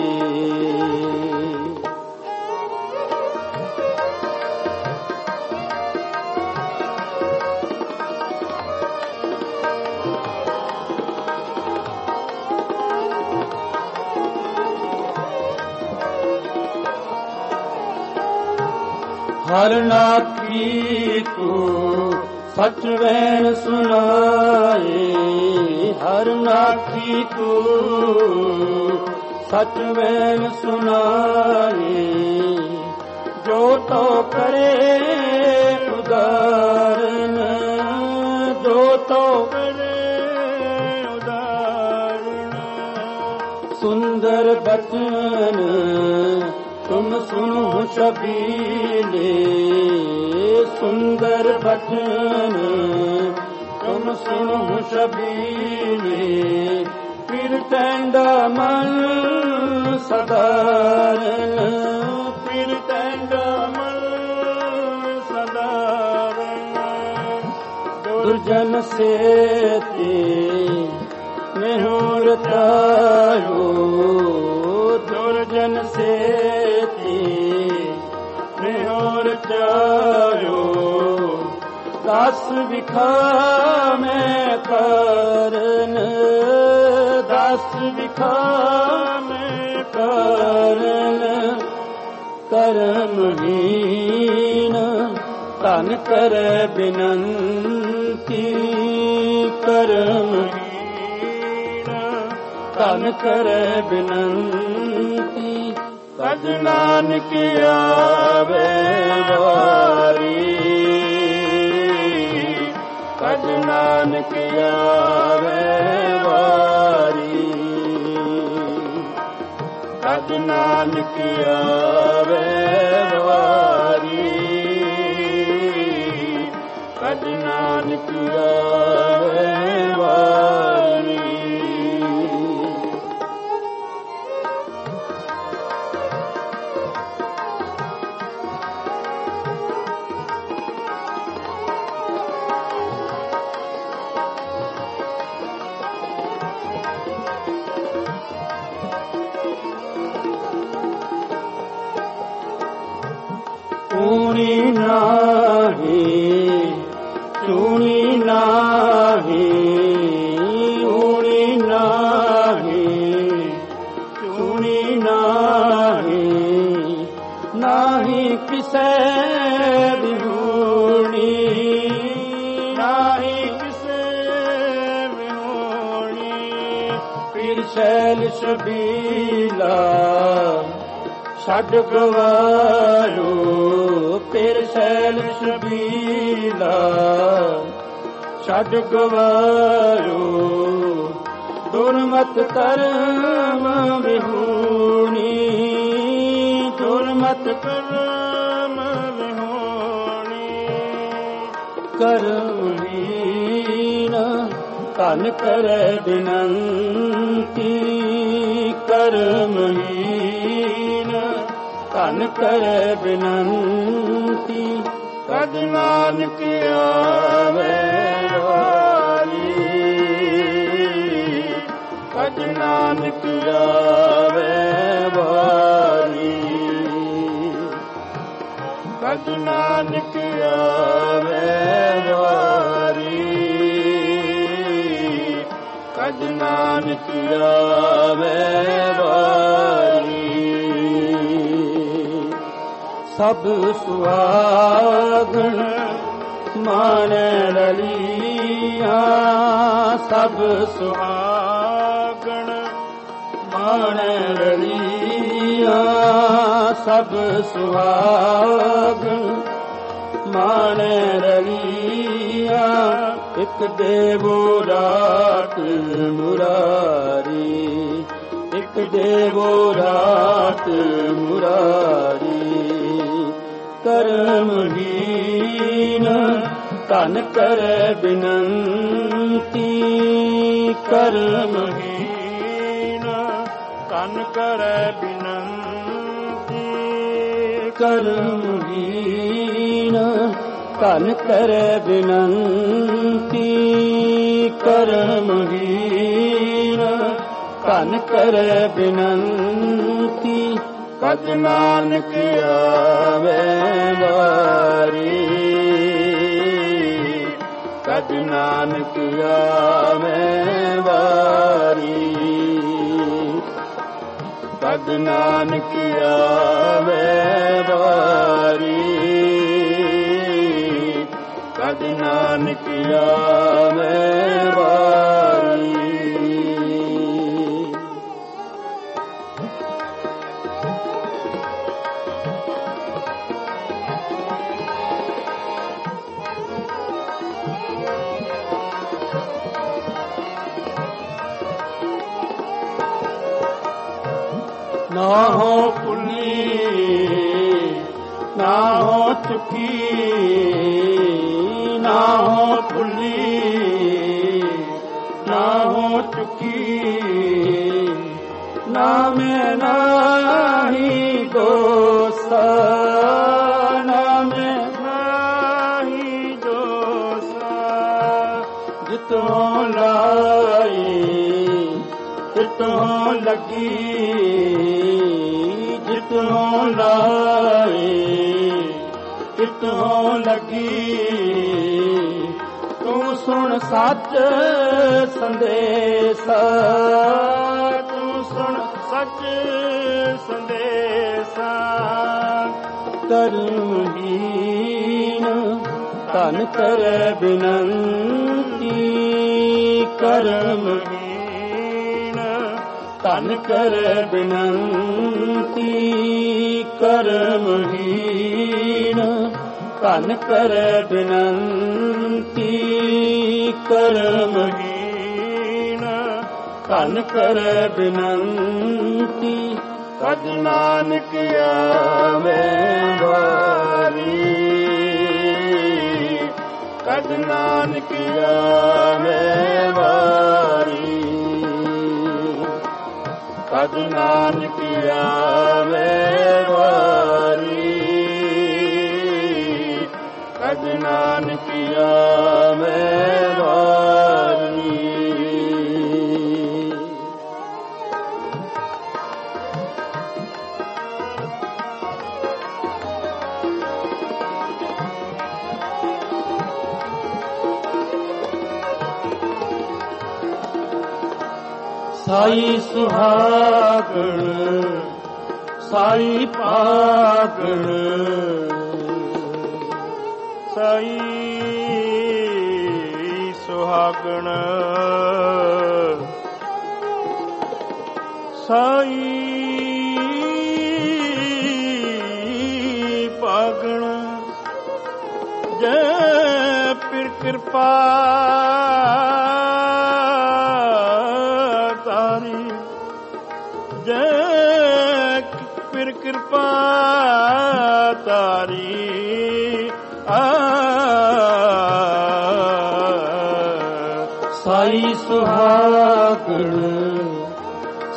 Speaker 1: ਹਰ ਨਾਥੀ ਤੂੰ ਸਚ ਵੈਨ ਸੁਨਾਏ, ਹਰ ਨਾਥੀ ਤੂੰ ਸਚ ਵੈਨ ਸੁਨਾਏ, ਜੋ ਤੋ ਕਰੇ ਉਦਾਰਨ, ਜੋ ਤੋ ਕਰੇ ਉਦਾਰਨ। ਸੁੰਦਰ ਬਚਨ ਤੁਮ ਸੁਨੋ ਸ਼ਬੀਲੇ, ਸੁੰਦਰ ਬਚਨ ਤੁਮ ਸੁਨੋ ਸ਼ਬੀਲੇ, ਫਿਰ ਟੈਂਡਾ ਮਨ ਸਦਾਰਨ, ਫਿਰ ਟੈਂਡਾ ਮਨ ਸਦਾਰਨ। ਦੁਰਜਨ ਸੇਤੀ ਨਿਹੁਰ ਤਾਰੋ, ਦੁਰਜਨ ਸੇਤੀ ਨਿਹੁਰ ਚਾਰੋ, ਦਸ ਵਿਖਾਵੇਂ ਕਰਨ, ਦਸ ਵਿਖਾਵੇਂ ਕਰਨ। ਕਰਮਹੀਨ ਤਨ ਕਰੈ ਬਿਨੰਤੀ, ਕਰਮਹੀਨ ਤਨ ਕਰੈ ਬਿਨੰਤੀ, ਕਦ ਨਾਨਕ ਆਵੇ ਵਾਰੀ, ਕਦ ਨਾਨਕ ਆਵੇ ਵਾਰੀ, ਕਦ ਨਾਨਕ ਆਵੇ ਵਾਰੀ, ਕਦ ਨਾਨਕ ਆਵੇ ਵਾਰੀ। ਚੂਣੀ ਨਾਹੀ, ਚੂਣੀ ਨਾਹੀ, ਊਣੀ ਨਾਹੀ, ਚੂਣੀ ਨਾਹੀ, ਨਾਹੀ ਕਿਸੇ ਵਿਹੂਣੀ, ਨਾਹੀ ਕਿਸੇ ਵਿਹੂਣੀ। ਫਿਰ ਸ਼ੈਲ ਸ਼ਬੀਲਾ ਛੱਡ ਗਵਾਰੋ, ਫਿਰ ਸ਼ੈਲ ਸ਼ਬੀਲਾ ਛੱਡ ਗਵਾਰੋ, ਦੁਰਮਤ ਕਰਮ ਵਿਹੂਣੀ, ਦੁਰਮਤ ਕਰਮ ਵਿਹੂਣੀ। ਕਰਮਹੀਨ ਧਨ ਕਰੈ ਬਿਨੰਤੀ ਕਰਮਹੀਨ ਧਨ ਕਰੈ ਬਿਨੰਤੀ ਕਦ ਨਾਨਕ ਆਵੇ ਵਾਰੀ ਕਦ ਨਾਨਕ ਆਵੇ ਵਾਰੀ ਕਦ ਨਾਨਕ ਆਵੇ ਵਾਰੀ ਕਦ ਨਾਨਕ ਆਵੇ ਵਾਰੀ ਸਭ ਸੁਆਗਣ ਮਾਨੈ ਰਲੀਆਂ ਸਭ ਸੁਆਗਣ ਮਾਨੈ ਰਲੀਆਂ ਸਭ ਸੁਆਗਣ ਮਾਨੈ ਰਲੀਆਂ ਇਕ ਦੇਵੋ ਰਾਤ ਮੁਰਾਰੀ ਇਕ ਦੇਵੋ ਰਾਤ ਮੁਰਾਰੀ ਕਰਮਹੀਨ ਧਨ ਕਰੈ ਬਿਨੰਤੀ ਕਰਮਹੀਨ ਧਨ ਕਰੈ ਬਿਨੰਤੀ ਕਰਮਹੀਨ ਧਨ ਕਰੈ ਬਿਨੰਤੀ ਕਰਮਹੀਨ ਧਨ ਕਰੈ ਬਿਨੰਤੀ ਕਦ ਨਾਨਕ ਆਵੇ ਵਾਰੀ ਕਦ ਨਾਨਕ ਆਵੇ ਵਾਰੀ ਕਦ ਨਾਨਕ ਆਵੇ ਵਾਰੀ ਕਦ ਨਾਨਕ ਆਵੇ ਵਾਰੀ ਨਾ ਹੋ ਭੁੱਲੀ ਨਾ ਹੋ ਚੁੱਕੀ ਨਾ ਹੋ ਭੁੱਲੀ ਨਾ ਹੋ ਚੁੱਕੀ ਨਾ ਮੈਂ ਨਾਹੀ ਦੋਸਾ ਨਾ ਮੈਂ ਨਾਹੀ ਦੋਸਾ ਜਿਤੋਂ ਲਾਈ ਜਿਤੋਂ ਲੱਗੀ ਜਿਤੋਂ ਲਾਈ ਜਿਤੋਂ ਲੱਗੀ ਤੂੰ ਸੁਣ ਸੱਚ ਸੰਦੇਸਾ ਤੂੰ ਸੁਣ ਸੱਚ ਸੰਦੇਸਾ ਕਰਮਹੀਨ ਧਨ ਕਰੈ ਬਿਨੰਤੀ ਕਰਮਹੀਨ ਧਨ ਕਰੈ ਬਿਨੰਤੀ ਕਰਮਹੀਨ ਧਨ ਕਰੈ ਬਿਨੰਤੀ ਕਰਮਹੀਨ ਧਨ ਕਰੈ ਬਿਨੰਤੀ ਕਦ ਨਾਨਕ ਆਵੇ ਵਾਰੀ ਕਦ ਨਾਨਕ ਆਵੇ ਵਾਰੀ ਕਦ ਨਾਨਕ ਆਵੇ ਵਾਰੀ ਕਦ ਨਾਨਕ ਆਵੇ ਵਾਰੀ ਸਾਈ ਸੁਹਾਗਣ ਸਾਈ ਭਾਗਣ ਸਾਈ ਸੁਹਾਗਣ ਸਾਈ ਭਾਗਣ ਜੈ ਪਿਰ ਕਿਰਪਾ ਤਾਰੀ ਜੈ ਪਿਰ ਕਿਰਪਾ ਤਾਰੀ ਸਾਈ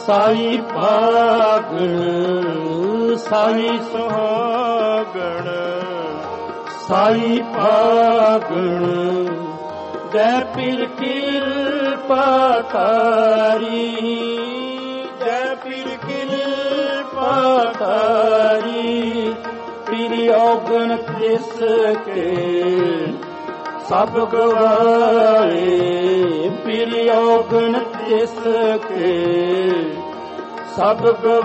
Speaker 1: ਸਾਈ ਭਾਗਣ ਸਾਈ
Speaker 2: ਸੁਹਾਗਣ
Speaker 1: ਸਾਈ ਭਾਗਣ ਜੈ ਪੀਰ ਕਿਰਪਾ ਤਾਰੀ
Speaker 2: ਜੈ ਪੀਰ
Speaker 1: ਕਿਰਪਾ ਤਾਰੀ ਪੀਰ ਔਗਣ ਤਿਸ ਕੇ ਸਭ ਗਵਾਏ ਪੀਰ ਔਗਣ ਤਿਸ ਕੇ ਸਭ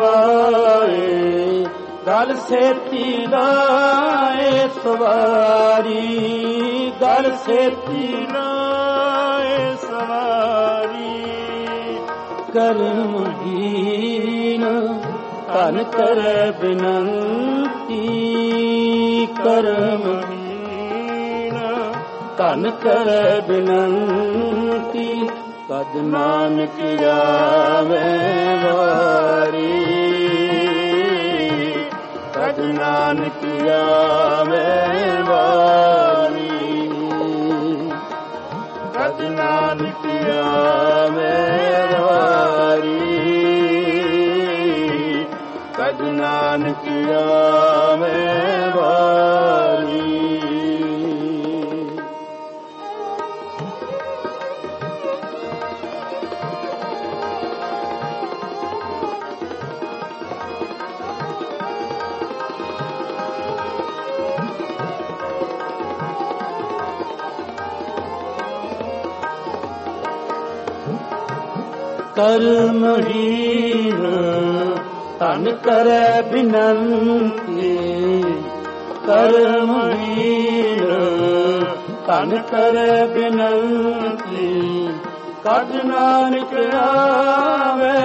Speaker 1: ਗਵਾਏ ਗਲ ਸੇਤੀ ਲਾਏ ਸਵਾਰੀ ਗਲ ਸੇਤੀ
Speaker 2: ਲਾਏ ਸਵਾਰੀ
Speaker 1: ਕਰਮਹੀਨ ਧਨ ਕਰੈ ਬਿਨੰਤੀ ਕਰਮਹੀਨ ਧਨ ਕਰੈ ਬਿਨੰਤੀ ਕਦ ਨਾਨਕ ਆਵੇ ਵਾਰੀ ਕਦ ਨਾਨਕ ਆਵੇ ਵਾਰੀ ਕਦ ਨਾਨਕ ਆਵੇ ਵਾਰੀ ਕਦ ਨਾਨਕ ਆਵੇ ਵਾਰੀ ਕਰਮਹੀਨ ਧਨ ਕਰੈ ਬਿਨੰਤੀ ਕਰਮਹੀਨ ਧਨ ਕਰੈ ਬਿਨੰਤੀ ਕਦ ਨਾਨਕ ਆਵੇ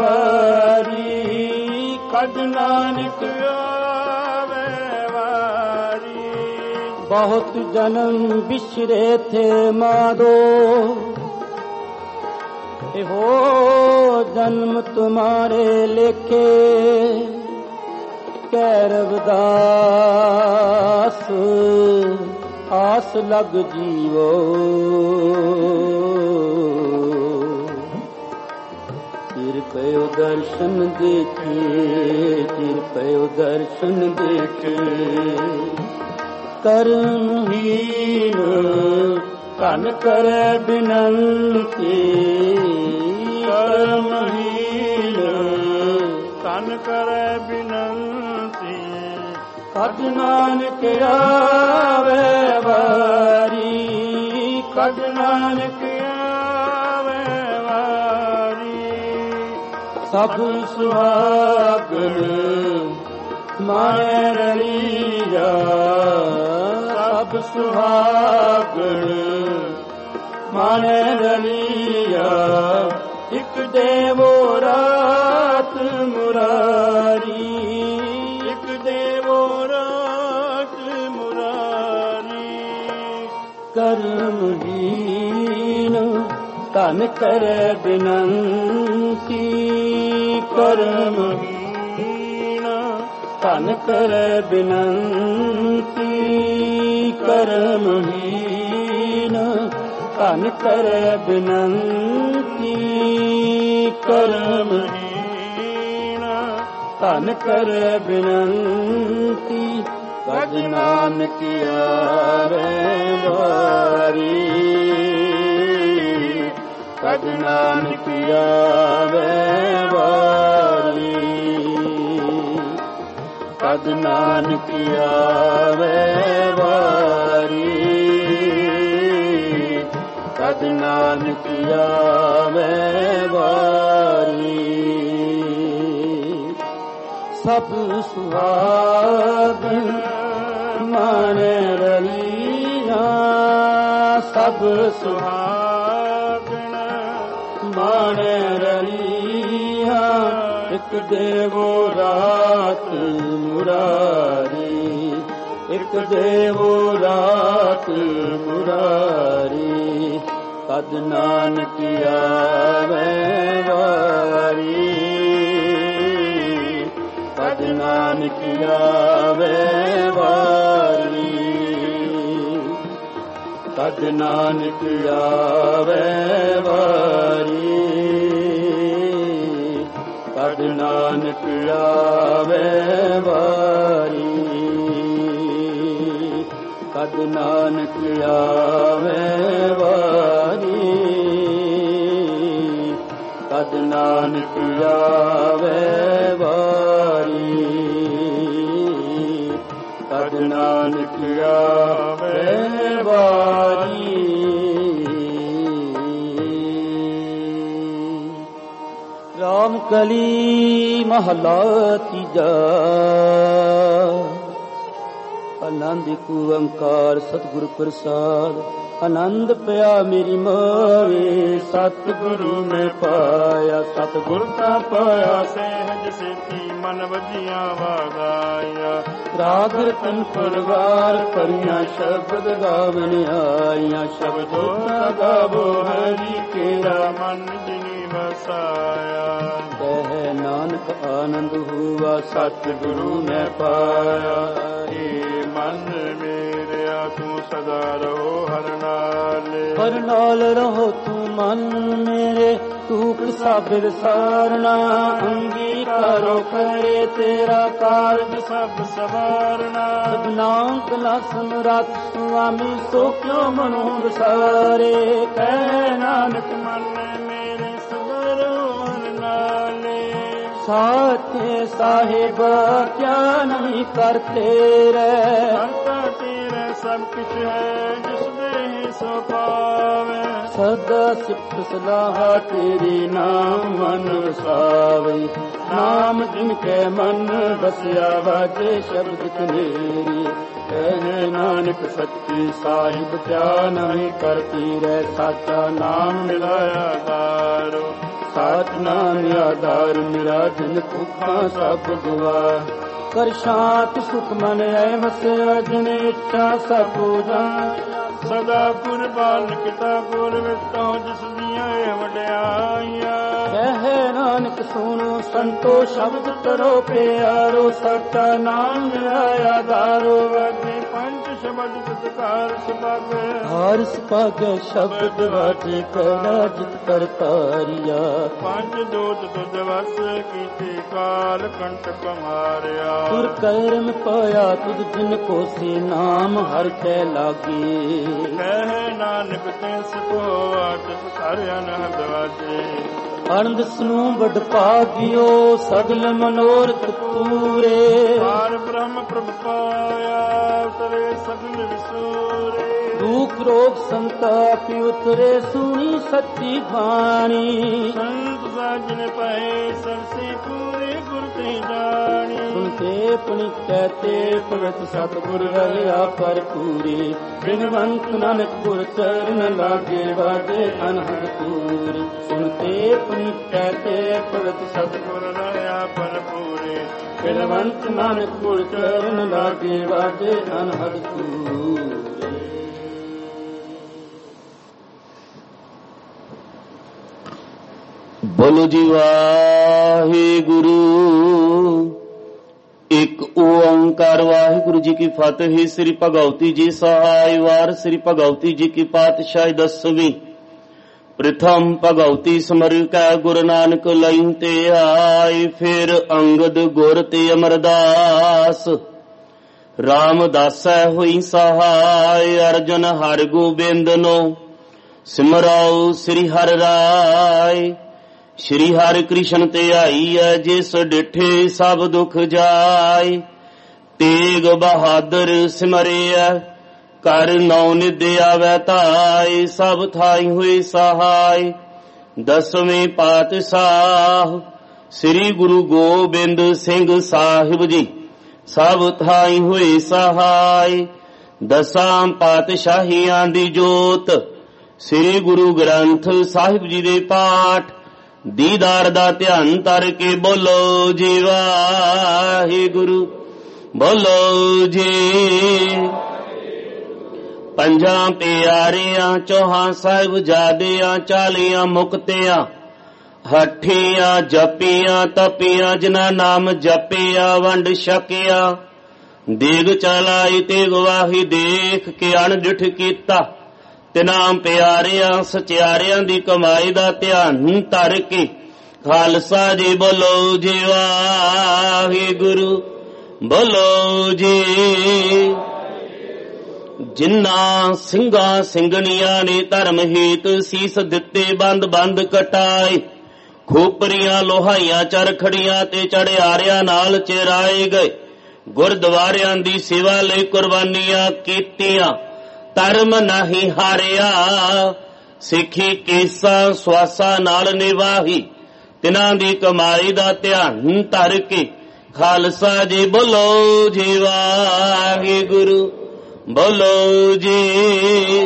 Speaker 1: ਵਾਰੀ ਕਦ ਨਾਨਕ ਆਵੇ ਵਾਰੀ ਬਹੁਤ ਜਨਮ ਬਿਸਰੇ ਥੇ ਮਾਦੋ ਇਹੋ ਜਨਮ ਤੁਮਾਰੇ ਲੇਖੇ ਕਹਿ ਰਵਿਦਾਸ ਆਸ ਲਗ ਜੀਵੋ ਤਿਰ ਪਇਓ ਦਰਸ਼ਨ ਦੇਖੇ ਤਿਰ ਪਇਓ ਦਰਸ਼ਨ ਦੇਖੇ ਕਰਮਹੀਨ ਧਨ ਕਰੈ ਬਿਨੰਤੀ ਕਰਮਹੀਨ
Speaker 2: ਧਨ ਕਰੈ ਬਿਨੰਤੀ
Speaker 1: ਕਦ ਨਾਨਕ ਆਵੇ ਵਾਰੀ ਕਦ ਨਾਨਕ
Speaker 2: ਆਵੇ ਵਾਰੀ
Speaker 1: ਸਭ ਸੁਹਾਗਣ ਮਾਣੇ ਰਲੀਆ ਸਭ ਸੁਹਾਗਣ ਮਾਣੇ ਰਲੀਆ ਇਕ ਦੇਵੋ ਰਾਤ ਮੁਰਾਰੀ ਇਕ ਦੇਵੋ ਰਾਤ ਮੁਰਾਰੀ ਕਰਮਹੀਨ ਧਨ ਕਰੈ ਬਿਨੰਤੀ ਕਰਮਹੀਨ ਧਨ ਕਰੈ ਬਿਨੰਤੀ ਕਰਮਹੀਨ ਧਨ ਕਰੈ ਬਿਨੰਤੀ ਕਰਮਹੀਨ ਧਨ ਕਰੈ ਬਿਨੰਤੀ ਕਦ ਨਾਨਕ ਆਵੇ ਵਾਰੀ ਕਦ ਨਾਨਕ ਆਵੇ ਵਾਰੀ ਕਦ ਨਾਨਕ ਆਵੇ ਵਾਰੀ ਕਦ ਨਾਨਕ ਆਵੇ ਵਾਰੀ ਸਭ ਸੁਹਾਗਣ ਮਾਣੇ ਰਲੀਆਂ ਸਭ ਸੁਹਾਗਣ ਮਾਣੇ ਰਲੀਆਂ ਇਕ ਦੇਵੋ ਰਾਤ ਮੁਰਾਰੀ ਇਕ ਦੇਵੋ ਰਾਤ ਮੁਰਾਰੀ ਕਦ ਨਾਨਕ ਆਵੇ ਵਾਰੀ ਕਦ ਨਾਨਕ ਆਵੇ ਵਾਰੀ ਕਦ ਨਾਨਕ ਆਵੇ ਵਾਰੀ ਕਦ ਨਾਨਕ ਆਵੇ ਵਾਰੀ, ਕਦ ਨਾਨਕ ਆਵੇ ਵਾਰੀ, ਕਦ ਨਾਨਕ ਆਵੇ ਵਾਰੀ, ਕਦ ਨਾਨਕ ਆਵੇ ਵਾਰੀ। ਰਾਮ ਕਲੀ ਮਹਲਾ ਤੀਜਾ। ਆਨੰਦ ਇੱਕ ਓੰਕਾਰ ਸਤਿਗੁਰ ਪ੍ਰਸਾਦ, ਆਨੰਦ ਪਿਆ ਮੇਰੀ ਮਾਵੇ, ਸਤਿਗੁਰੂ ਮੈਂ ਪਾਇਆ, ਸਤਿਗੁਰ ਤਾਂ ਪਾਇਆ
Speaker 2: ਸਹਿਜ ਸੇਤੀ ਮਨ ਵਜੀਆਂ ਵਾਗਾਇਆ,
Speaker 1: ਰਾਗ ਰਤਨ ਪਰਵਾਰ ਭਰੀਆਂ ਸ਼ਬਦ ਗਾਵਨ ਆਈਆਂ, ਸ਼ਬਦੋ ਨਾ ਗਾਵੋ ਹਰੀ ਕੇਰਾ
Speaker 2: ਮਨ ਜਿਨੀ ਵਸਾਇਆ।
Speaker 1: ਕਹਿ ਨਾਨਕ ਆਨੰਦ ਹੁਆ ਸਤਿਗੁਰੂ ਮੈਂ ਪਾਇਆ,
Speaker 2: ਏ ਮਨ ਮੇਰਿਆ ਤੂੰ ਸਦਾ ਰਹੋ ਹਰ ਨਾਲੇ,
Speaker 1: ਹਰ ਨਾਲ ਰਹੋ ਤੂੰ ਮਨ ਮੇਰੇ, ਤੂੰ ਪ੍ਰਸਾਦਿ ਸਾਰਣਾ, ਅੰਗੀਕਾਰੋ ਕਰੇ ਤੇਰਾ ਕਾਰਜ
Speaker 2: ਸਭ ਸਵਾਰਨਾ।
Speaker 1: ਸਭਨਾ ਕਲਾ ਸਮਰੱਥ ਸੁਆਮੀ ਸੋ ਕਿਉ ਮਨੋ ਵਿਸਾਰੇ, ਕਹਿ ਨਾਨਕ
Speaker 2: ਮਨ ਮੇਰੇ ਸਦਾ ਰਹੋ ਹਰ ਨਾਲੇ,
Speaker 1: ਸਾਥੇ ਸਾਹਿਬ ਕਿਆ ਨਹੀਂ ਕਰਤੇ ਰਹਿ,
Speaker 2: ਕਰਤਾ ਤੇਰਾ ਸਭ ਕੁਛ ਹੈ ਜਿਸ ਦੇ ਸੋ ਪਾਵੇ,
Speaker 1: ਸਦਾ ਸਿਫਤ ਸਲਾਹ ਤੇਰੇ ਨਾਮ ਮਨ ਵਸਾਵੇ, ਨਾਮ ਜਿਨ ਕੈ ਮਨ ਬਸਿਆ ਵਾਜੇ ਸ਼ਬਦ ਕਨੇਰੀ, ਕਹਿ ਨਾਨਕ ਸੱਚੇ ਸਾਹਿਬ ਕਿਆ ਨਹੀਂ ਕਰਤੀ ਰਹਿ, ਸਾਚਾ ਨਾਮ ਮਿਲਾਇਆ ਦਾਰੋ, ਸਤਿਨਾਮ ਆਧਾਰ ਮੇਰਾ ਜਨ ਭੁੱਖਾਂ ਸਭ ਗਵਾ, ਕਰ ਸ਼ਾਂਤ ਸੁਖ ਮਨ ਐ ਵਸਿਆ ਜਿਨ ਇੱਛਾ ਸਭ ਪੂਜਾ,
Speaker 2: ਸਦਾ ਕੁਰਬਾਨ ਕੀਤਾ ਗੁਰ ਵਿਟੋ ਜਿਸ ਦੀਆਂ ਵਡਿਆਈਆਂ,
Speaker 1: ਕਹਿ ਨਾਨਕ ਸੁਣੋ ਸੰਤੋ ਸ਼ਬਦ ਕਰੋ ਪਿਆਰੋ, ਸੱਚਾ ਨਾਮ ਮੇਰਾ ਆਧਾਰੋ,
Speaker 2: ਵਾਜੇ ਪੰਜ ਸ਼ਬਦ ਸਤਿਕਾਰ ਸੁਭਾਗ,
Speaker 1: ਹਰ ਸੁਭਾਗੈ ਸ਼ਬਦ ਵਾਜੇ ਕਹਿਣਾ ਜਿਤ ਕਰਤਾਰੀਆ,
Speaker 2: ਪੰਜ ਦੋਤ ਤੁਧ ਵਸ ਕੀਤੇ ਕਾਲ ਕੰਟਕ ਮਾਰਿਆ,
Speaker 1: ਤੁਰ ਕਰਮ ਪਾਇਆ ਤੁਧ ਜਿਨ ਕੋ ਸੇ ਨਾਮ ਹਰ ਕੈ ਲਾਗੇ,
Speaker 2: ਕਹਿ ਨਾਨਕ ਤਿਸ ਕੋ ਆਤਿ ਸਾਰਿਆਂ ਨੰਦ ਵਾਜੇ,
Speaker 1: ਅਨੰਦ ਨੂੰ ਵਡ ਭਾਗਿਓ ਸਗਲ ਮਨੋਰਥ ਪੂਰੇ,
Speaker 2: ਪਾਰ ਬ੍ਰਹਮ ਪ੍ਰਭ ਪਾਇਆ ਉਤਰੇ ਸਗਲ ਵਿਸੂਰੇ,
Speaker 1: ਦੁਖ ਰੋਗ ਸੰਤਾਪ ਉਤਰੇ ਸੁਣੀ ਸੱਚੀ ਬਾਣੀ,
Speaker 2: ਸੰਤ ਸਾਜਨ ਪਏ ਸਰਸੇ ਪੂਰੇ ਗੁਰ ਤੇ ਜਾਣੀ,
Speaker 1: ਸੁਣਤੇ ਪੁਨਿ ਕਹਤੇ ਭਗਤ ਸਤਿਗੁਰ ਰਹਿਆ ਪਰ ਪੂਰੇ, ਬਿਨਵੰਤ ਨਾਨਕ ਗੁਰ ਚਰਨ ਲਾਗੇ ਵਾਜੇ ਅਨਹਦ ਪੂਰੀ, ਸੁਣਤੇ ਪੁਨਿ ਕਹਤੇ ਭਗਤ ਸਤਿਗੁਰ
Speaker 2: ਰਹਿਆ ਪਰ ਪੂਰੇ,
Speaker 1: ਬਿਨਵੰਤ ਨਾਨਕ ਗੁਰ ਚਰਨ ਲਾਗੇ ਵਾਜੇ ਅਨਹਦ ਪੂਰੀ। ਬੋਲੋ ਜੀ ਵਾਹਿਗੁਰੂ, ਇੱਕ ਓੰਕਾਰ ਵਾਹਿਗੁਰੂ ਜੀ ਕੀ ਫਤਿਹ। ਸ੍ਰੀ ਭਗਵਤੀ ਜੀ ਸਹਾਇ ਵਾਰ ਸ੍ਰੀ ਭਗਵਤੀ ਜੀ ਕੀ ਪਾਤਸ਼ਾਹੀ ਦਸਵੀਂ। ਪ੍ਰਥਮ ਭਗਵਤੀ ਸਿਮਰ ਕੈ ਗੁਰੂ ਨਾਨਕ ਲਈ ਤੇ ਆਏ, ਫਿਰ ਅੰਗਦ ਗੁਰ ਤੇ ਅਮਰਦਾਸ, ਰਾਮਦਾਸੈ ਹੋਈ ਸਹਾਇ, ਅਰਜਨ ਹਰਿ ਗੋਬਿੰਦ ਨੋ ਸਿਮਰਾਉ ਸ੍ਰੀ ਹਰਿ ਰਾਏ। ਸ਼੍ਰੀ ਹਰਿ ਕ੍ਰਿਸ਼ਨ ਤੇ ਆਈ ਹੈ, ਜਿਸ ਡਿਠੇ ਸਭ ਦੁਖ ਜਾਏ, ਤੇਗ ਬਹਾਦਰ ਸਿਮਰਿਆ ਕਰ ਨੌ ਨਿਧ ਆਵੈ ਧਾਇ, ਸਭ ਥਾਈ ਹੋਏ ਸਹਾਇ। ਦਸਵੇਂ ਪਾਤਸ਼ਾਹ ਸ੍ਰੀ ਗੁਰੂ ਗੋਬਿੰਦ ਸਿੰਘ ਸਾਹਿਬ ਜੀ, ਸਭ ਥਾਈ ਹੋਏ ਸਹਾਇ। ਦਸਾਂ ਪਾਤਸ਼ਾਹੀਆਂ ਦੀ ਜੋਤ ਸ੍ਰੀ ਗੁਰੂ ਗ੍ਰੰਥ ਸਾਹਿਬ ਜੀ ਦੇ ਪਾਠ ਦੀਦਾਰ ਦਾ ਧਿਆਨ ਧਰ ਕੇ ਬੋਲੋ ਜੀ ਵਾਹਿਗੁਰੂ, ਬੋਲੋ ਜੀ। ਪੰਜਾਂ ਪਿਆਰਿਆਂ ਚੌਹਾਂ ਸਾਹਿਬਜ਼ਾਦਿਆਂ, 40 ਮੁਕਤਿਆਂ, ਹੱਠੀਆਂ ਜਪੀਆਂ ਤਪੀਆਂ, ਜਿਨ੍ਹਾਂ ਨਾਮ ਜਪਿਆ ਵੰਡ ਛਕਿਆ। ਦੇਗ ਚਲਾਈ ਤੇ ਗਵਾਹੀ ਦੇਖ ਕੇ ਅਣਡਿਠ ਕੀਤਾ, ਤਿਨਾਂ ਪਿਆਰਿਆਂ ਸਚਿਆਰਿਆਂ ਦੀ ਕਮਾਈ ਦਾ ਧਿਆਨ ਧਰ ਕੇ
Speaker 10: ਖਾਲਸਾ ਜੀ ਬੋਲੋ ਜੀ ਵਾਹਿਗੁਰੂ ਬੋਲੋ ਜੀ। ਜਿਨ੍ਹਾਂ ਸਿੰਘਾਂ ਸਿੰਘਣੀਆਂ ਨੇ ਧਰਮ ਹੇਤ ਸੀਸ ਦਿੱਤੇ ਬੰਦ ਬੰਦ ਕਟਾਏ, ਖੋਪਰੀਆਂ ਲੋਹਾਈਆਂ ਚਰਖੜੀਆਂ ਤੇ ਚੜਿਆਰਿਆਂ ਨਾਲ ਚਿਰਾਏ ਗਏ, ਗੁਰਦੁਆਰਿਆਂ ਦੀ ਸੇਵਾ ਲਈ ਕੁਰਬਾਨੀਆਂ ਕੀਤੀਆਂ, ਧਰਮ ਨਹੀਂ ਹਾਰਿਆ, ਸਿੱਖੀ ਕੇਸਾਂ ਸਵਾਸਾਂ ਨਾਲ ਨਿਵਾਹੀ, ਤਿਨਾਂ ਦੀ ਕਮਾਈ ਦਾ ਧਿਆਨ ਧਰ ਕੇ ਖਾਲਸਾ ਜੀ ਬੋਲੋ ਜੀ ਵਾਹਿਗੁਰੂ ਬੋਲੋ ਜੀ।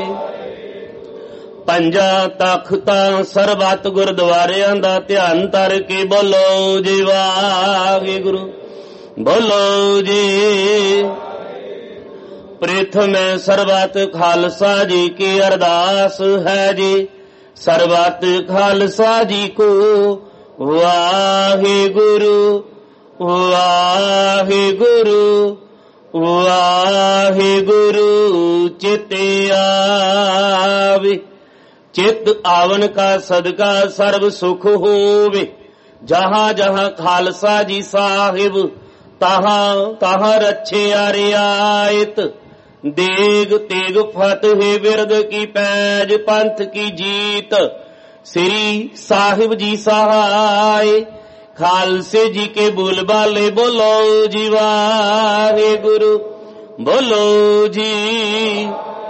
Speaker 10: ਪੰਜਾਂ ਤਖਤਾਂ ਸਰਬੱਤ ਗੁਰਦੁਆਰਿਆਂ ਦਾ ਧਿਆਨ ਧਰ ਕੇ ਬੋਲੋ ਜੀ ਵਾਹਿਗੁਰੂ ਬੋਲੋ ਜੀ। ਪ੍ਰਥਮੇ ਸਰਬੱਤ ਖਾਲਸਾ ਜੀ ਕੀ ਅਰਦਾਸ ਹੈ ਜੀ, ਸਰਬੱਤ ਖਾਲਸਾ ਜੀ ਕੋ ਵਾਹਿਗੁਰੂ ਵਾਹਿਗੁਰੂ ਵਾਹਿਗੁਰੂ। ਚਿਤ ਆਵੇ, ਚਿਤ ਆਵਨ ਕਾ ਸਦਕਾ ਸਰਬ ਸੁਖ ਹੋਵੇ, ਜਹਾਂ ਜਹਾਂ ਖਾਲਸਾ ਜੀ ਸਾਹਿਬ ਤਹਾਂ ਤਹਾਂ ਰੱਛਿਆ ਰਿਆਇਤ, ਦੇਗ ਤੇਗ ਫਤਿਹ ਬਿਰਦ ਕੀ ਪੈਜ ਪੰਥ ਕੀ ਜੀਤ, ਸ੍ਰੀ ਸਾਹਿਬ ਜੀ ਸਹਾਇ ਖਾਲਸੇ ਜੀ ਕੇ ਬੋਲਬਾਲੇ ਬੋਲੋ ਜੀ ਵਾਹਿਗੁਰੂ ਬੋਲੋ ਜੀ।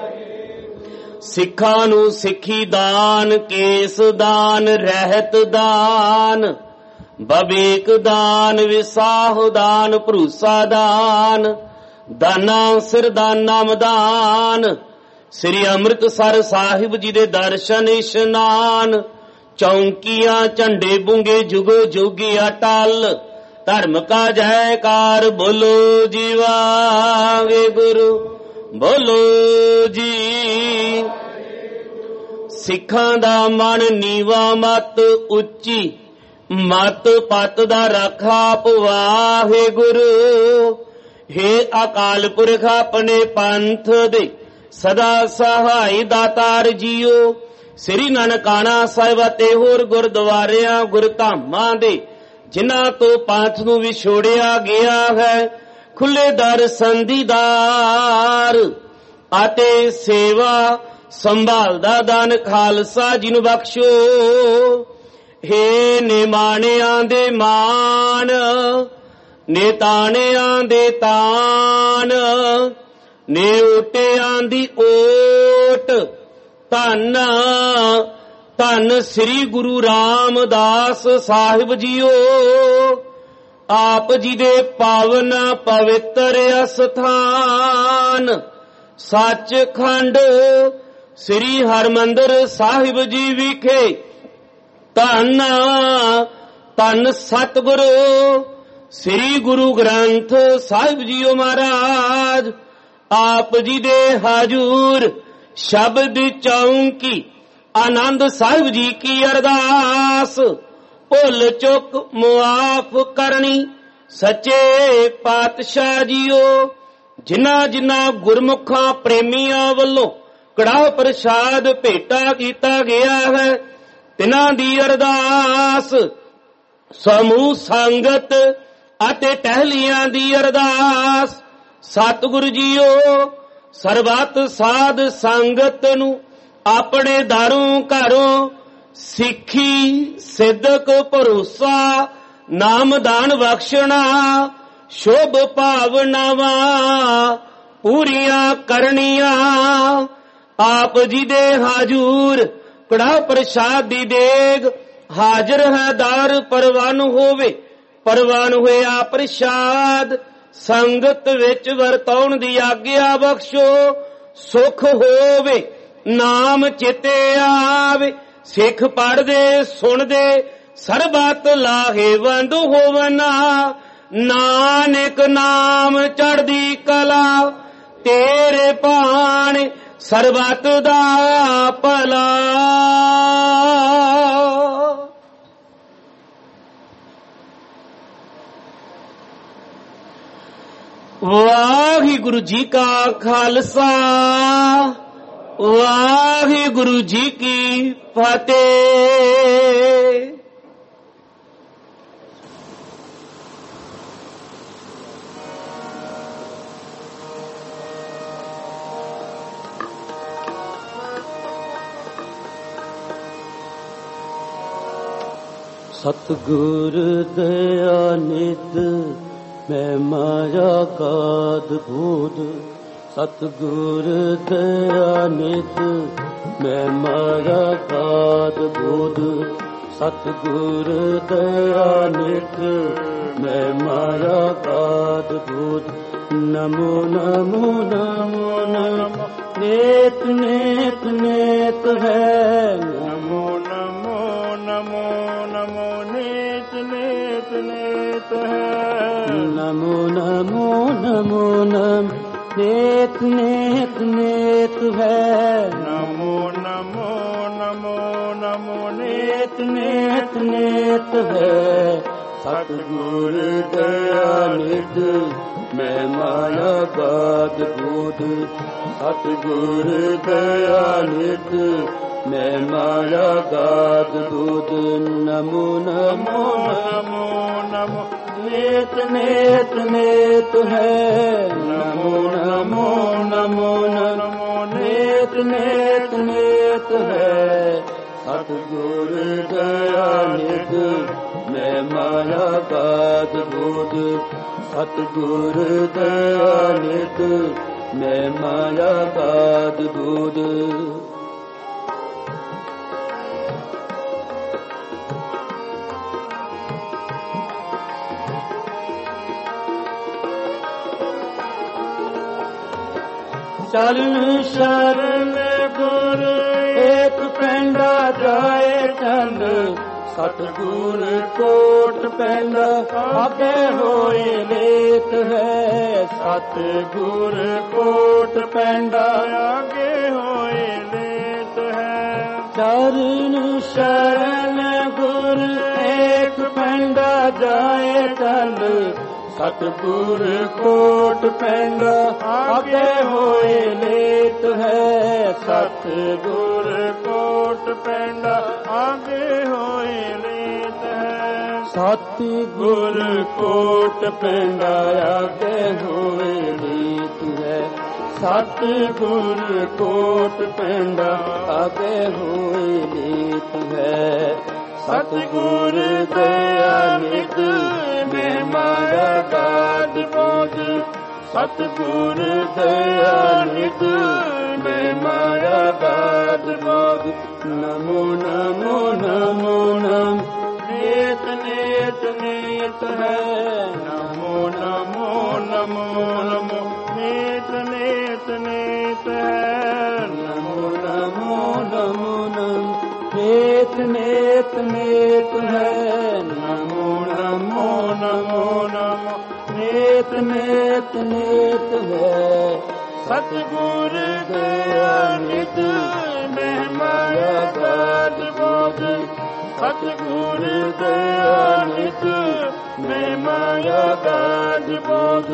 Speaker 10: ਸਿੱਖਾਂ ਨੂੰ ਸਿੱਖੀ ਦਾਨ, ਕੇਸ ਦਾਨ, ਰਹਿਤ ਦਾਨ, ਬਵੇਕ ਦਾਨ, ਵਿਸਾਹ ਦਾਨ, ਭਰੂਸਾ ਦਾਨ, ਦਾਨਾ ਸਿਰ ਦਾਨ ਨਾਮ ਦਾਨ, ਸ੍ਰੀ ਅੰਮ੍ਰਿਤਸਰ ਸਾਹਿਬ ਜੀ ਦੇ ਦਰਸ਼ਨ ਇਸ਼ਨਾਨ, ਚੌਂਕੀਆਂ ਝੰਡੇ ਬੁੰਗੇ ਜੁਗੋ ਜੁਗੀ ਅਟਲ, ਧਰਮ ਕਾ ਜੈਕਾਰ ਬੋਲੋ ਜੀ ਵਾਹਿਗੁਰੂ ਬੋਲੋ ਜੀ। ਸਿੱਖਾਂ ਦਾ ਮਨ ਨੀਵਾ ਮਤ ਉੱਚੀ, ਮਤ ਪਤ ਦਾ ਰਾਖਾ ਵਾਹਿਗੁਰੂ, ਹੇ ਅਕਾਲ ਪੁਰਖ ਆਪਣੇ ਪੰਥ ਦੇ ਸਦਾ ਸਹਾਈ ਦਾਤਾਰ ਜੀਓ। ਸ੍ਰੀ ਨਨਕਾਣਾ ਸਾਹਿਬ ਅਤੇ ਹੋਰ ਗੁਰਦੁਆਰਿਆਂ ਗੁਰਧਾਮਾਂ ਦੇ ਜਿਨ੍ਹਾਂ ਤੋਂ ਪੰਥ ਨੂੰ ਵਿਛੋੜਿਆ ਗਿਆ ਹੈ, ਖੁੱਲੇ ਦਰ ਸੰਧੀਦਾਰ ਅਤੇ ਸੇਵਾ ਸੰਭਾਲ ਦਾ ਦਾਨ ਖਾਲਸਾ ਜੀ ਨੂੰ ਬਖਸ਼ੋ। ਹੇ ਨਿਮਾਣਿਆਂ ਦੇ ਮਾਣ, ਨੇਤਾਣਿਆਂ ਦੇ ਤਾਣ, ਨੇਓਟਿਆਂ ਦੀ ਓਟ, ਧੰਨ ਧੰਨ ਸ੍ਰੀ ਗੁਰੂ ਰਾਮਦਾਸ ਸਾਹਿਬ ਜੀਓ। ਆਪ ਜੀ ਦੇ ਪਾਵਨ ਪਵਿੱਤਰ ਅਸਥਾਨ ਸੱਚਖੰਡ ਸ੍ਰੀ ਹਰਿਮੰਦਰ ਸਾਹਿਬ ਜੀ ਵਿਖੇ ਧੰਨ ਧੰਨ ਸਤਿਗੁਰੂ ਸ੍ਰੀ ਗੁਰੂ ਗ੍ਰੰਥ ਸਾਹਿਬ ਜੀਓ ਮਹਾਰਾਜ। ਆਪ ਜੀ ਦੇ ਹਜੂਰ ਸ਼ਬਦ ਚੌਂਕੀ ਆਨੰਦ ਸਾਹਿਬ ਜੀ ਕੀ ਅਰਦਾਸ, ਭੁੱਲ ਚੁੱਕ ਮੁਆਫ ਕਰਨੀ ਸੱਚੇ ਪਾਤਸ਼ਾਹ ਜੀਓ। ਜਿਨ੍ਹਾਂ ਜਿਨ੍ਹਾਂ ਗੁਰਮੁਖਾਂ ਪ੍ਰੇਮੀਆਂ ਵੱਲੋਂ ਕੜਾਹ ਪ੍ਰਸ਼ਾਦ ਭੇਟਾ ਕੀਤਾ ਗਿਆ ਹੈ, ਤਿਨਾਂ ਦੀ ਅਰਦਾਸ, ਸਮੂਹ ਸੰਗਤ ਅਤੇ ਟਹਿਲੀਆਂ ਦੀ ਅਰਦਾਸ। ਸਤਿਗੁਰੂ ਜੀਓ ਸਰਬੱਤ ਸਾਧ ਸੰਗਤ ਨੂੰ ਆਪਣੇ ਦਾਰੂ ਘਰੋਂ ਸਿੱਖੀ ਸਿੱਧਕ ਭਰੋਸਾ ਨਾਮਦਾਨ ਬਖਸ਼ਣਾ, ਸ਼ੁਭ ਭਾਵਨਾਵਾਂ ਪੂਰੀਆਂ ਕਰਨੀਆਂ। ਆਪ ਜੀ ਦੇ ਹਾਜ਼ੂਰ ਕੜਾਹ ਪ੍ਰਸ਼ਾਦ ਦੀ ਦੇਗ ਹਾਜ਼ਰ ਹੈ, ਦਰ ਪਰਵਾਨ ਹੋਵੇ, ਪਰਵਾਨ ਹੋਇਆ ਪ੍ਰਸ਼ਾਦ ਸੰਗਤ ਵਿੱਚ ਵਰਤਾਉਣ ਦੀ ਆਗਿਆ ਬਖਸ਼ੋ। ਸੁਖ ਹੋਵੇ ਨਾਮ ਚਿਤੇ ਆਵੇ, ਸਿੱਖ ਪੜ੍ਹਦੇ ਸੁਣਦੇ ਸਰਬੱਤ ਲਾਹੇਵੰਦ ਹੋਵਨਾ। ਨਾਨਕ ਨਾਮ ਚੜ੍ਹਦੀ ਕਲਾ ਤੇਰੇ ਭਾਣੇ ਸਰਬੱਤ ਦਾ ਭਲਾ। ਵਾਹਿਗੁਰੂ ਜੀ ਕਾ ਖਾਲਸਾ, ਵਾਹਿਗੁਰੂ ਜੀ ਕੀ ਫਤਿਹ।
Speaker 1: ਸਤਿਗੁਰ ਦਇਆ ਨਿਧ ਮੈਂ ਮਾਇਆ ਕਾਦ ਬੋਧ। ਸਤਿਗੁਰ ਦਇਆ ਨਿਧ ਮੈਂ ਮਾਇਆ ਕਾਦ ਬੋਧ। ਸਤਿਗੁਰ ਦਇਆ ਨਿਧ ਮੈਂ ਮਾਇਆ ਕਾਦ ਬੋਧ। ਨਮੋ ਨਮੋ ਨਮੋ ਨਮੋ ਨੇਤ ਨੇਤ ਨੇਤ ਹੈ।
Speaker 2: ਨਮੋ ਨਮੋ ਨਮੋ ਨਮੋ ਨੇਤ ਨੇਤ ਨੇਤ ਹੈ।
Speaker 1: ਨਮੋ ਨਮੋ ਨਮੋ ਨਮ ਨੇਤ ਨੇਤ ਨੇਤ ਹੈ।
Speaker 2: ਨਮੋ ਨਮੋ ਨਮੋ ਨਮੋ
Speaker 1: ਨੇਤ ਨੇਤ ਨੇਤ ਹੈ। ਸਤਿਗੁਰ ਦਇਆ ਨਿਧ ਮੈਂ ਮਾਇਆ ਕਾਦ ਬੋਧ। ਸਤਿਗੁਰ ਦਇਆ ਨਿਧ ਮੈਂ ਮਾਇਆ ਕਾਦ ਬੋਧ। ਨਮੋ ਨਮੋ
Speaker 2: ਨਮੋ ਨਮੋ
Speaker 1: ਨੇਤ ਨੇਤ ਨੇਤ ਹੈ। ਨਮੋ ਨਮੋ ਨਮੋ ਨਮੋ ਨੇਤ ਨੇਤ ਨੇਤ ਹੈ। ਸਤਿਗੁਰ ਦਇਆ ਨਿਧ ਮੈਂ ਮਾਇਆ ਕਾਦ ਬੋਧ। ਸਤਿਗੁਰ ਦਇਆ ਨਿਧ ਮੈਂ ਮਾਇਆ ਕਾਦ ਬੋਧ। ਚਰਨ ਸ਼ਰਨ ਗੁਰ ਏਕ ਪੈਂਡਾ ਜਾਏ ਚੰਦ। ਸਤਿਗੁਰ ਕੋਟ ਪੈਂਡਾ ਆਗੇ ਹੋਏ ਲੇਤ ਹੈ। ਸਤਿਗੁਰ ਕੋਟ ਪੈਂਡਾ
Speaker 2: ਆਗੇ ਹੋਏ ਲੇਤ ਹੈ।
Speaker 1: ਚਰਨ ਸ਼ਰਨ ਗੁਰ ਏਕ ਪੈਂਡਾ ਜਾਏ ਚੰਦ। ਸਤਿਗੁਰ ਕੋਟ ਪੈਂਡਾ ਆਗੇ ਹੋਏ ਲੇਤ ਹੈ।
Speaker 2: ਸਤਿਗੁਰ ਕੋਟ ਪੈਂਡਾ ਆਗੇ ਹੋਏ ਲੇਤ ਹੈ।
Speaker 1: ਸਤਿਗੁਰ ਕੋਟ ਪੈਂਡਾ ਆਗੇ ਹੋਏ ਲੇਤ ਹੈ। ਸਤਿਗੁਰ ਕੋਟ ਪੈਂਡਾ ਆਗੇ ਹੋਏ ਲੇਤ ਹੈ। ਸਤਿਗੁਰ ਦਇਆ ਨਿਧ ਮੈਂ ਮਾਇਆ ਕਾਦ ਬੋਧ। ਸਤਿਗੁਰ ਦਇਆ ਨਿਧ ਮੈਂ ਮਾਇਆ ਕਾਦ ਬੋਧ। ਨਮੋ ਨਮੋ ਨਮੋ ਨਮ ਨੇਤ ਨੇਤ ਨੇਤ ਹੈ।
Speaker 2: ਨਮੋ ਨਮੋ ਨਮੋ ਨਮੋ ਨੇਤ ਨੇਤ ਨੇਤ ਹੈ।
Speaker 1: ਨਮੋ ਨਮੋ ਨਮੋ ਨਮ ਨੇਤ ਨੇਤ ਨੇਤ ਹੈ। ਨਮੋ ਨਮੋ ਨਮੋ ਨਮੋ ਨੇਤ ਨੇਤ ਨੇਤ ਹੈ।
Speaker 2: ਸਤਿਗੁਰ ਦਇਆ ਨਿਧ ਮੈਂ ਮਾਇਆ ਕਾਦ ਬੋਧ। ਸਤਿਗੁਰ ਦਇਆ ਨਿਧ ਮੈਂ ਮਾਇਆ ਕਾਦ ਬੋਧ।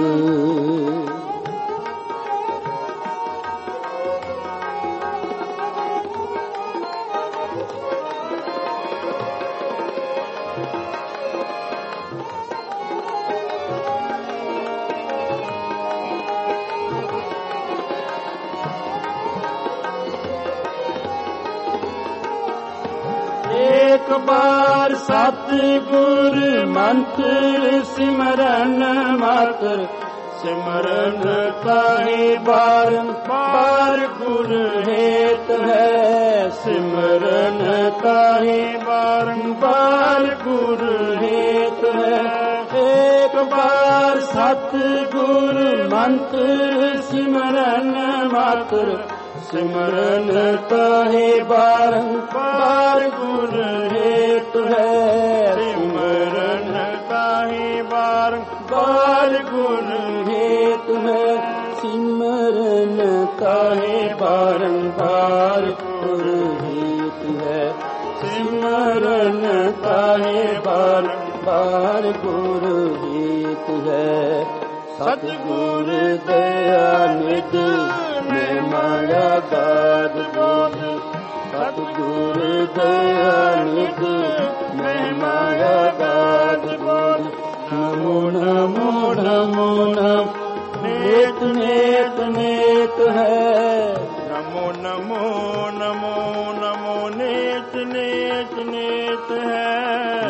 Speaker 1: ਇੱਕ ਬਾਰ ਸਤਿਗੁਰ ਮੰਤਰ ਸਿਮਰਨ ਮਾਤਰ। ਸਿਮਰਨ ਤਾਹੀ ਬਾਰ ਗੁਰ ਹੇਤ ਹੈ। ਸਿਮਰਨ ਤਾਹੀ ਬਾਰ ਗੁਰ ਹੇਤ ਹੈ। ਇੱਕ ਬਾਰ ਸਤਿਗੁਰ ਮੰਤਰ ਸਿਮਰਨ ਮਾਤਰ। ਸਿਮਰਨ ਤਾਹੀ ਬਾਰ ਗੁਰ ਹੇਤ ਹੈ।
Speaker 2: ਸਿਮਰਨ ਤਾਹੀ ਬਾਰ
Speaker 1: ਗੁਰ ਹੇਤ ਹੈ। ਸਿਮਰਨ ਤਾਹੀ ਬਾਰ ਗੁਰ ਹੇਤ ਹੈ। ਸਿਮਰਨ ਤਾਹੀ ਬਾਰ ਗੁਰ ਹੇਤ ਹੈ। ਸਤਿਗੁਰ ਦਇਆ ਨਿਧ ਮੈਂ ਮਾਇਆ ਕਾਦ ਬੋਧ। ਸਤਿਗੁਰ ਦਇਆ ਨਿਧ ਮੈਂ ਮਾਇਆ ਕਾਦ ਬੋਧ। ਨਮੋ ਨਮੋ ਨਮੋ ਨਮ ਨੇਤ ਨੇਤ ਨੇਤ ਹੈ।
Speaker 2: ਨਮੋ ਨਮੋ ਨਮੋ ਨਮੋ ਨੇਤ ਨੇਤ ਨੇਤ ਹੈ।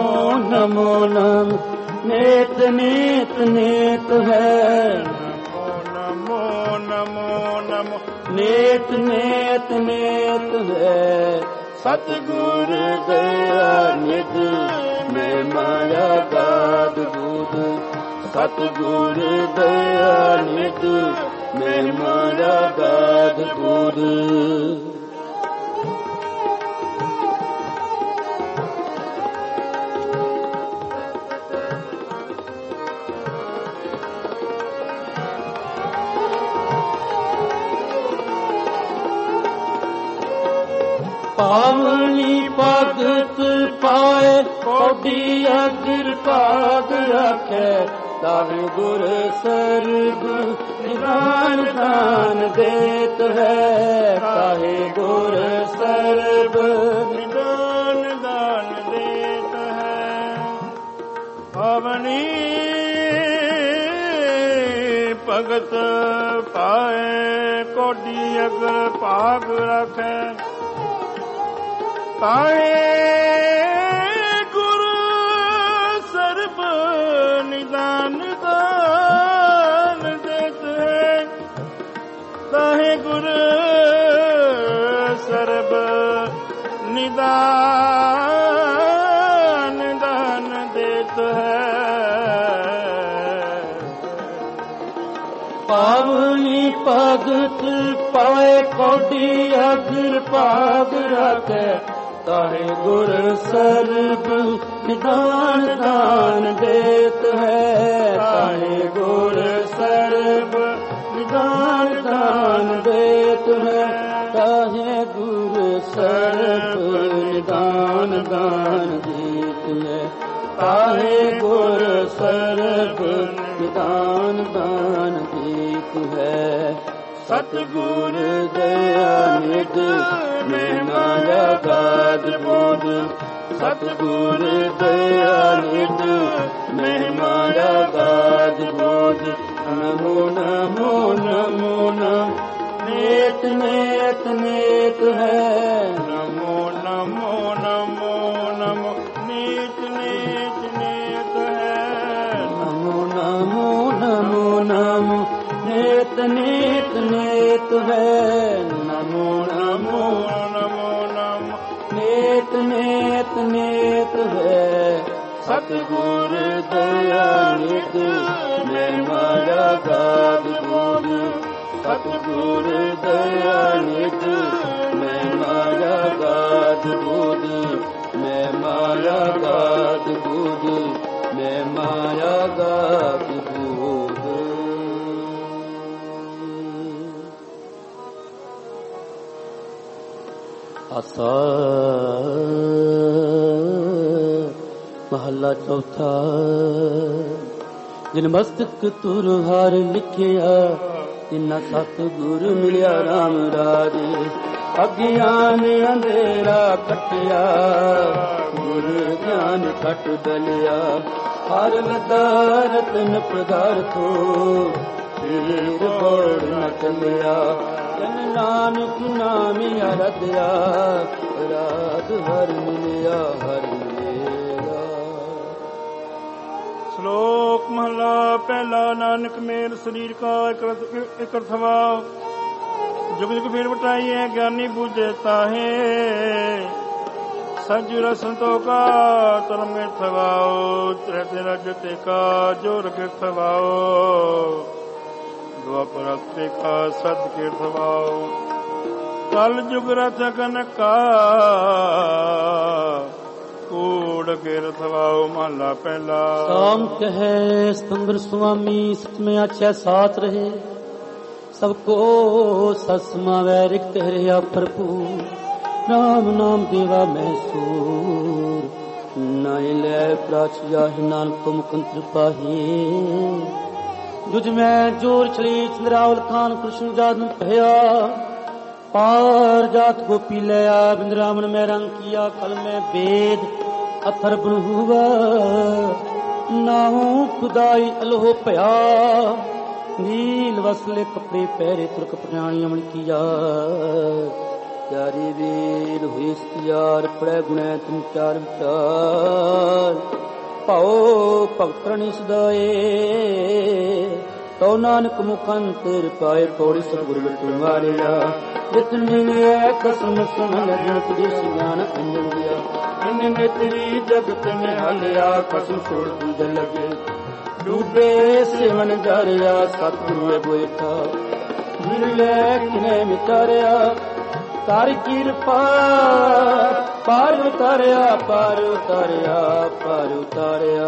Speaker 1: नमो नम नेत नेत नेत है
Speaker 2: नमो नमो नमो
Speaker 1: नेत नेत नेत है सतगुर दया निध में माया गाद दूध सतगुर दया निध में माया गाद दूध पावनी भगत पाए कोडी अगर पाग रखे दावे गुर सर्ग निदान दान देत है काहे गुर सर्ग
Speaker 2: निदान दान देत है पावनी भगत पाए कोडी अगर पाग रखे ताहे गुर सर्ब निदान दान देत है ताहे गुर सर्ब निदान दान देत है
Speaker 1: पावनी भगत पाए कोडी अगर पाग रखे ताहे गुर सर्ब निदान दान देत है ताहे गुर सर्ब निदान दान देत है ताहे गुर सर्ब निदान दान देत है ताहे गुर सर्ब निदान दान देत है सतगुर दया निध में माया गाद बोध सतगुर दया निध में माया गाद बोध नमो नमो नमो नम नेत नेत नेत है
Speaker 2: नमो नमो नमो नमो नेत नेत नेत है
Speaker 1: नमो नमो नमो नमो नेत नेत नेत है नमो नमो
Speaker 2: नमो नमो
Speaker 1: नेत नेत नेत है सतगुर दया निध में माया गाद बोध सतगुर दया निध में माया गाद बोध में माया गाद बोध में माया गाद बोध आसा महला चौथा जिन मस्तक तुर हार लिखिया तिना सतगुर मिलिया राम राजे अज्ञान अंधेरा कटिया गुर ज्ञान कट डलिया हर लदार तन पदार्थो फिर बोल न चलिया जन नानक नाम अरध्या राध हर मिलिया हर मिलेगा।
Speaker 2: श्लोक महला पहला नानक मेल शरीर का एक अर्थवा जुग जुग फिर बटाई है ज्ञानी बूझे ताहे सजुर संतो का तरम थवाओ त्रैते रजते का जोर के थवाओ द्वापर का सद के थवाओ कल जुग रथ कनका कूड़ के रथवाओ महला पहला
Speaker 1: शाम कहे स्तंभर स्वामी सत में अच्छा साथ रहे सबको ससमा वैरिक हरिया भरपूर राम नाम देवा मैसूर नाय ले प्राचिया ही नानक तो मुकंत्र पाही जुज में जोर चली चंद्रावल खान कृष्ण जादन भया पार जात गोपी लया बिंद्रावन में रंग किया कल में वेद अथर हुआ नाहू खुदाई अलोह भया नील वसले कपड़े पहरे तुर्क प्राणी अमन किया ਚਾਰੀ ਵੀਰ ਹੋਈ ਸਤਿਆਰ ਪੜੈ ਗੁਣੈ ਤੁਮ ਚਾਰ ਵਿਚਾਰ ਭਾਉ ਭਗਤਰਣੀ ਸਦਾਏ ਤਉ ਨਾਨਕ ਮੁਖੰਤਰ ਪਾਏ ਪੌੜੀ ਸਤਿਗੁਰ ਵਿਟੂ ਮਾਰਿਆ ਜਿਤ ਮਿਲਿਆ ਕਸਮ ਸੁਣ ਲਜਤ ਦੀ ਸਿਆਣ ਅੰਜਨ ਦਿਆ ਇਨ ਨੇਤਰੀ ਜਗਤ ਮੈਂ ਹਲਿਆ ਕਸਮ ਛੋੜ ਦੂਜੇ ਲਗੇ ਡੂਬੇ ਸਿਵਨ ਜਰਿਆ ਸਤਿਗੁਰੂ ਬੋਇਠਾ ਮਿਲੇ ਕਿਨੇ ਮਿਤਾਰਿਆ ਕਰ ਕਿਰਪਾ ਪਾਰ ਉਤਾਰਿਆ ਪਾਰ ਉਤਾਰਿਆ ਪਾਰ ਉਤਾਰਿਆ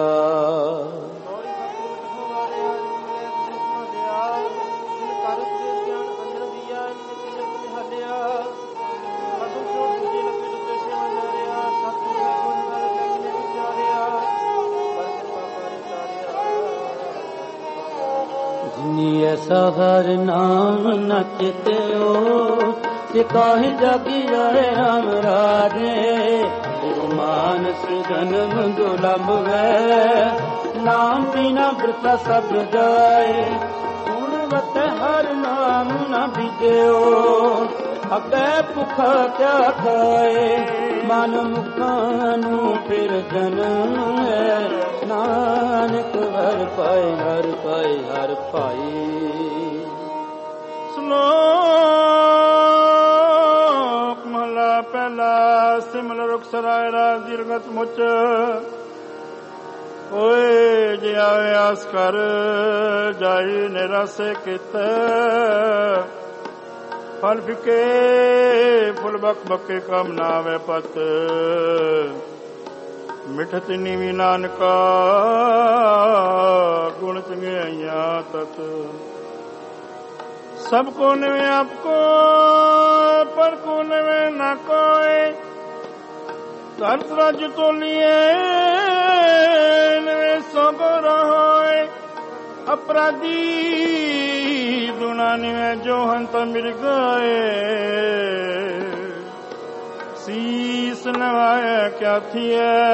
Speaker 1: जिनी ऐसा हर नाम न चित्यो ते काहे जागी जाए राम राजे मानस जन्म दुलभ है नाम बिना वृथा सब जाए गुणवत हर नाम न बीजो अगे भुखा क्या खाए मन मुखानू फिर जन्म है नानक हर पाए हर पाए हर पाए
Speaker 2: ਸ਼ਲੋਕ ਮਹਲਾ ਪਹਿਲਾ ਸਿਮਲ ਰੁਖ ਸਰਾਇ ਰਾਜ ਦੀਰਗਤ ਮੁਚ ਓਏ ਜੇ ਆਵੇ ਆਸ ਕਰ ਜਾਈ ਨਿਰਾਸੇ ਕਿਤ ਫਲ ਫਿਕੇ ਫੁੱਲ ਬਕ ਬਕੇ ਕਮ ਨਾ ਆਵੇ ਪਤ ਮਿਠਤ ਨੀਵੀ ਨਾਨਕਾ ਗੁਣ ਚੰਗਿਆਈਆਂ ਤਤ सब को निवे आपको पर को निवे न कोई कर राज तो लिए निवे सब रहोए अपराधी दुना निवे जो हंत मिर गए शीस नवाया क्या थी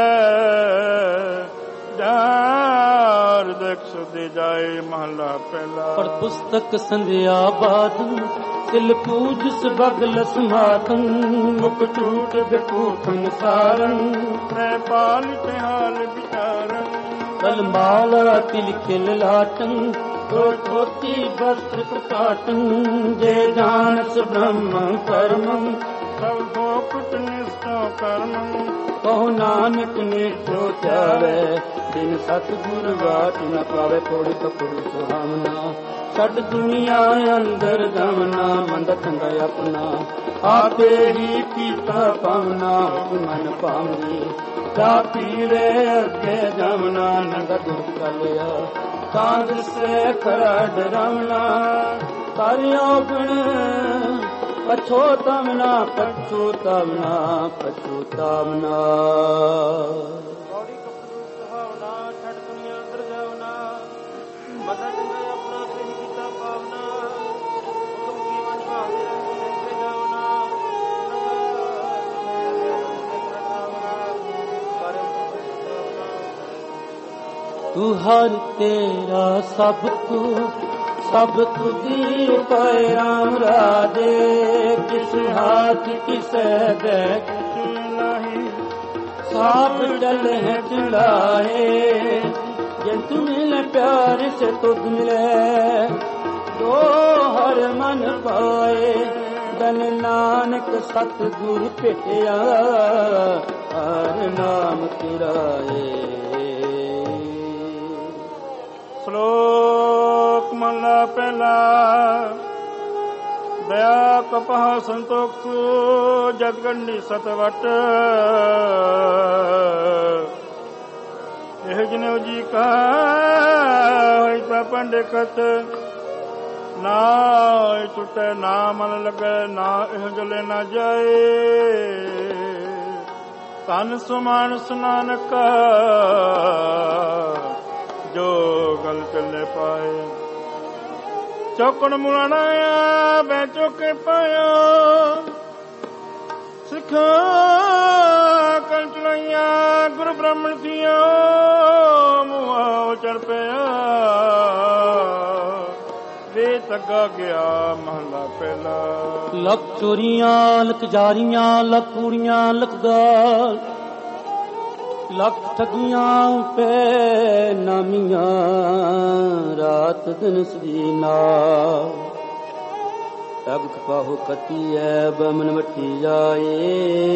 Speaker 2: दे जाए महला पहला
Speaker 1: पर पुस्तक संध्या बात तिल पूज सबगल समातन मुख टूट बेकूठन सारन
Speaker 2: पाल हाल विचारन
Speaker 1: कल माला तिल खिल लाटन तो धोती वस्त्र काटन जे जानस ब्रह्म कर्म
Speaker 2: सब भोकुट निष्ठो कर्म
Speaker 1: कहो नानक ने जो चावे दिन सतगुर बात न पावे कोड़ी कपड़ू सुहावना छट दुनिया अंदर गमना मंद चंगा अपना आपे ही पीता पावना मन पावनी जा पीरे अगे जमना नंग दुख कलिया कांद से खरा डरावना तारियों गुण पछोतावना पछोतावना पछोतावना तू हर तेरा सब तुझी पाए राम राजे किस हाथ किस देख नहीं साप डल है चुलाए जिन तू मिले प्यार से तुझ मिले दो हर मन पाए दन नानक सतगुर भेटिया हर नाम तिराए
Speaker 2: श्लोक महला पहला दया कपह संतोष जगगंडी सतवट यह जनेऊ जी का पंडित ना टूटे ना मन लगे ना यह जले ना जाए तन सुमान सुनानक जो गल चले पाए चौकड़ मुलाया बै चौके पाया सिखा कल चलाइया गुरु ब्राह्मण थिया मुआ चढ़ पया वेद ਤੱਗਾ ਗਿਆ ਮਹਲਾ ਪਹਿਲਾ।
Speaker 1: ਲੱਖ ਚੋਰੀਆਂ ਲੱਖ ਜਾਰੀਆਂ ਲੱਖ ਕੂੜੀਆਂ ਲੱਖ ਗਾਲ ਲੱਖ ਠਗੀਆਂ ਪੈ ਨਾਮੀਆਂ ਰਾਤ ਦਿਨ ਸਦੀਨਾ ਤਬ ਕਪਾਹੋ ਕਤੀ ਐ ਬਮਨ ਮੱਟੀ ਜਾਏ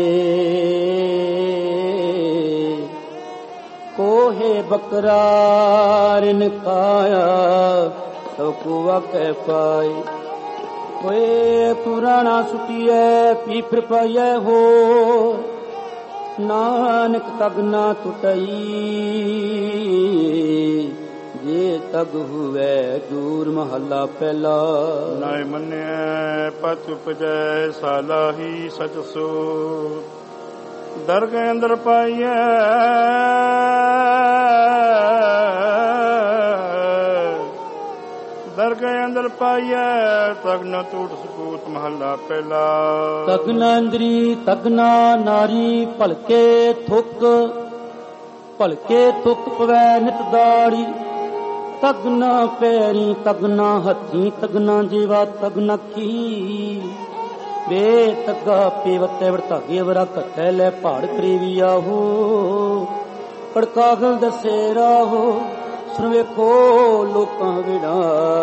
Speaker 1: ਕੋਹੇ ਬਕਰਾਰਿਨ ਕਾਇਆ ਤੋ ਕੁਵਾ ਕਹਿ ਪਾਈ ਹੋਏ ਪੁਰਾਣਾ ਸੁਟੀਐ ਪੀ ਫਿਰ ਪਾਈਐ ਹੋ ਨਾਨਕ ਤਗ ਨਾ ਟੁਟਈ ਜੇ ਤਗ ਹੁਵੇ ਦੂਰ ਮਹੱਲਾ ਪਹਿਲਾ।
Speaker 2: ਨਾਇ ਮੰਨਿਐ ਪਤ ਉਪਜੈ ਸਾਲਾਹੀ ਸਚ ਸੋ ਦਰਗਹਿ ਅੰਦਰ ਪਾਈਐ ਦਰਗਹਿ ਅੰਦਰ ਪਾਈਐ ਤਗ ਨ ਟੂਟ ਸਪੂਤ ਮਹੱਲਾ ਪਹਿਲਾ।
Speaker 1: ਤਗਨਾ ਇੰਦਰੀ ਤਗਨਾ ਨਾਰੀ ਭਲਕੇ ਥੁੱਕ ਪਵੈ ਨਿਤ ਦਾੜੀ ਤਗਨਾ ਪੈਰੀ ਤਗਨਾ ਹੱਥੀ ਤਗਨਾ ਜੀਵਾ ਤਗਨਾ ਕੀ ਵੇ ਤਗਾ ਪੇਵਤੇ ਵਰਤਾਗੇ ਵਰਾ ਘਟੈ ਲੈ ਪਹਾੜ ਕਰੀਵੀ ਆਹੋ ਕੜਕਾਗਲ ਦਸੇ ਰਾਹੋ ਸੁਣ ਵੇਖੋ ਲੋਕਾਂ ਵਿੜਾਨ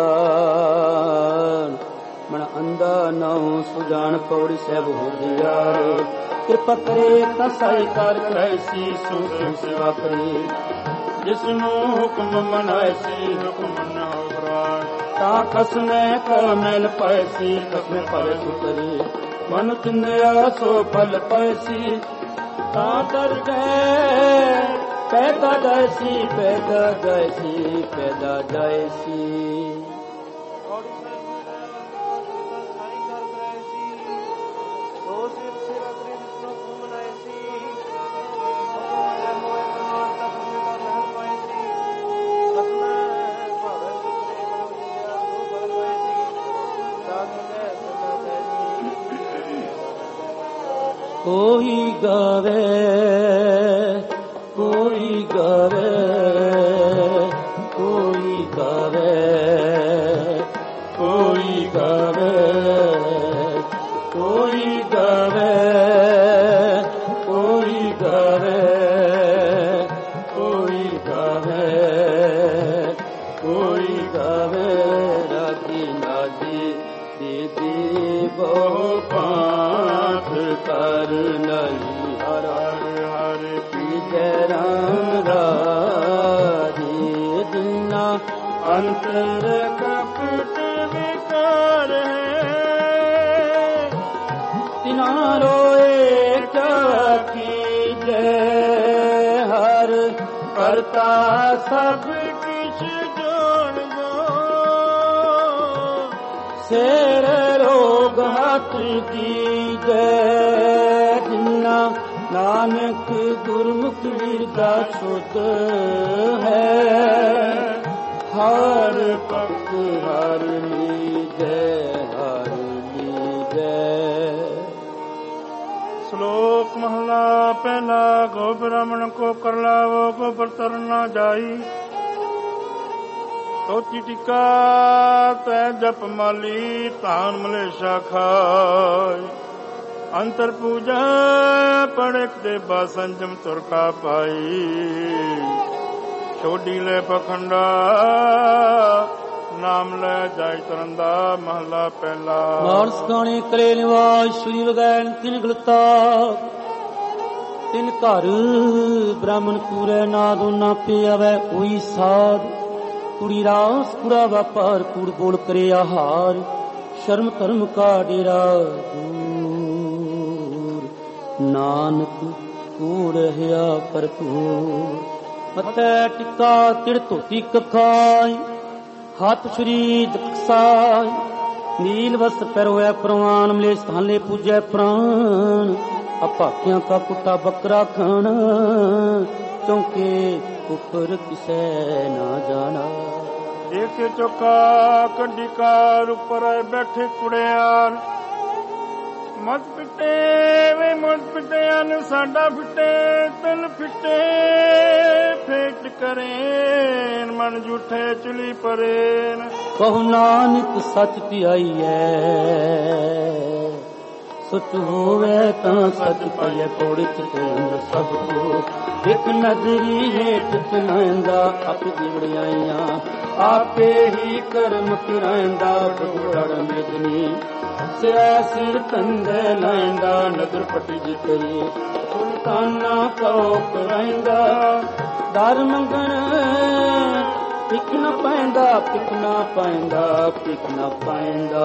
Speaker 1: ਮਨ ਅੰਦਾ ਨਾਉ ਸੁਜਾਨ ਪੌੜੀ ਸਹਿਬ ਹੋ ਦਿਆਰ ਕਿਰਪਾ ਕਰੇ ਤਾਂ ਸਾਈ ਕਾਰ ਕਰੇ ਸੀ ਸੁਖ ਸੇਵਾ ਕਰੇ ਜਿਸ ਨੂੰ ਹੁਕਮ ਮਨਾਏ ਸੀ ਹੁਕਮ ਨਾ ਉਪਰਾਨ ਤਾਂ ਕਸਮੇ ਕਰ ਮੈਲ ਪਾਏ ਸੀ ਕਸਮੇ ਪਾਵੇ ਸੁਤਰੇ ਮਨ ਚਿੰਦਿਆ ਸੋ ਫਲ ਪਾਏ ਸੀ ਤਾਂ ਦਰ ਗਏ ਪੈਦਾ ਜਾਇਸੀ ਪੈਦਾ ਜਾਇਸੀ ਪੈਦਾ ਜਾਇਸੀ ਕੋਈ ਗਾਵੇ ਕੋਈ ਗਾਵੇ ਕੋਈ ਗਾਵੇ ਕੋਈ ਗਾਵੇ ਕੋਈ ਗਾਵੇ ਕੋਈ ਗਾਵੇ ਕੋਈ ਗਾਵੇ ਕੋਈ ਗਾਵੇ ਰਾਜੀ ਨਾਜੀ ਦੀਦੀ ਬਹੁ ਪਾਠ ਕਰ ਨਹੀਂ ਹਰ ਹਰ ਪੀਜੈ ਰਾਮ ਰਾਜੇ ਦਿਨਾ ਅੰਤਰ ਕਪਟ ਵਿਕਾਰ ਹੈ ਤਿਨਾ ਰੋਏ ਕੀ ਜੈ ਹਰ ਕਰਤਾ ਸਭ ਕਿਛ ਜਾਣ ਦੋ ਸੇਰ ਰੋਗ ਹੱਥ ਕੀ ਜੈ ਜਿਨਾ ਨਾਨਕ ਗੁਰਮੁਖ ਵੀਰਦਾ ਸੁਧ ਹੈ ਹਰ ਭਗਤ ਹਰ ਲੀਜੈ ਹਰ ਲੀਜੈ।
Speaker 2: ਸ਼ਲੋਕ ਮਹਲਾ ਪਹਿਲਾ। ਗੋ ਬ੍ਰਾਹਮਣ ਕੋ ਕਰ ਲਾਵੋ ਗੋਬਰ ਤਰ ਨਾ ਜਾਈ ਤੋਤੀ ਟਿਕਾ ਤੈ ਜਪ ਮਾਲੀ ਧਾਨ ਮਲੇਸ਼ਾ ਖਾਈ ਅੰਤਰ ਪੂਜਾ ਪੜਕ ਦੇ ਬਾ ਸੰਜਮ ਤੁਰਕਾ ਪਾਈ ਛੋਡੀ ਲੈ ਪਖੰਡਾ ਨਾਮ ਲੈ ਜਾਇ ਤਰੰਦਾ ਮਹਲਾ ਪਹਿਲਾ।
Speaker 1: ਮਾਨਸ ਗਾਣੇ ਕਲੇ ਨਿਵਾਸ ਸ਼੍ਰੀ ਵਗੈਨ ਤਿਨ ਗਲਤਾ ਤਿਨ ਘਰ ਬ੍ਰਾਹਮਣ ਪੂਰੇ ਨਾ ਦੋਨਾ ਪੇ ਆਵੈ ਉਹੀ ਸਾਧ ਕੁੜੀ ਰਾਸ ਪੁਰਾ ਵਪਾਰ ਕੂੜ ਬੋਲ ਕਰੇ ਆਹਾਰ ਸ਼ਰਮ ਧਰਮ ਕਾ ਡੇਰਾ ਨਾਨਕ ਕੂੜ ਰਹਾ ਭਰਪੂਰ ਮੱਥੇ ਟਿੱਕਾ ਤਿੜ ਧੋਤੀ ਕਖਾਈ ਹੱਥ ਸ਼੍ਰੀ ਦਕਸਾਈ ਨੀਲ ਵਸਤਰ ਪਹਿਰੋਇਆ ਪ੍ਰਵਾਨ ਮਲੇ ਸਥਾਨੇ ਪੂਜੈ ਪ੍ਰਾਨ ਅਭਾਕਿਆਂ ਕਾ ਕੁੱਤਾ ਬੱਕਰਾ ਖਾਣਾ ਚੌਂਕੇ ਉੱਪਰ ਕਿਸੈ ਨਾ ਜਾਣਾ
Speaker 2: ਇੱਕ ਚੌਕਾ ਕੱਢੀ ਕਾਰ ਉੱਪਰ ਬੈਠੇ ਕੁੜਿਆਰ ਮਤ ਪਿੱਟੇ ਵੇ ਮਤ ਪਿੱਟਿਆਂ ਸਾਡਾ ਫਿੱਟੇ ਤਨ ਫਿੱਟੇ ਫੇਟ ਕਰੇ ਤੇਨ ਮਨ ਝੂਠੇ ਚੁਲੀ ਪਰੇਨ।
Speaker 1: ਕਹੋ ਨਾਨਕ ਸੱਚ ਧਿਆਈਐ ਸੁਚ ਹੋਵੇ ਤਾਂ ਸੱਚ ਪਾਈਐ। ਕੋੜੀ ਚਿਤੇ ਅੰਦਰ ਸਭ ਕੋ ਇੱਕ ਨਜ਼ਰੀ ਹੇਠ ਚਲਾਇਂਦਾ ਆਪ ਜਿਵੜਿਆਈਆਂ ਆਪੇ ਹੀ ਕਰਮ ਕਰਾਇਂਦਾ। ਬੁੜੜ ਮੇਦਨੀ ਸਿਆ ਸਿਰ ਕੰਦੇ ਲਾਇਂਦਾ ਨਦਰ ਪਟੀ ਜਿਤਰੀ ਸੁਲਤਾਨਾ ਕੋ ਕਰਾਇਂਦਾ। ਦਰ ਮੰਗਣ ਪਿਕ ਨਾ ਪੈਂਦਾ ਪਿਕ ਨਾ ਪੈਂਦਾ ਪਿਕ ਨਾ ਪੈਂਦਾ।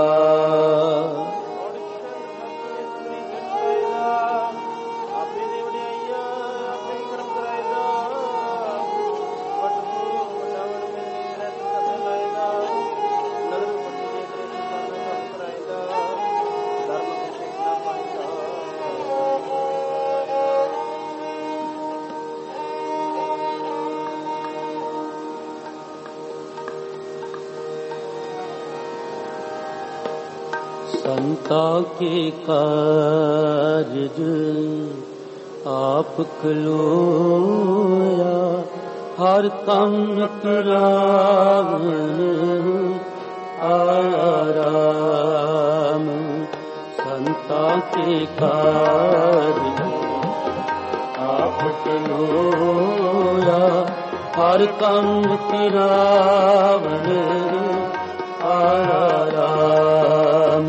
Speaker 1: संता के कारज आप कलोया हर काम करावन आया राम। संता के कारज आप कलोया हर काम करावन आया राम।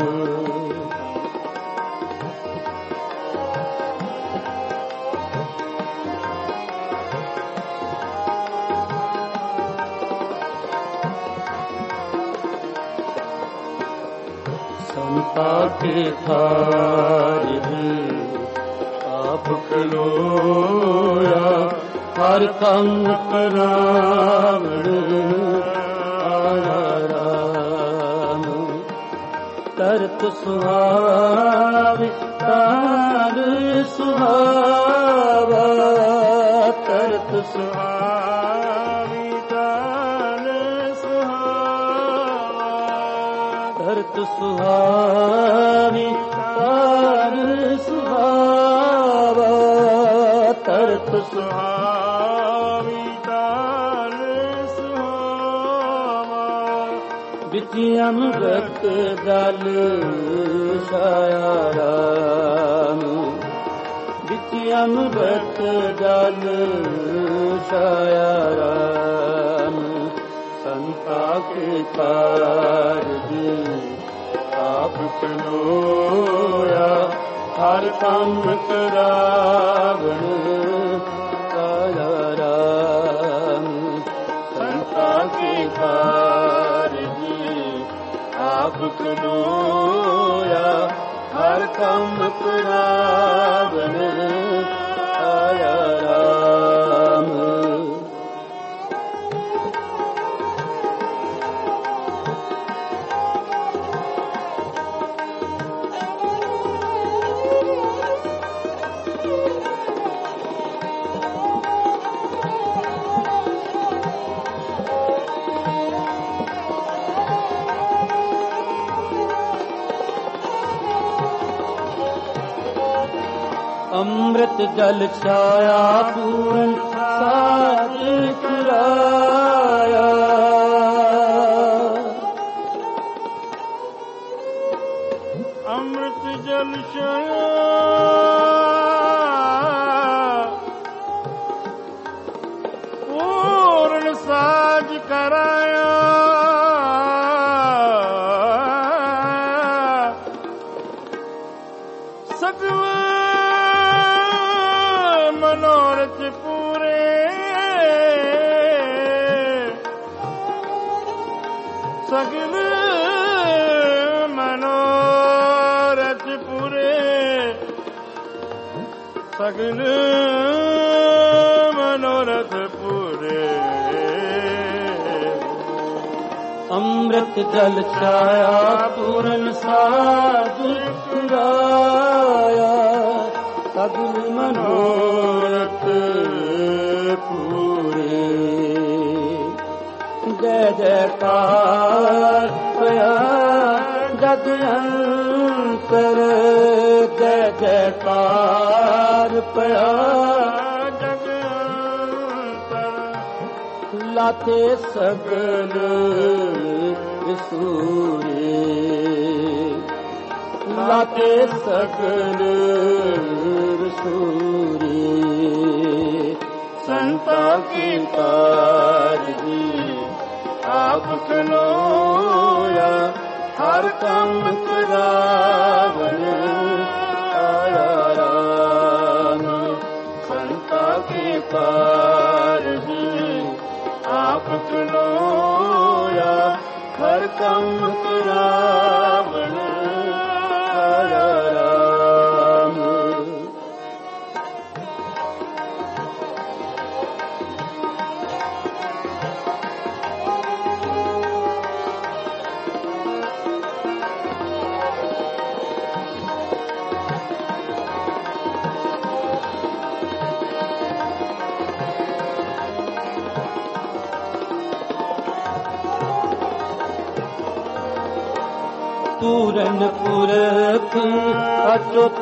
Speaker 1: संता के कारज आप कलोया हर काम करावन आया राम। तरत सुहावे तार सुहावा तरत सुहावी तार सुहावा तरत सुहावी तार सुहावा तरत सुहावी तार सुहावा। बिच अमृत जल छाया राम बिच अमृत जल छाया राम। संता के कारज आप कलोया हर काम करावन आया राम। संता के कारज आप कलोया हर काम करावन आया राम। अमृत जल छाया पूरन साज कराया।
Speaker 2: अमृत जल छाया पूरन साज कराया। सगल मनोरथ पूरे सगल मनोरथ पूरे सगल मनोरथ पूरे।
Speaker 1: अमृत जल छाया पूरन साज कराया। सगल मनोरथ पूरे। जय जयकार पया जग अंतर जय जयकार पया
Speaker 2: जग अंतर
Speaker 1: ਲਾਤੇ ਸਗਲ ਵਿਸੂਰੇ, ਲਾਤੇ ਸਗਲ ਵਿਸੂਰੇ। ਸੰਤਾ ਕੀ ਕਾਰਜੀ ਆਪ ਖਲੋਇਆ, ਹਰ ਕੰਮ ਕਰਾਵਨ ਆਇਆ ਰਾਮ। ਸੰਤਾ ਕੀ ਕਾਰਜੀ ਆਪ ਖਲੋਇਆ, ਹਰ ਕੰਮ ਕਰਾਵਨ ਆਇਆ ਰਾਮ। ਪੂਰਨ ਪੁਰਖ ਅਚੁੱਤ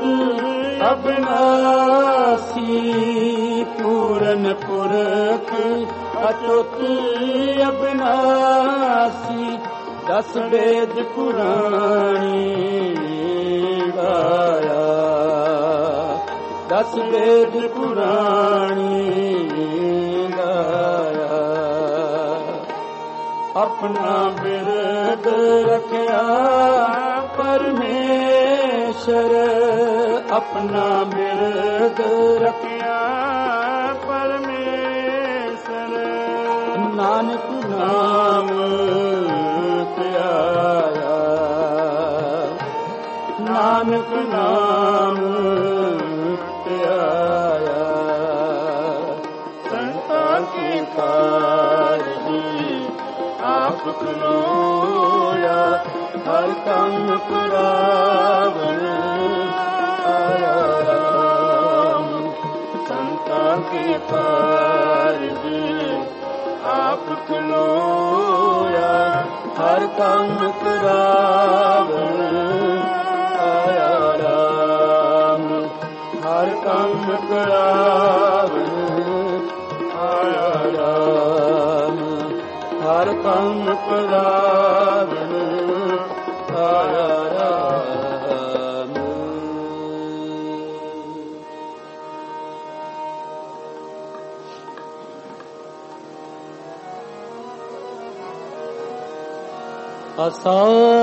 Speaker 1: ਅਬਿਨਾਸੀ, ਪੂਰਨ ਪੁਰਖ ਅਚੁੱਤ ਅਬਿਨਾਸੀ। ਦਸ ਵੇਦ ਪੁਰਾਣੀ ਗਾਇਆ, ਦਸ ਵੇਦ ਪੁਰਾਣੀ ਗਾਇਆ। ਆਪਣਾ ਬਿਰਦ ਰਖਿਆ ਪਰਮੇਸ਼ਰ, ਆਪਣਾ ਬਿਰਦ ਰਖਿਆ ਪਰਮੇਸ਼ਰ। ਨਾਨਕ ਨਾਮ ਧਿਆਇਆ, ਨਾਨਕ ਨਾਮ ਧਿਆਇਆ। ਸੰਤਾਂ ਕੀ ਕਾਰਜੀ ਆਪ ਖਲੋਇਆ, ਹਰ ਕੰਮ ਕਰਾਵਨ ਆਇਆ ਰਾਮ। ਸੰਤਾਂ ਕੀ ਕਾਰਜੀ ਆਪ ਖਲੋਇਆ, ਹਰ ਕੰਮ ਕਰਾਵਨ ਆਇਆ ਰਾਮ। ਹਰ ਕੰਮ ਕਰਾਵਨ ਆਇਆ ਰਾਮ। ਹਰ ਕੰਮ ਕਰਾਵਨ ਆਇਆ ਰਾਮ। ਆਸਾ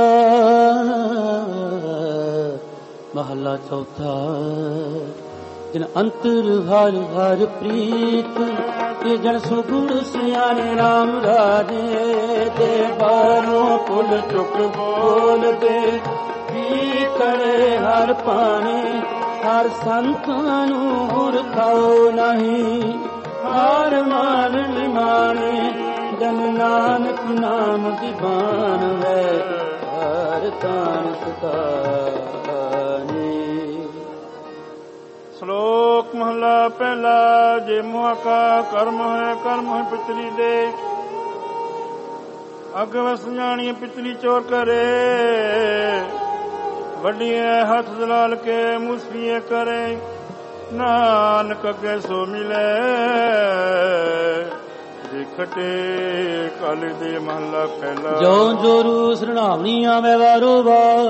Speaker 1: ਮਹਲਾ ਚੌਥਾ। ਜਿਨ ਅੰਤਰ ਹਰ ਹਰ ਪ੍ਰੀਤ, ਇਹ ਜਨ ਸੁਗੁਣ ਸਿਆਣੇ ਰਾਮ ਰਾਜੇ। ਦੇ ਬਾਰੋਂ ਪੁੱਲ ਚੁੱਕ ਬੋਲਦੇ, ਕੀ ਕਰੇ ਹਰ ਪਾਣੇ। ਹਰ ਸੰਤਾਂ ਨੂੰ ਹੁਰ ਖਾਓ ਨਹੀਂ, ਹਾਰ ਮਾਨ ਨਿਮਾਣੇ। ਜਨ ਨਾਨਕ ਨਾਮ ਦੀਵਾਨ ਹੈ, ਹਰ ਤਾਨ ਸਤਾਨੇ।
Speaker 2: ਸ਼ਲੋਕ ਮਹਲਾ ਪਹਿਲਾ। ਜੇ ਮੋਹ ਕਾ ਕਰਮ ਹੈ, ਕਰਮ ਹੈ ਪਿਤਰੀ ਦੇ। ਅੱਗ ਵਸ ਜਾਣੀ ਪਿਤਰੀ ਚੋਰ ਕਰੇ। ਵੱਡੀਏ ਹੱਥ ਦਲਾਲ ਕੇ ਮੁਸਫੀਏ ਕਰੇ। ਨਾਨਕ ਅੱਗੇ ਸੋ ਮਿਲੇ, ਦੇਖਟੇ ਕਾਲੇ ਦੇ ਮਹਲਾ ਪਹਿਲਾ।
Speaker 1: ਜਿਉਂ ਜੋਰੂ ਸਰਣਾਵਣੀ ਆਵੇ ਵਾਰੋ ਵਾਰ,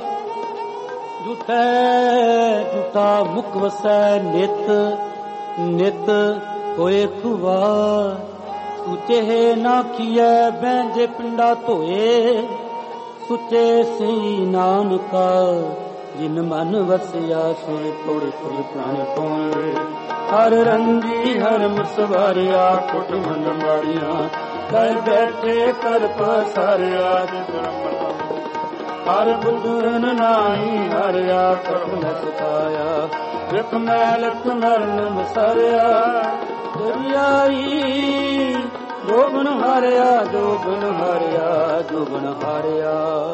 Speaker 1: ਜੁਠੈ ਜੁਟਾ ਮੁਖ ਵਸੈ ਨਿਤ। ਨਿਤ ਹੋਏ ਖੁਵਾਰ, ਸੁਚੇ ਨਾ ਕੀਐ ਬੈਂਜੇ ਪਿੰਡਾ ਧੋਏ। ਸੁਚੇ ਸਈ ਨਾਨਕਾ, ਜਿਨ ਮਨ ਵਸਿਆ ਸੋਏ। ਥੋੜੇ ਥੋੜੇ ਪ੍ਰਾਣੇ ਪਾਉਏ, ਹਰ ਰੰਗੀ ਹਰਮ ਸਵਾਰਿਆ। ਕੁਟ ਮਨ ਮਾੜੀਆਂ ਕਰ ਬੈਠੇ ਕਰ ਪਸਾਰਿਆ। ਹਰ ਬੁੱਧਨ ਨਾਹੀ ਹਰਿਆ, ਕਰਮ ਨ ਸਤਾਇਆ। ਵਿਖ ਮੈਲਤ ਮਰਨ ਮਸਰਿਆ। ਦਰਿਆਈ ਜੋਬਨ ਹਾਰਿਆ, ਜੋਬਨ ਹਾਰਿਆ, ਜੋਬਨ ਹਾਰਿਆ।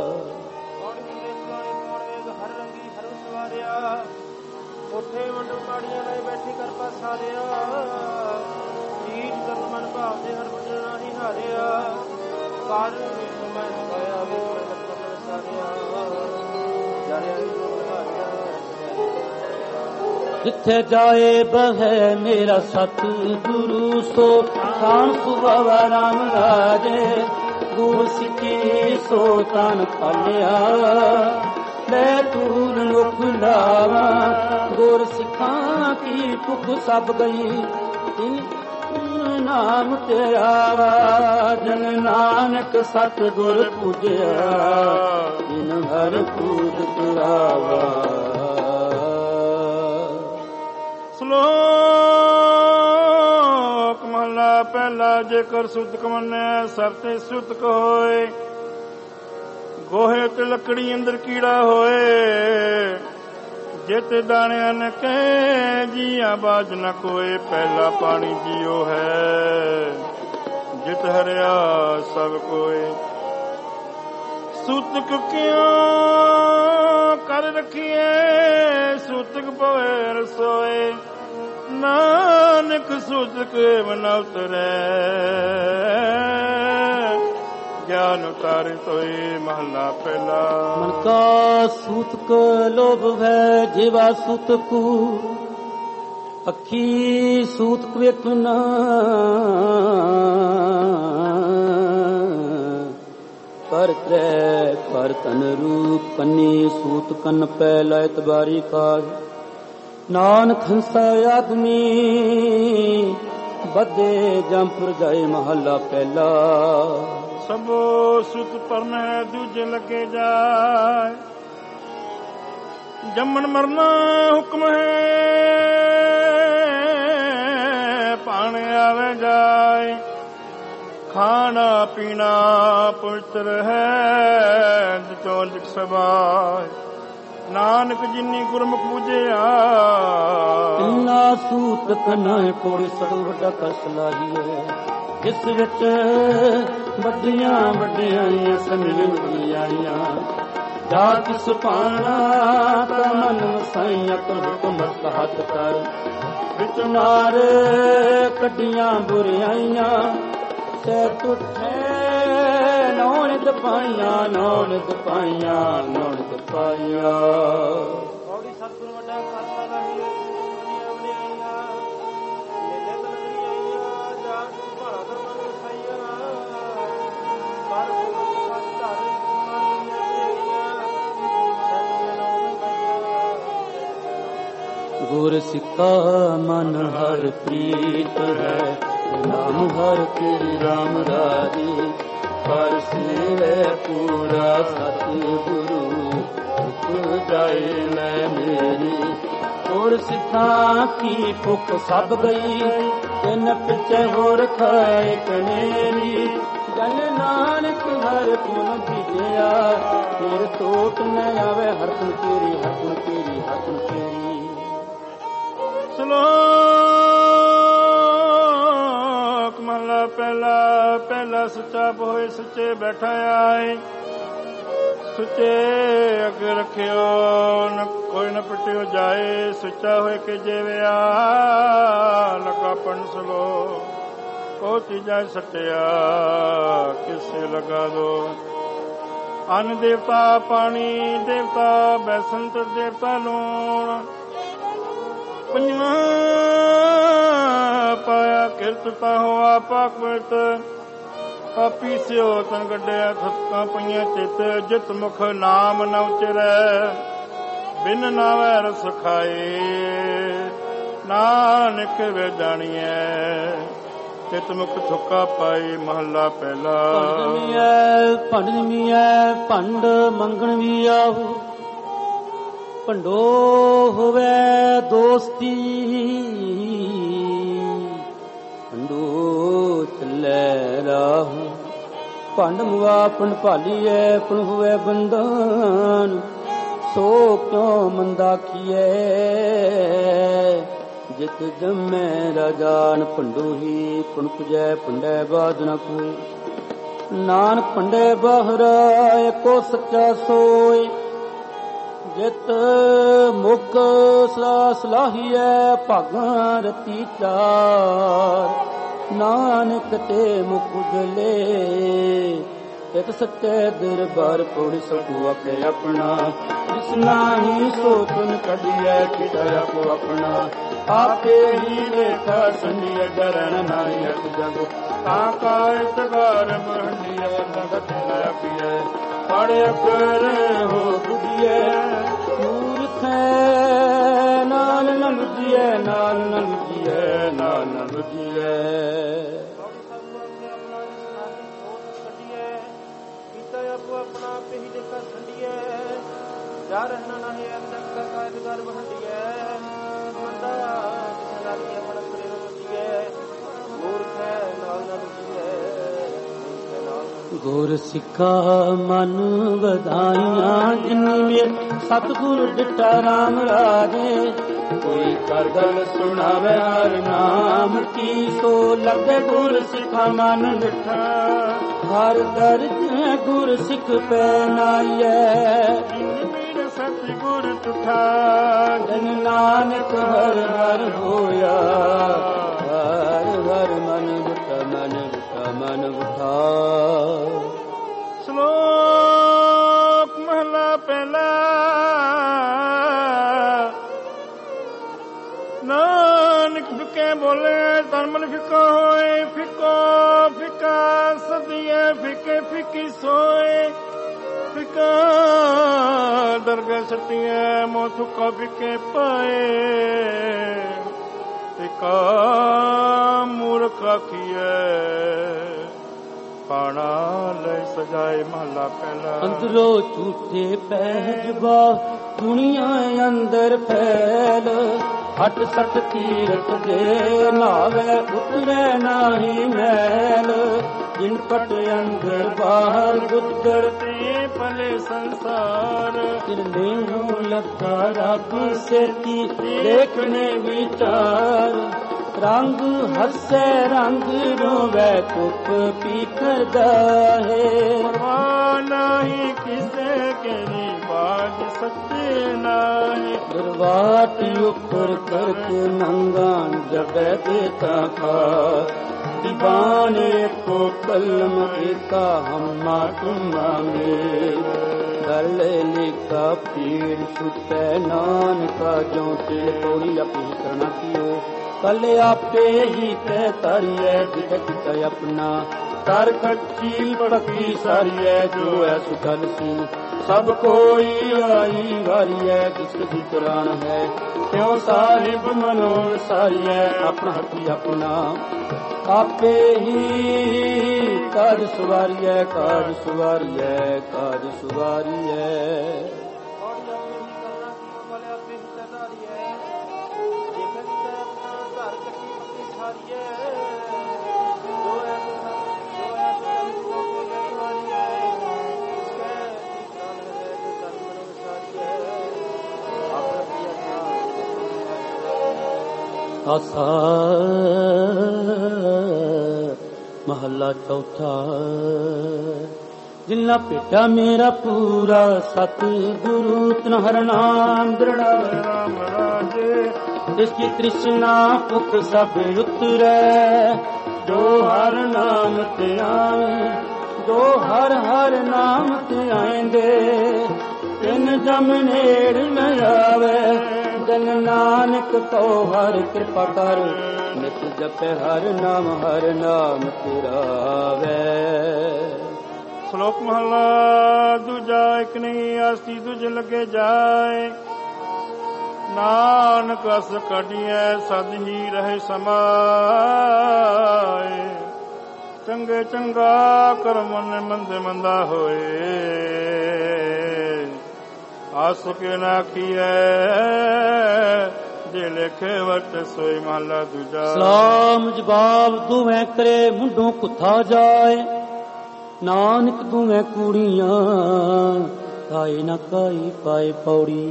Speaker 3: ਉੱਥੇ ਵੰਡੋ ਕਾੜੀਆਂ ਲਈ ਬੈਠੀ ਕਰ ਪਸਾਰਿਆ। ਜੀਤ ਕਰਨ ਮਨ ਭਾਵਦੇ ਹਰ ਵੰਡਣਾ ਨਹੀਂ ਹਾਰਿਆ। ਕਾਰ ਵਿੱਚ ਮੈਂ ਪਾਇਆ ਵਿੱਚ ਕਰਮ ਸਾਰਿਆ। ਜਾਣਿਆ
Speaker 1: ਜਿੱਥੇ ਜਾਏ ਬਹੈ ਮੇਰਾ ਸਤਿਗੁਰੂ, ਸੋ ਸਾਣ ਸੁਭਾਵਾ ਰਾਮ ਰਾਜੇ ਗੁਰ ਸਿੱਖੀ ਸੋ ਤਨ ਪਾਲਿਆ ਲੈ ਤੂਰ ਮੁਖ ਲਾਵਾ ਗੁਰ ਸਿੱਖਾਂ ਕੀ ਭੁੱਖ ਸਭ ਗਈ ਤਿਨ ਨਾਮ ਤੇਰਾ ਜਨ ਨਾਨਕ ਸਤ ਗੁਰ ਪੂਜਿਆ ਜਿਨ ਹਰ ਪੂਜ ਤੁਰਾਵਾ।
Speaker 2: ਸ਼ਲੋਕ ਮਹਲਾ ਪਹਿਲਾ ਜੇਕਰ ਸੁਤਕ ਮੰਨੈ ਸਭ ਤੇ ਸੁਤਕ ਹੋਏ ਗੋਹੇ ਤੇ ਲੱਕੜੀ ਅੰਦਰ ਕੀੜਾ ਹੋਏ ਜਿਤ ਦਾਣਿਆਂ ਨ ਕਹਿ ਜੀਆਂ ਬਾਜ ਨ ਕੋਏ ਪਹਿਲਾ ਪਾਣੀ ਜੀਓ ਹੈ ਜਿਤ ਹਰਿਆ ਸਭ ਕੋਏ ਸੁਤਕ ਕਿਉਂ ਕਰ ਰਖੀਏ ਸੁਤਕ ਪਵੇ ਰਸੋਏ ਨਾਨਕ ਸੁਤਕ ਮਨ ਉਤਰੈ ਗਿਆਨ ਉਤਾਰੇ ਤੋਏ ਮਹਲਾ ਪਹਿਲਾ।
Speaker 1: ਮਨ ਕਾ ਸੂਤਕ ਲੋਭ ਹੈ ਜਿਵਾ ਸੂਤਕੂ ਅੱਖੀ ਸੂਤਕ ਵੇਖਣਾ ਪਰ ਤ੍ਰੈ ਪਰ ਤਨ ਰੂਪ ਕੰਨੀ ਸੂਤ ਕੰਨ ਪੈ ਲੈਤ ਬਾਰੀ ਕਾਜ ਨਾਨਕ ਹੰਸਾ ਆਦਮੀ ਬੱਦੇ ਜੰਪੁਰ ਜਾਏ ਮਹੱਲਾ ਪਹਿਲਾ।
Speaker 2: ਸਭੋ ਸੁਤ ਪਰਮੈ ਦੂਜੇ ਲੱਗੇ ਜਾਏ ਜੰਮਣ ਮਰਨਾ ਹੁਕਮ ਹੈ ਪਾਣੇ ਆਵੇ ਜਾਏ ਖਾਣਾ ਪੀਣਾ ਪਵਿੱਤਰ ਹੈ ਜਿਤੋਂ ਲਿਖ ਸਬਾਏ ਨਾਨਕ ਜਿਨੀ ਗੁਰਮੁਖ ਬੁਝਿਆ
Speaker 1: ਇੰਨਾ ਸੂਤ ਕਨਾ ਕੋੜੀ ਸਭ ਵੱਡਾ ਕਸ ਲਾਹੀਏ ਜਿਸ ਵਿੱਚ ਵੱਡੀਆਂ ਵੱਡੀਆਂ ਸਮੀਆਂ ਆਈਆਂ ਜਾ ਕਿਸ ਪਾਣਾ ਤਾ ਮਨ ਵਸਾਈ ਅਕਲ ਹੁਕਮ ਹੱਥ ਕਰ ਵਿੱਚ ਨਾਰ ਕੱਢੀਆਂ ਬੁਰਾਈਆਂ ਸੇ ਟੁੱਟੇ ਨੌਣ ਦਪਾਈਆਂ ਨੌਣ ਦਪਾਈਆਂ ਨੌਣ ਦਪਾਈਆਂ।
Speaker 3: ਬੌੜੀ ਸਤਿਗੁਰ ਵੱਡਾ ਖਾਲਸਾ ਲਾਹੀਏ ਦੁਨੀਆਂ ਬਣਾਈਆਂ ਮੇਲੇ ਤਲਵੀਆਂ ਆਈਆਂ ਜਾ ਤੂੰ ਭਾਲਾ ਕਰਮਾਂ ਨੂੰ ਸਾਈਆਂ ਪਰ ਗੁਰੂ ਧਾਰੇ ਮਾਨੀਆਂ ਆਈਆਂ
Speaker 1: ਗੁਰ ਸਿੱਖਾ ਮਨ ਹਰ ਪ੍ਰੀਤ ਹੈ ਨਾਮ ਹਰ ਕੇ ਰਾਮ ਰਾਜੇ ਪਰ ਸੇਵੈ ਪੂਰਾ ਸਤਿਗੁਰੂ ਜਾਏ ਲੈ ਮੇਰੀ ਗੁਰ ਸਿੱਖਾਂ ਕੀ ਭੁੱਖ ਸਭ ਗਈ ਤਿੰਨ ਪਿੱਛੇ ਹੋਰ ਖਾਏ ਕਨੇਰੀ ਜਨ ਨਾਨਕ ਹਰ ਗੁਣ ਭੀਜਿਆ ਫਿਰ ਟੋਟ ਨ ਆਵੇ ਹਰ ਗੁਣ ਤੇਰੀ ਹਰ ਗੁਣ ਤੇਰੀ ਹਰ ਗੁਣ ਤੇਰੀ।
Speaker 2: ਮਹਲਾ ਪਹਿਲਾ ਪਹਿਲਾ ਸੱਚਾ ਹੋਏ ਸੱਚੇ ਬੈਠਾ ਆਏ ਸੁੱਚੇ ਅੱਗੇ ਰੱਖਿਓ ਨ ਕੋਈ ਨ ਪਟਿਓ ਜਾਏ ਸੁੱਚਾ ਹੋਏ ਕਿ ਜਿਵਿਆ ਲਗਾ ਪਣ ਸਲੋ ਕੋ ਤੀਜਾ ਸੱਚਿਆ ਕਿਸੇ ਲਗਾ ਦੋ ਅਨ ਦੇਵਤਾ ਪਾਣੀ ਦੇਵਤਾ ਬੈਸੰਤ ਦੇਵਤਾ ਲੂਣ ਪੰਜਵਾਂ ਪਾਇਆ ਕਿਰਤ ਪਾਹੋ ਆਪਾਕ ਮਿਰਤ ਆਪੀ ਸਿਓ ਤਨ ਗੱਡਿਆ ਥੱਕਾਂ ਪਈਆਂ ਚਿੱਤ ਜਿਤ ਮੁਖ ਨਾਮ ਨ ਉਚਰੈ ਬਿਨ ਨਾਵੈ ਰਸ ਖਾਏ ਨਾਨਕ ਵੇ ਜਾਣੀਐ ਤਿਤ ਮੁਖ ਥੁੱਕਾ ਪਾਈ ਮਹੱਲਾ ਪਹਿਲਾ।
Speaker 1: ਭੰਡ ਜਮੀਐ ਭੰਡ ਮੰਗਣ ਵੀ ਆਹੂ ਭੰਡੋ ਹੋਵੇ ਦੋਸਤੀ ਭੰਡੋ ਚੱਲੇ ਰਾਹੂ ਭੰਡ ਮੁਆ ਭੰਡ ਭਾਲੀਐ ਭੰਡ ਹੋਵੇ ਬੰਧਨ ਸੋ ਕਿਉ ਮੰਦਾ ਕੀਏ ਜਿਤ ਜੰਮੈ ਰਾਜਾਨ ਭੰਡੋ ਹੀ ਭੰਡ ਪੁਜੈ ਭੰਡੈ ਬਾਦ ਨ ਕੋਈ ਨਾਨਕ ਭੰਡੇ ਬਾਹਰਾ ਏਕੋ ਸੱਚਾ ਸੋਈ ਜਿਤ ਮੁਖ ਸਲਾਹੀਐ ਭਾਗਾਂ ਰਤੀ ਚਾਰ ਨਾਨਕ ਤੇ ਮੁਖ ਉਜਲੇ ਇਕ ਸੱਚੇ ਦਰਬਾਰ ਕੋੜੀ ਸਭੂ ਆਪੇ ਆਪਣਾ ਜਿਸ ਨਾਹੀ ਸੋ ਤੁਨ ਕਢੀਐ ਕਿਤਾ ਆਪੋ ਆਪਣਾ ਆਪੇ ਹੀ ਲੇਖਾ ਸੰਡੀਏ ਕਰਨ ਨਾਈ ਅਕ ਜਗ
Speaker 2: ਤਾਂ ਕਾਇਤ ਗਰ ਬਹੰਡੀਏ ਨਗਤ ਆਪੀਏ ਪੜ ਅਕਰ ਹੋ ਬੁਝੀਏ
Speaker 1: ਮੂਰਖੈ ਨਾਲ ਨ ਲੁਜੀਏ ਨਾਲ ਨ ਲੁਜੀਏ ਨਾਲ ਨ ਲੁਜੀਏ
Speaker 3: ਆਪਣਾ ਆਪੇ ਹੀ ਲੇਖਾ ਸੰਡੀਏ ਜਾ ਰਹਿਣਾ ਨਹੀਂ ਅੰਦਰ ਦਾ ਕਾਇਦ ਗਰ ਬਹੰਡੀਏ ਮੰਦਾ ਕਿਸੇ ਨਾਲ ਕੀ ਆਪਣਾ ਕਰੇ ਰੁਜੀਏ ਮੂਰਖ ਹੈ ਨਾਲ ਨਾ ਰੁਜੀਏ
Speaker 1: ਗੁਰ ਸਿੱਖਾ ਮਨ ਵਧਾਈਆਂ ਜਿਨੀ ਮੇਰ ਸਤਿਗੁਰ ਡਿਠਾ ਰਾਮ ਰਾਜੇ ਕੋਈ ਕਰ ਗੱਲ ਸੁਣਾਵੇ ਹਰ ਨਾਮ ਕੀ ਸੋ ਲੱਗੇ ਗੁਰ ਸਿੱਖਾ ਮਨ ਡਿਠਾ ਹਰ ਦਰਜ ਗੁਰ ਸਿੱਖ ਪੈ ਨਾਈਐ
Speaker 2: ਮੇਰਾ ਸਤਿਗੁਰ ਤੁਠਾ
Speaker 1: ਜਨ ਨਾਨਕ ਹਰ ਹਰ ਹੋਇਆ ਹਰ ਹਰ ਮਨ ਬਿਠਾ ਮਨ ਬਿਠਾ
Speaker 2: ਸ਼ਲੋਕ ਮਹਲਾ ਪਹਿਲਾ ਨਾਨਕ ਫਿੱਕੇ ਬੋਲੇ ਧਰਮਨ ਫਿੱਕਾ ਹੋਏ ਫਿੱਕੋ ਫਿੱਕਾ ਸਦੀਏ ਫਿੱਕੇ ਫਿੱਕੀ ਸੋਏ ਫਿੱਕਾ ਦਰਗਾਹ ਸੱਟੀਏ ਮੋ ਥੁੱਕਾ ਫਿੱਕੇ ਪਾਏ ਫਿੱਕਾ ਮੂਰਖ ਆਖੀਏ ਪਾਣਾ ਲੈ ਸਜਾਏ ਮਹਲਾ ਪਹਿਲਾ
Speaker 1: ਅੰਦਰੋਂ ਝੂਠੇ ਪਹਿਜਬਾ ਦੁਨੀਆ ਅੰਦਰ ਫੈਲ ਹਟ ਸਟ ਤੀਰਥ ਦੇ ਨਾਵੇ ਉਤਰੇ ਨਾਹੀ ਮੈਲ ਜਿਨ ਪਟ ਅੰਦਰ ਬਾਹਰ ਗੁੱਦਰ
Speaker 2: ਤੇ ਭਲੇ ਸੰਸਾਰ
Speaker 1: ਤਿਰਨੇ ਨੂੰ ਲੱਗਾ ਰੱਬ ਸੇਤੀ ਦੇਖਣੇ ਵਿਚਾਰ ਰੰਗ ਹੱਸੇ ਰੰਗ ਰੋਵੇ ਧੁੱਪ ਪੀ ਕਰਦਾ ਹੈ
Speaker 2: ਪਰਵਾਹ ਨਹੀਂ ਕਿਸੇ ਕੇ ਨੀ ਬਾਜ ਸੱਚੇ ਨਾਹੀ
Speaker 1: ਦਰਵਾਟ ਉੱਪਰ ਕਰਕੇ ਨੰਗਾਂ ਜਬੈ ਦੇਤਾ ਖਾ ਦੀਵਾਨ एको कलम एका हम्मा तुम्मा में गल लिखा पीड़ छुपै नानका जो तिल तोड़ी अपनी करना कियो कल आपे ही तै तारिए जित जित अपना कर कच्ची पक्की सारिए जो है सुखल सी सब कोई आई वारी है जिसकी कुरान है क्यों साहिब मनोर सारी है अपना हथी अपना आपे ही काज सुवारी है काज सुवारी है काज सुवारी है आसा महला चौथा जिन्ना पेटा मेरा पूरा सतगुरु तन हर नाम दृढ़ा
Speaker 2: राम राजे
Speaker 1: जिसकी तृष्णा भुख सब उतरे जो हर नाम ते आवे जो हर हर नाम ते आएंगे तिन जम नेड़ न आवे जन नानक तो हर कृपा कर नित जपे हर नाम तेरा वे
Speaker 2: श्लोक महला दूजा एक नहीं आस्ती तुझ लगे जाए नानक अस कटिए सद ही रहे समाए चंगे चंगा कर्म मंदे मंदा होए आस के नाखिए जे लेखे वट सोई महला दूजा
Speaker 1: सलाम जवाब दुवें करे मुंडों कुथा जाए नानक दुवें कुड़ियां काई न काई पाए पौड़ी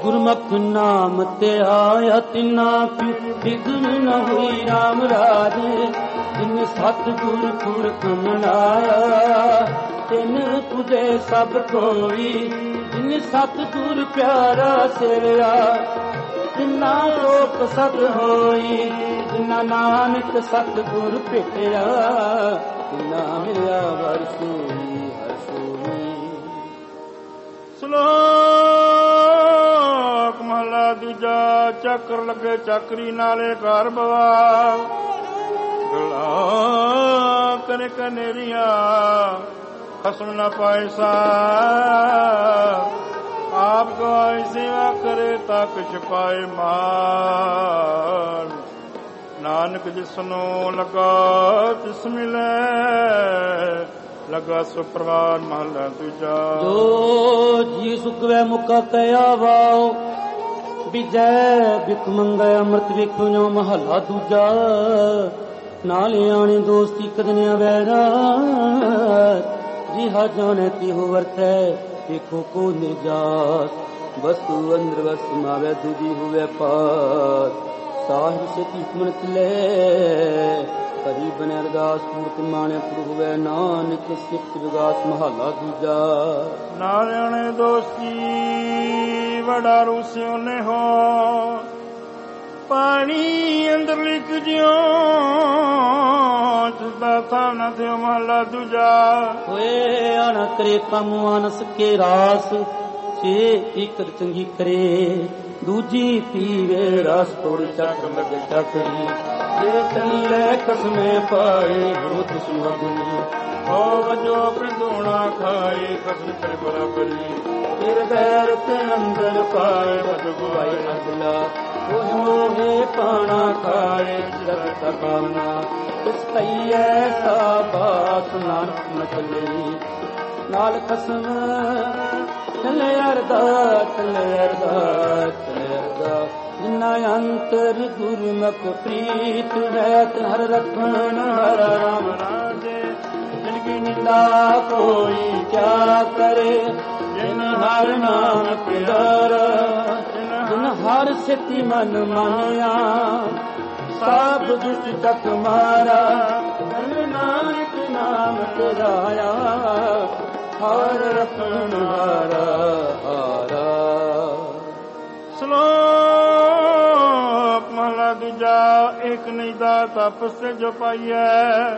Speaker 1: ਗੁਰਮੁਖ ਨਾਮ ਤੇ ਆਇਆ ਤਿਨਾ ਕੀ ਵਿਗਨ ਨ ਹੋਈ ਰਾਮ ਰਾਜੇ ਜਿਨ ਸਤਿਗੁਰ ਪੁਰਖ ਮਨਾਇਆ ਤਿਨ ਤੁਝੇ ਸਭ ਕੋਈ ਜਿਨ ਸਤਿਗੁਰ ਪਿਆਰਾ ਸਿਰਿਆ ਜਿਨਾ ਲੋਕ ਸਤ ਹੋਈ ਜਿਨਾ ਨਾਨਕ ਸਤਿਗੁਰ ਭੇਟਿਆ ਤਿਨਾ ਮਿਲਿਆ ਵਰਸੋਈ ਹਰ ਸੋਈ।
Speaker 2: ਸ਼ਲੋਕ ਮਹਲਾ ਦੂਜਾ। ਚੱਕਰ ਲੱਗੇ ਚੱਕਰੀ ਨਾਲੇ ਘਰ ਬਵਾ ਗਲਾ ਕਰੇ ਕਨੇਰੀਆਂ ਖਸਮ ਨਾ ਪਾਏ ਸਾ ਆਪ ਗਵਾਈ ਸੇਵਾ ਕਰੇ ਤਾਂ ਕੁਛ ਪਾਏ ਮਾਨ ਨਾਨਕ ਜਿਸਨੂੰ ਲਗਾ ਤਿਸ ਮਿਲੇ ਲਗਾ ਸੁਪਰਵਾਨ ਮਹਲਾ ਦੂਜਾ।
Speaker 1: ਜੋ ਜੀ ਸੁਖਵੇ ਮੁਕਾ ਕਹਿਆ ਵਾਓ ਵਿਜੈ ਬਿਕ ਮੰਗੈ ਅੰਮ੍ਰਿਤ ਵੇਖਿਓ ਮਹਲਾ ਦੂਜਾ। ਨਾਲੇ ਆਣੇ ਦੋਸਤੀ ਕਦਨਿਆ ਵੈਰਾ ਜਿਹਾ ਜਾਣੇ ਤਿਹੁ ਵਰਤੈ ਵੇਖੋ ਕੋ ਨਿਰਜਾਸ ਵਸਤੂ ਅੰਦਰ ਵਸ ਮਾਵੇ ਦੂਜੀ ਹੋਵੇ ਪਾਸ ਸਾਹਿਬ ਸੇਤੀ ਸੁਮਨਤ ਲੈ ਕਰੀ ਬਨੈ ਅਰਦਾਸ ਮੂਰਤ ਮਾਣੇ ਪੁਰ ਹੋਵੇ ਨਾਨਕ ਸਿਫਤ ਵਿਗਾਸ ਮਹਲਾ ਦੂਜਾ।
Speaker 2: ਨਾਲਿਆਣੇ ਦੋਸਤੀ ਵਡਾ ਰੂਸਿਓ ਨੇ ਹੋ ਪਾਣੀ ਅੰਦਰ ਲਿਖ ਜਿਉ ਜਦਾ ਥਾਂ ਨਾ ਥਿਓ ਮਹਲਾ ਦੂਜਾ।
Speaker 1: ਹੋਏ ਆਣਾ ਕਰੇ ਕੰਮ ਆਨਸ ਕੇ ਰਾਸ ਛੇ ਇੱਕ ਚੰਗੀ ਕਰੇ ਦੂਜੀ ਪੀਵੇ ਰਸ ਤੋੜੀ ਚੱਕ ਲੱਗੇ ਚੱਕਰੀ ਜੇ ਚਲੀ ਲੈ ਕਸਮੇ ਪਾਏ ਬਹੁਤ ਸੁਹਾਗਣੀ ਹੋ ਵਜੋ ਪ੍ਰਦੂਣਾ ਖਾਏ ਕਸਮ ਕਰ ਬਰਾਬਰੀ ਫਿਰ ਬੈਰ ਤੇ ਅੰਦਰ ਪਾਏ ਵਜ ਗੁਆਈ ਅਗਲਾ ਉਹ ਮੋਹੇ ਪਾਣਾ ਖਾਏ ਜਗ ਤਕਾਨਾ ਇਸ ਤਈ ਐਸਾ ਬਾਤ ਨਾਨਕ ਨ ਚੱਲੇ ਨਾਲ ਕਸਮ ਚੱਲੇ ਅਰਦਾ ਚੱਲੇ ਅਰਦਾ ਚੱਲੇ ਅਰਦਾ ਜਿਨਾ ਅੰਤਰ ਗੁਰਮੁਖ ਪ੍ਰੀਤ ਰਹਿਤ ਹਰ ਰਖਣ ਹਰ ਰਾਮ ਰਾਜੇ ਜਿਨਕੀ ਨਿੰਦਾ ਕੋਈ ਕਿਆ ਕਰੇ ਜਿਨ ਹਰ ਨਾਮ ਪਿਆਰਾ ਜਿਨ ਹਰ ਸਿੱਧੀ ਮਨ ਮਾਨਿਆ ਸਭ ਦੁਸ਼ਟ ਤਕ ਮਾਰਾ ਜਨ ਨਾਨਕ ਨਾਮ ਤੇਰਾਇਆ ਹਰ ਰਖਣ ਹਾਰਾ ਹਾਰਾ।
Speaker 2: ਸ਼ਲੋਕ ਮਹਲਾ ਦੂਜਾ। ਇੱਕ ਨਹੀਂ ਦਾ ਤਪਸ ਤੇ ਜੋ ਪਾਈਐ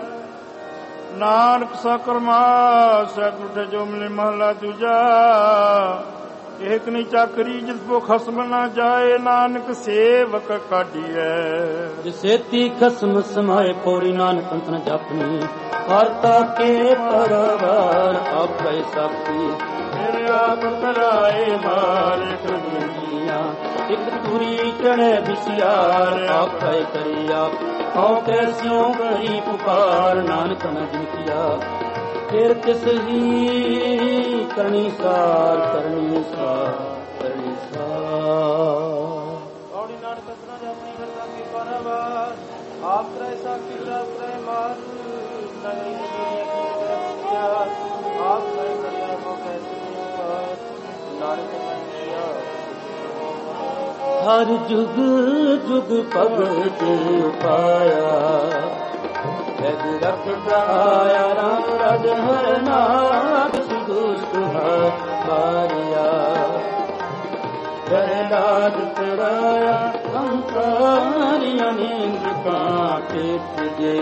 Speaker 2: ਨਾਨਕ ਸਕਰਮਾ ਸੈ ਟੁੱਟੇ ਜੋ ਮਿਲੇ ਮਹਲਾ ਦੂਜਾ। ਇੱਕ ਨਹੀਂ ਚਾਕਰੀ ਜਿਸ ਕੋ ਖਸਮ ਨਾ ਜਾਏ ਨਾਨਕ ਸੇਵਕ ਕਾਢੀਐ
Speaker 1: ਜਿਸੇਤੀ ਖਸਮ ਸਮਾਏ ਪੌੜੀ ਨਾਨਕ ਅੰਤ ਨ ਜਾਪਨੀ ਕਰਤਾ ਕੇ ਪਰਵਾਰ ਆਪੇ ਸਭੀ
Speaker 2: ਮੇਰੇ ਆਪ ਕਰਾਏ ਮਾਰਿਕ ਦੁਨੀਆ
Speaker 1: ਇੱਕ ਤੁਰੀ ਚੜੇ ਵਿਸਿਆਰ ਆਪੇ ਕਰਿਆ ਹਉ ਕੈਸਿਓ ਕਰੀ ਪੁਕਾਰ ਨਾਨਕ ਨ ਜਿਨਕਿਆ ਫਿਰ ਕਿਸ ਹੀ ਕਰਨੀ ਸਾਰ ਕਰਨੀ ਸਾਰ ਕਰਨੀ ਸਾਰ।
Speaker 3: ਔੜੀ ਨਾਨਕ ਸਤਨਾ ਜਾਪਣੀ ਕਰਤਾ ਕੀ ਪਰਵਾਰ ਆਪ ਕਰੇ ਸਾਖੀ ਰਾਤ ਕਰੇ ਮਾਰ ਨਹੀਂ ਨਹੀਂ ਆਪ ਕਰੇ ਕਰਿਆ ਕੋ ਕੈਸੀ ਨਾਨਕ ਮੰਨਿਆ
Speaker 1: ਹਰ ਜੁਗ ਜੁਗ ਭਗਤ ਉਪਾਇਆ ਜਗ ਰਖਦਾ ਆਇਆ ਰਾਮ ਰਜ ਹਰ ਨਾਮ ਸੁਦੁਸ਼ਟ ਮਾਰਿਆ ਪ੍ਰਹਲਾਦ ਤਰਾਇਆ ਸੰਸਾਰੀਆਂ ਨੀਂਦ ਕਾਟੇ ਜੇ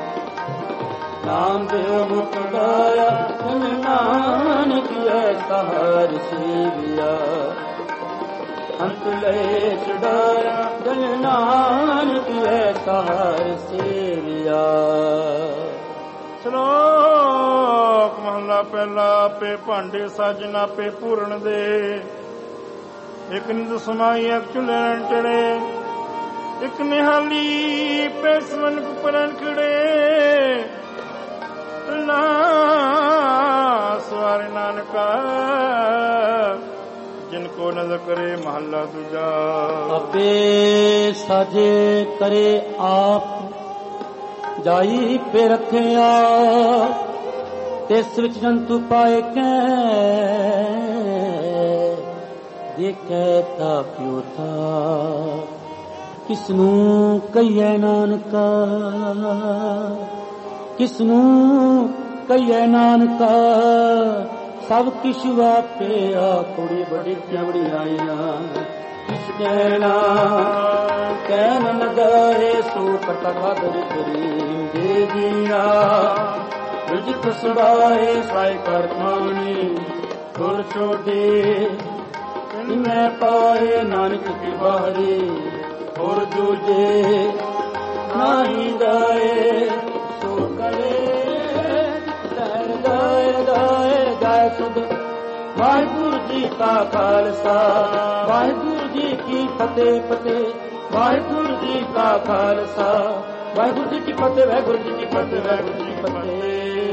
Speaker 1: ਨਾਮ ਦੇ ਮੁਖ ਗਾਇਆ ਸੁਨ ਨਾਨਕ ਐਸਾ ਹਰ ਸੇਵਿਆ ਅੰਤ ਲੈ ਛਡਾਇਆ ਜਨ ਨਾਨਕ ਐਸਾ ਹਰ ਸੇਵਿਆ।
Speaker 2: ਸ਼ਲੋਕ ਮਹਲਾ ਪਹਿਲਾ। ਆਪੇ ਭਾਂਡੇ ਸਾਜਨ ਆਪੇ ਪੂਰਨ ਦੇ ਇੱਕ ਨਿੰਦ ਸਮਾਈ ਇੱਕ ਚੁੱਲ੍ਹੇ ਚੜੇ ਇੱਕ ਨਿਹਾਲੀ ਪੈਸਵਨ ਕੁਪਰਨ ਖੜੇ ਨਾ ਸਵਾਰੇ ਨਾਨਕਾ जिनको नजर करे महला दूजा।
Speaker 1: ਆਪੇ ਸਾਜੇ ਕਰੇ ਆਪ ਜਾਈ ਪੇ ਰੱਖਿਆ ਤਿਸ ਵਿੱਚ ਜੰਤੂ ਪਾਏ ਕੈ ਦੇਖੈ ਤਾ ਪਿਓ ਥਾ, ਕਿਸਨੂੰ ਕਹੀਏ ਨਾਨਕਾ, ਕਿਸਨੂੰ ਕਹੀਏ ਨਾਨਕਾ, ਸਭ ਕਿਛ ਵਾਪਿਆ ਕੁੜੀ ਬੜੀ ਵਡਿਆਈਆਂ। ਕਿਸ ਕਹਿਣਾ ਕਹਿ ਨ ਗਏ ਸੋ ਕਟਾ ਖਾਦਰ ਕਰੀਮ ਦੇ ਜੀਆ, ਰਿਜਕ ਸੁਭਾਏ ਸਾਇ ਕਰ ਖਾਣੀ ਗੁਰ ਛੋਡੇ, ਮੈਂ ਪਾਏ ਨਾਨਕ ਕੀ ਬਾਹਰੀ ਹੋਰ ਦੂਜੇ ਨਹੀਂ ਗਏ ਸੋ ਕਰੇ ਗਾਏ ਗਾਏ ਗਾਏ ਸੁਧ। ਵਾਹਿਗੁਰੂ ਜੀ ਕਾ ਖਾਲਸਾ ਵਾਹਿਗੁਰੂ ਜੀ ਕੀ ਫਤਿਹ ਫਤਿਹ, ਵਾਹਿਗੁਰੂ ਜੀ ਕਾ ਖਾਲਸਾ ਵਾਹਿਗੁਰੂ ਜੀ ਕੀ ਫਤਿਹ, ਵਾਹਿਗੁਰੂ ਜੀ ਕੀ ਫਤਿਹ, ਵਾਹਿਗੁਰੂ ਜੀ ਕੀ ਫਤਿਹ।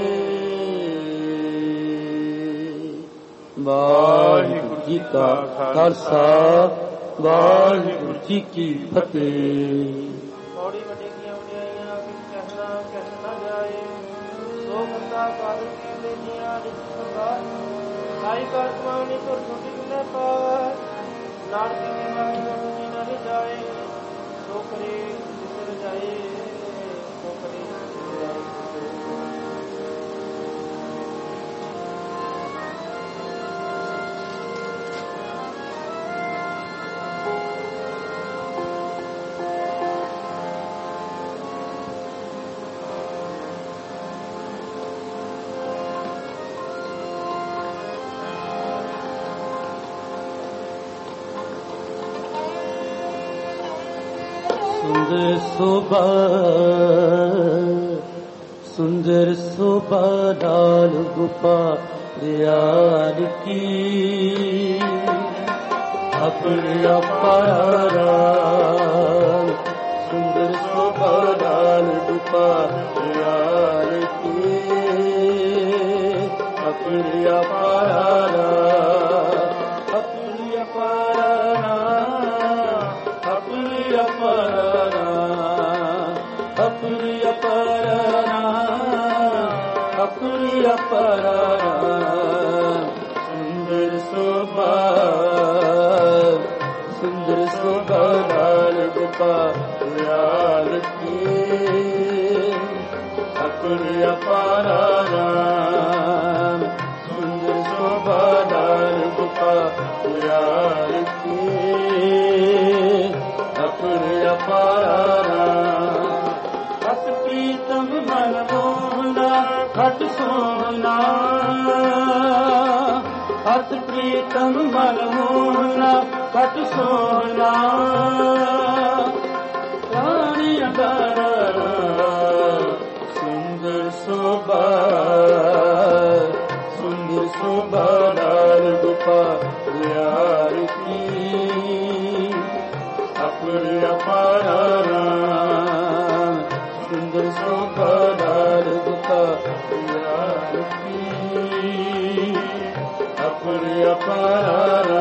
Speaker 1: ਵਾਹਿਗੁਰੂ ਜੀ ਕਾ ਖਾਲਸਾ ਵਾਹਿਗੁਰੂ ਜੀ ਕੀ ਫਤਿਹ।
Speaker 3: ਬੜੀ ਵੱਡੀ ਕੀਆਂ ਵਡਿਆਈਆਂ ਕਿਸ ਕਹਿਣਾ ਜਾਏ, ਸੋ ਬੰਦਾ ਕਰ ਕੇ ਦੇਨੀਆਂ ਜਿਸ ਪ੍ਰਕਾਰ ਸਾਈ ਕਰ ਕਮਾਉਣੀ ਤੁਰ ਛੁੱਟੀ ਕਿਨੇ ਪਾਵੇ, ਨਾਨਕ ਦੀ ਮਾਈ ਜੀ ਨਹੀਂ ਜਾਏ, ਸੋ ਕਰੇ ਜਿਸ ਰਜਾਏ, ਸੋ ਕਰੇ
Speaker 1: ਸੁੰਦਰ ਸੋਭਾ, ਸੁੰਦਰ ਸੋਭਾ ਡਾਲ ਗੁਪਾਰਿਆਰ ਕੀ, ਆਪਣੇ ਅਪਾਰਾ ਸੁੰਦਰ ਸੋਭਾ ਡਾਲ ਗੁਪਾਰਿਆਰ ਕੀ, ਆਪਣੇ ਅਪਾਰਾ ਆਪਣੀ ਅਪਾਰਾ ਆਪਣੀ ਅਪਾਰਾ ਆਪਣੀ ਅਪਾਰਾ ਆਪਣੀ ਅਪਾਰਾ, ਸੁੰਦਰ ਸੋਭਾ ਸੁੰਦਰ ਸੋਭਾ ਡਾਲ ਗੁਪਾਰਿਆਰ ਕੀ, ਆਪਣੀ ਅਪਾਰਾ ਸੁੰਦਰ ਸੋਭਾ ਡਾਲ ਗੁਪਾਰਿਆਰ ਕੀ, ਆਪਣੇ ਅਪਾਰਾ। ਖਟ ਪ੍ਰੀਤਮ ਮਨ ਮੋਹਨਾ ਖਟ ਸੋਹਣਾ, ਖਟ ਪ੍ਰੀਤਮ ਮਨ ਮੋਹਨਾ ਖਟ ਸੋਹਣਾ, ਰਾਣੀ ਅੰਦਰ ਸੁੰਦਰ ਸੋਭਾ ਸੁੰਦਰ ਸੋਭਾ ਡਾਲ ਗੁਪਾਰਿਆਰ ਕੀ, ਆਪਣੇ ਅਪਾਰਾ ਸੁੰਦਰ ਸੋਭਾ ਡਾਲ ਗੁਪਾਰਿਆਰ ਕੀ, ਆਪਣੇ ਅਪਾਰਾ।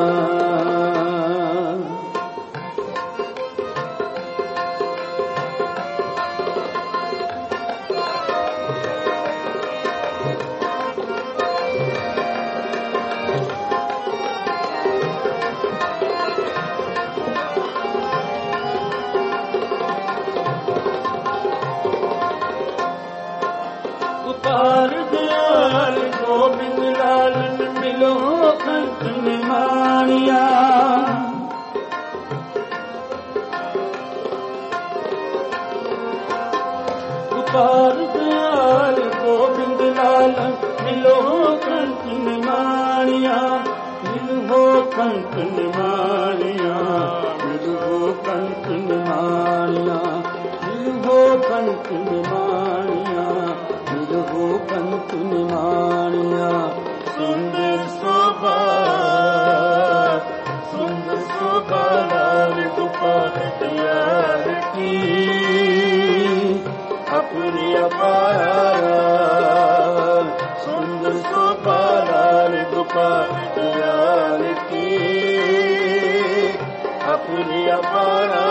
Speaker 1: ਗੋਪਾਲ ਦਿਆਲ ਗੋਬਿੰਦ ਲਾਲਨ ਮਿਲੋ ਕੰਠ ਨਿਮਾਣਿਆ, ਗੋਪਾਲ ਦਿਆਲ ਗੋਬਿੰਦ ਲਾਲਨ ਮਿਲੋ ਕੰਠ ਨਿਮਾਣਿਆ, ਮਿਲੋ ਕੰਠ ਨਿਮਾਣਿਆ, ਮਿਲੋ ਕੰਠ ਨਿਮਾਣਿਆ, ਮਿਲੋ ਕੰਠ ਨਿਮਾਣਿਆ, ਮਿਲੋ ਕੰਠ ਨਿਮਾਣਿਆ, ਸੁੰਦਰ ਸੋਭਾ ਸੁੰਦਰ ਸੋਭਾ ਡਾਲ ਗੁਪਾਰਿਆਰ ਕੀ, ਆਪਣੀ ਅਪਾਰਾ ਸੁੰਦਰ ਸੋਭਾ ਡਾਲ ਗੁਪਾਰਿਆਰ ਕੀ, ਆਪਣੀ ਅਪਾਰਾ।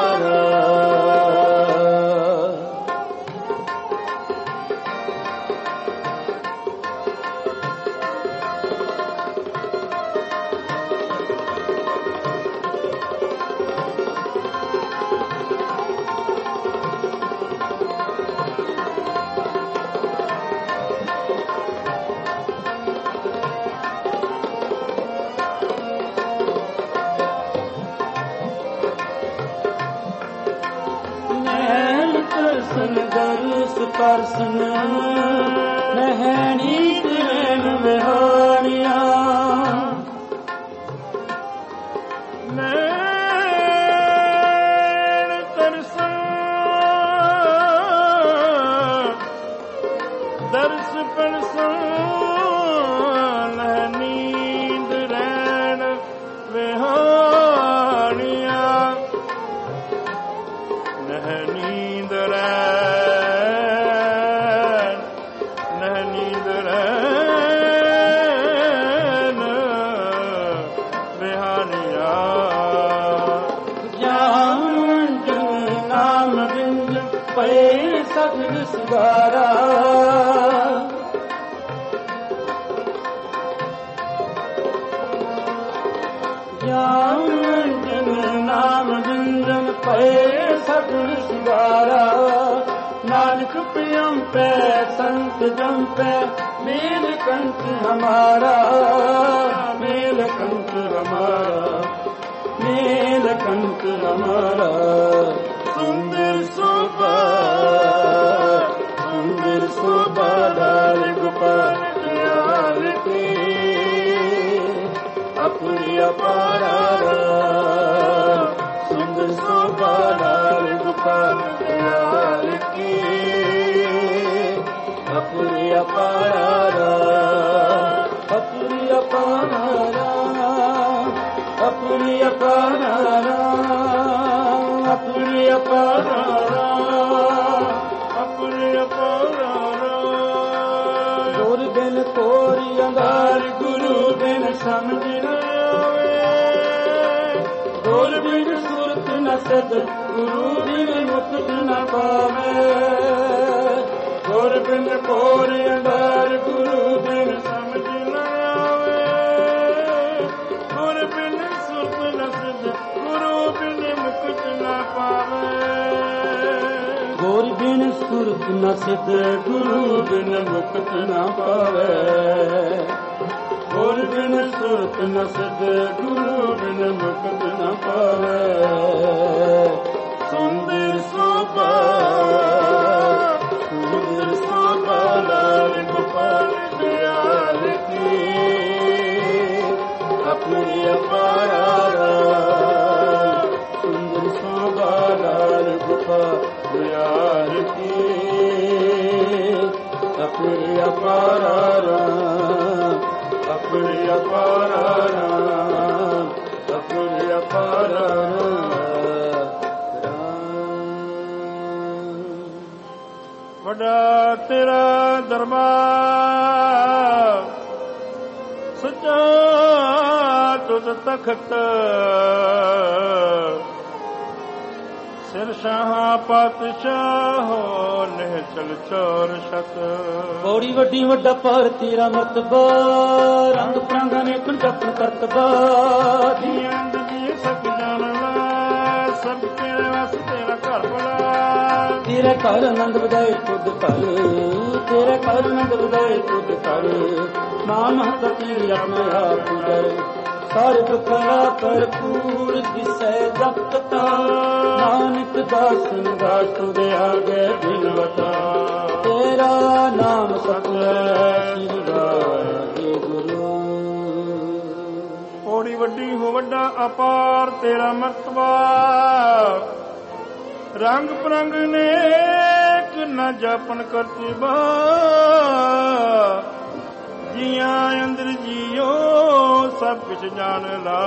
Speaker 1: ਦਰਸ਼ਨ ਦਰਸ ਪਰਸਨ ਨਹਿਣੀ ਤੇਰਨ ਵਿਹਾਣੀਆਂ नानक प्रियम पे संत जम पे मेल कंठ हमारा मेल कंठ हमारा मेल कंठ हमारा सुंदर शोभा लाल गोपाल दयाल के अपनी अपारा सुंदर शोभा लाल गोपाल दयाल के अपनी अपारा अपनी अपारा अपनी अपारा अपनी अपारा अपनी अपारा गुरु बिन कोरी अंगार गुरु बिन समझ न आवे गुरु बिन सुरत न सद गुरु बिन मुक्त न पावे गुरु बिन कोरी अंगार गुरु बिन समझ न आवे गुरु बिन सुरत न सद गुरु बिन मुक्त न पावे गुरु बिन सुरत न सिद्ध गुरु बिन मुक्त न पावे गुरु बिन सुरत न सिद्ध गुरु बिन मुक्त न पावे सुंदर शोभा लाल गोपाल दयाल की अपनी अपारा सुंदर शोभा लाल गोपाल दयाल की अपनी अपारा अपनी अपारा अपनी अपारा ਵੱਡਾ ਤੇਰਾ ਦਰਬਾਰ ਸੱਚਾ ਤੁਧ ਤਖਤ ਸਿਰ ਸ਼ਾਹ ਪਾਤਸ਼ਾਹ ਨੇ ਚਲ ਚੋਰ ਸ਼ਤ ਬੋੜੀ ਵੱਡੀ ਵੱਡਾ ਪਰ ਤੇਰਾ ਮਰਤਬਾ ਰੰਗ ਪ੍ਰਾਂਗਾ ਨੇ ਪੰਜਾਬਣ ਕਰਤਬਾ ਦੀਆਂ ਦੀ ਸਭ ਜਾਣਨਾ ਸਭ ਤੇਰੇ ਵਸ ਤੇਰਾ ਘਰ ਬਲਾ ਤੇਰੇ ਘਰ ਆਨੰਦ ਵਧਾਏ ਤੁਧ ਘਰ ਤੇਰੇ ਘਰ ਆਨੰਦ ਵਧਾਏ ਤੁਧ ਘਰ ਨਾਮ ਹੱਥ ਤੇਰੀ ਆਪਣੇ ਆਪ ਦਰ ਸਾਰੇ ਪ੍ਰਕਾਰ ਭਰਪੂਰ ਦਿਸੈ ਜਪਤਾ ਨਾਨਕ ਦਾਸਨ ਦਾ ਤੁਦੇ ਆਗੇ ਦਿਨਵਤਾ ਤੇਰਾ ਨਾਮ ਸਤਿ ਸ੍ਰੀ ਗੁਰੂ ਓੜੀ ਵੱਡੀ ਹੋ ਵੱਡਾ ਅਪਾਰ ਤੇਰਾ ਮਰਤਬਾ ਰੰਗ ਪ੍ਰੰਗ ਨੇਕ ਨ ਜਾਪਨ ਕਰਤਬਾ ਜੀਆਂ ਅੰਦਰ ਜੀਓ ਸਭ ਕੁਛ ਜਾਣ ਲਾ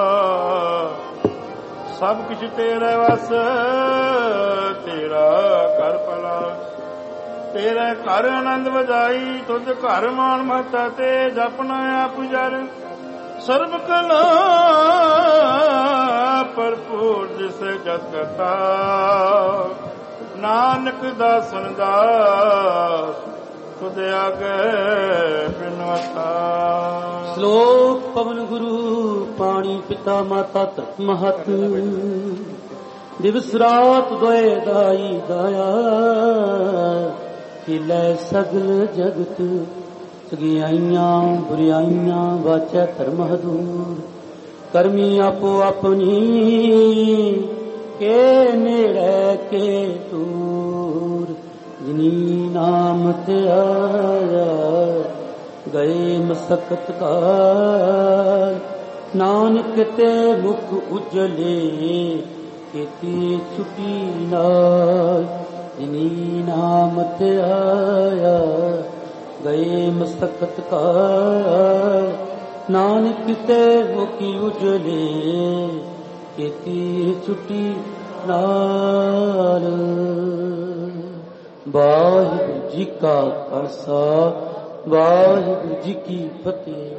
Speaker 1: ਸਭ ਕੁਛ ਤੇਰੇ ਵਸ ਤੇਰਾ ਘਰ ਭਲਾ ਤੇਰੇ ਘਰ ਆਨੰਦ ਵਜਾਈ ਤੁਧ ਘਰ ਮਾਨ ਮਹਤਾ ਤੇ ਜਪਨਾ ਆਪ ਜਰ ਸਰਬ ਕਲਾ ਭਰਪੂਰ ਜਿਸ ਜਤ ਕਥਾ ਨਾਨਕ ਦਾਸਨ ਦਾਸ ਤੁਧ ਆਗੇ ਬਿਨਵਤਾ ਸ਼ਲੋਕ ਪਵਨ ਗੁਰੂ ਪਾਣੀ ਪਿਤਾ ਮਾਤਾ ਧਰਤ ਮਹਤ ਦਿਵਸ ਰਾਤ ਦੋਏ ਦਾਈ ਦਾਇਆ ਹਿਲੇ ਸਗਲ ਜਗਤ ਸਗਿਆਈਆਂ ਬੁਰਿਆਈਆਂ ਵਾਚੈ ਧਰਮ ਹਦੂਰ ਕਰਮੀ ਆਪੋ ਆਪਣੀ ਕੇ ਨੇੜੇ ਕੇ ਤੂੰ ਨਾਮ ਤੇ ਆਇਆ ਗਏ ਮਸਕਤ ਕਾਲ ਨਾਨਕ ਤੇ ਮੁਖ ਉਜਲੇ ਕੀਤੀ ਛੁਟੀ ਨਾਲ ਜਿਨੀ ਨਾਮ ਤੇ ਆਇਆ ਗਏ ਮਸਕਤ ਕਾਲ ਨਾਨਕ ਤੇ ਮੁਖ ਉਜਲੇ ਕੀਤੀ ਛੁਟੀ ਨਾਲ। ਵਾਹਿਗੁਰੂ ਜੀ ਕਾ ਖਾਲਸਾ ਵਾਹਿਗੁਰੂ ਜੀ ਕੀ ਫਤਿਹ।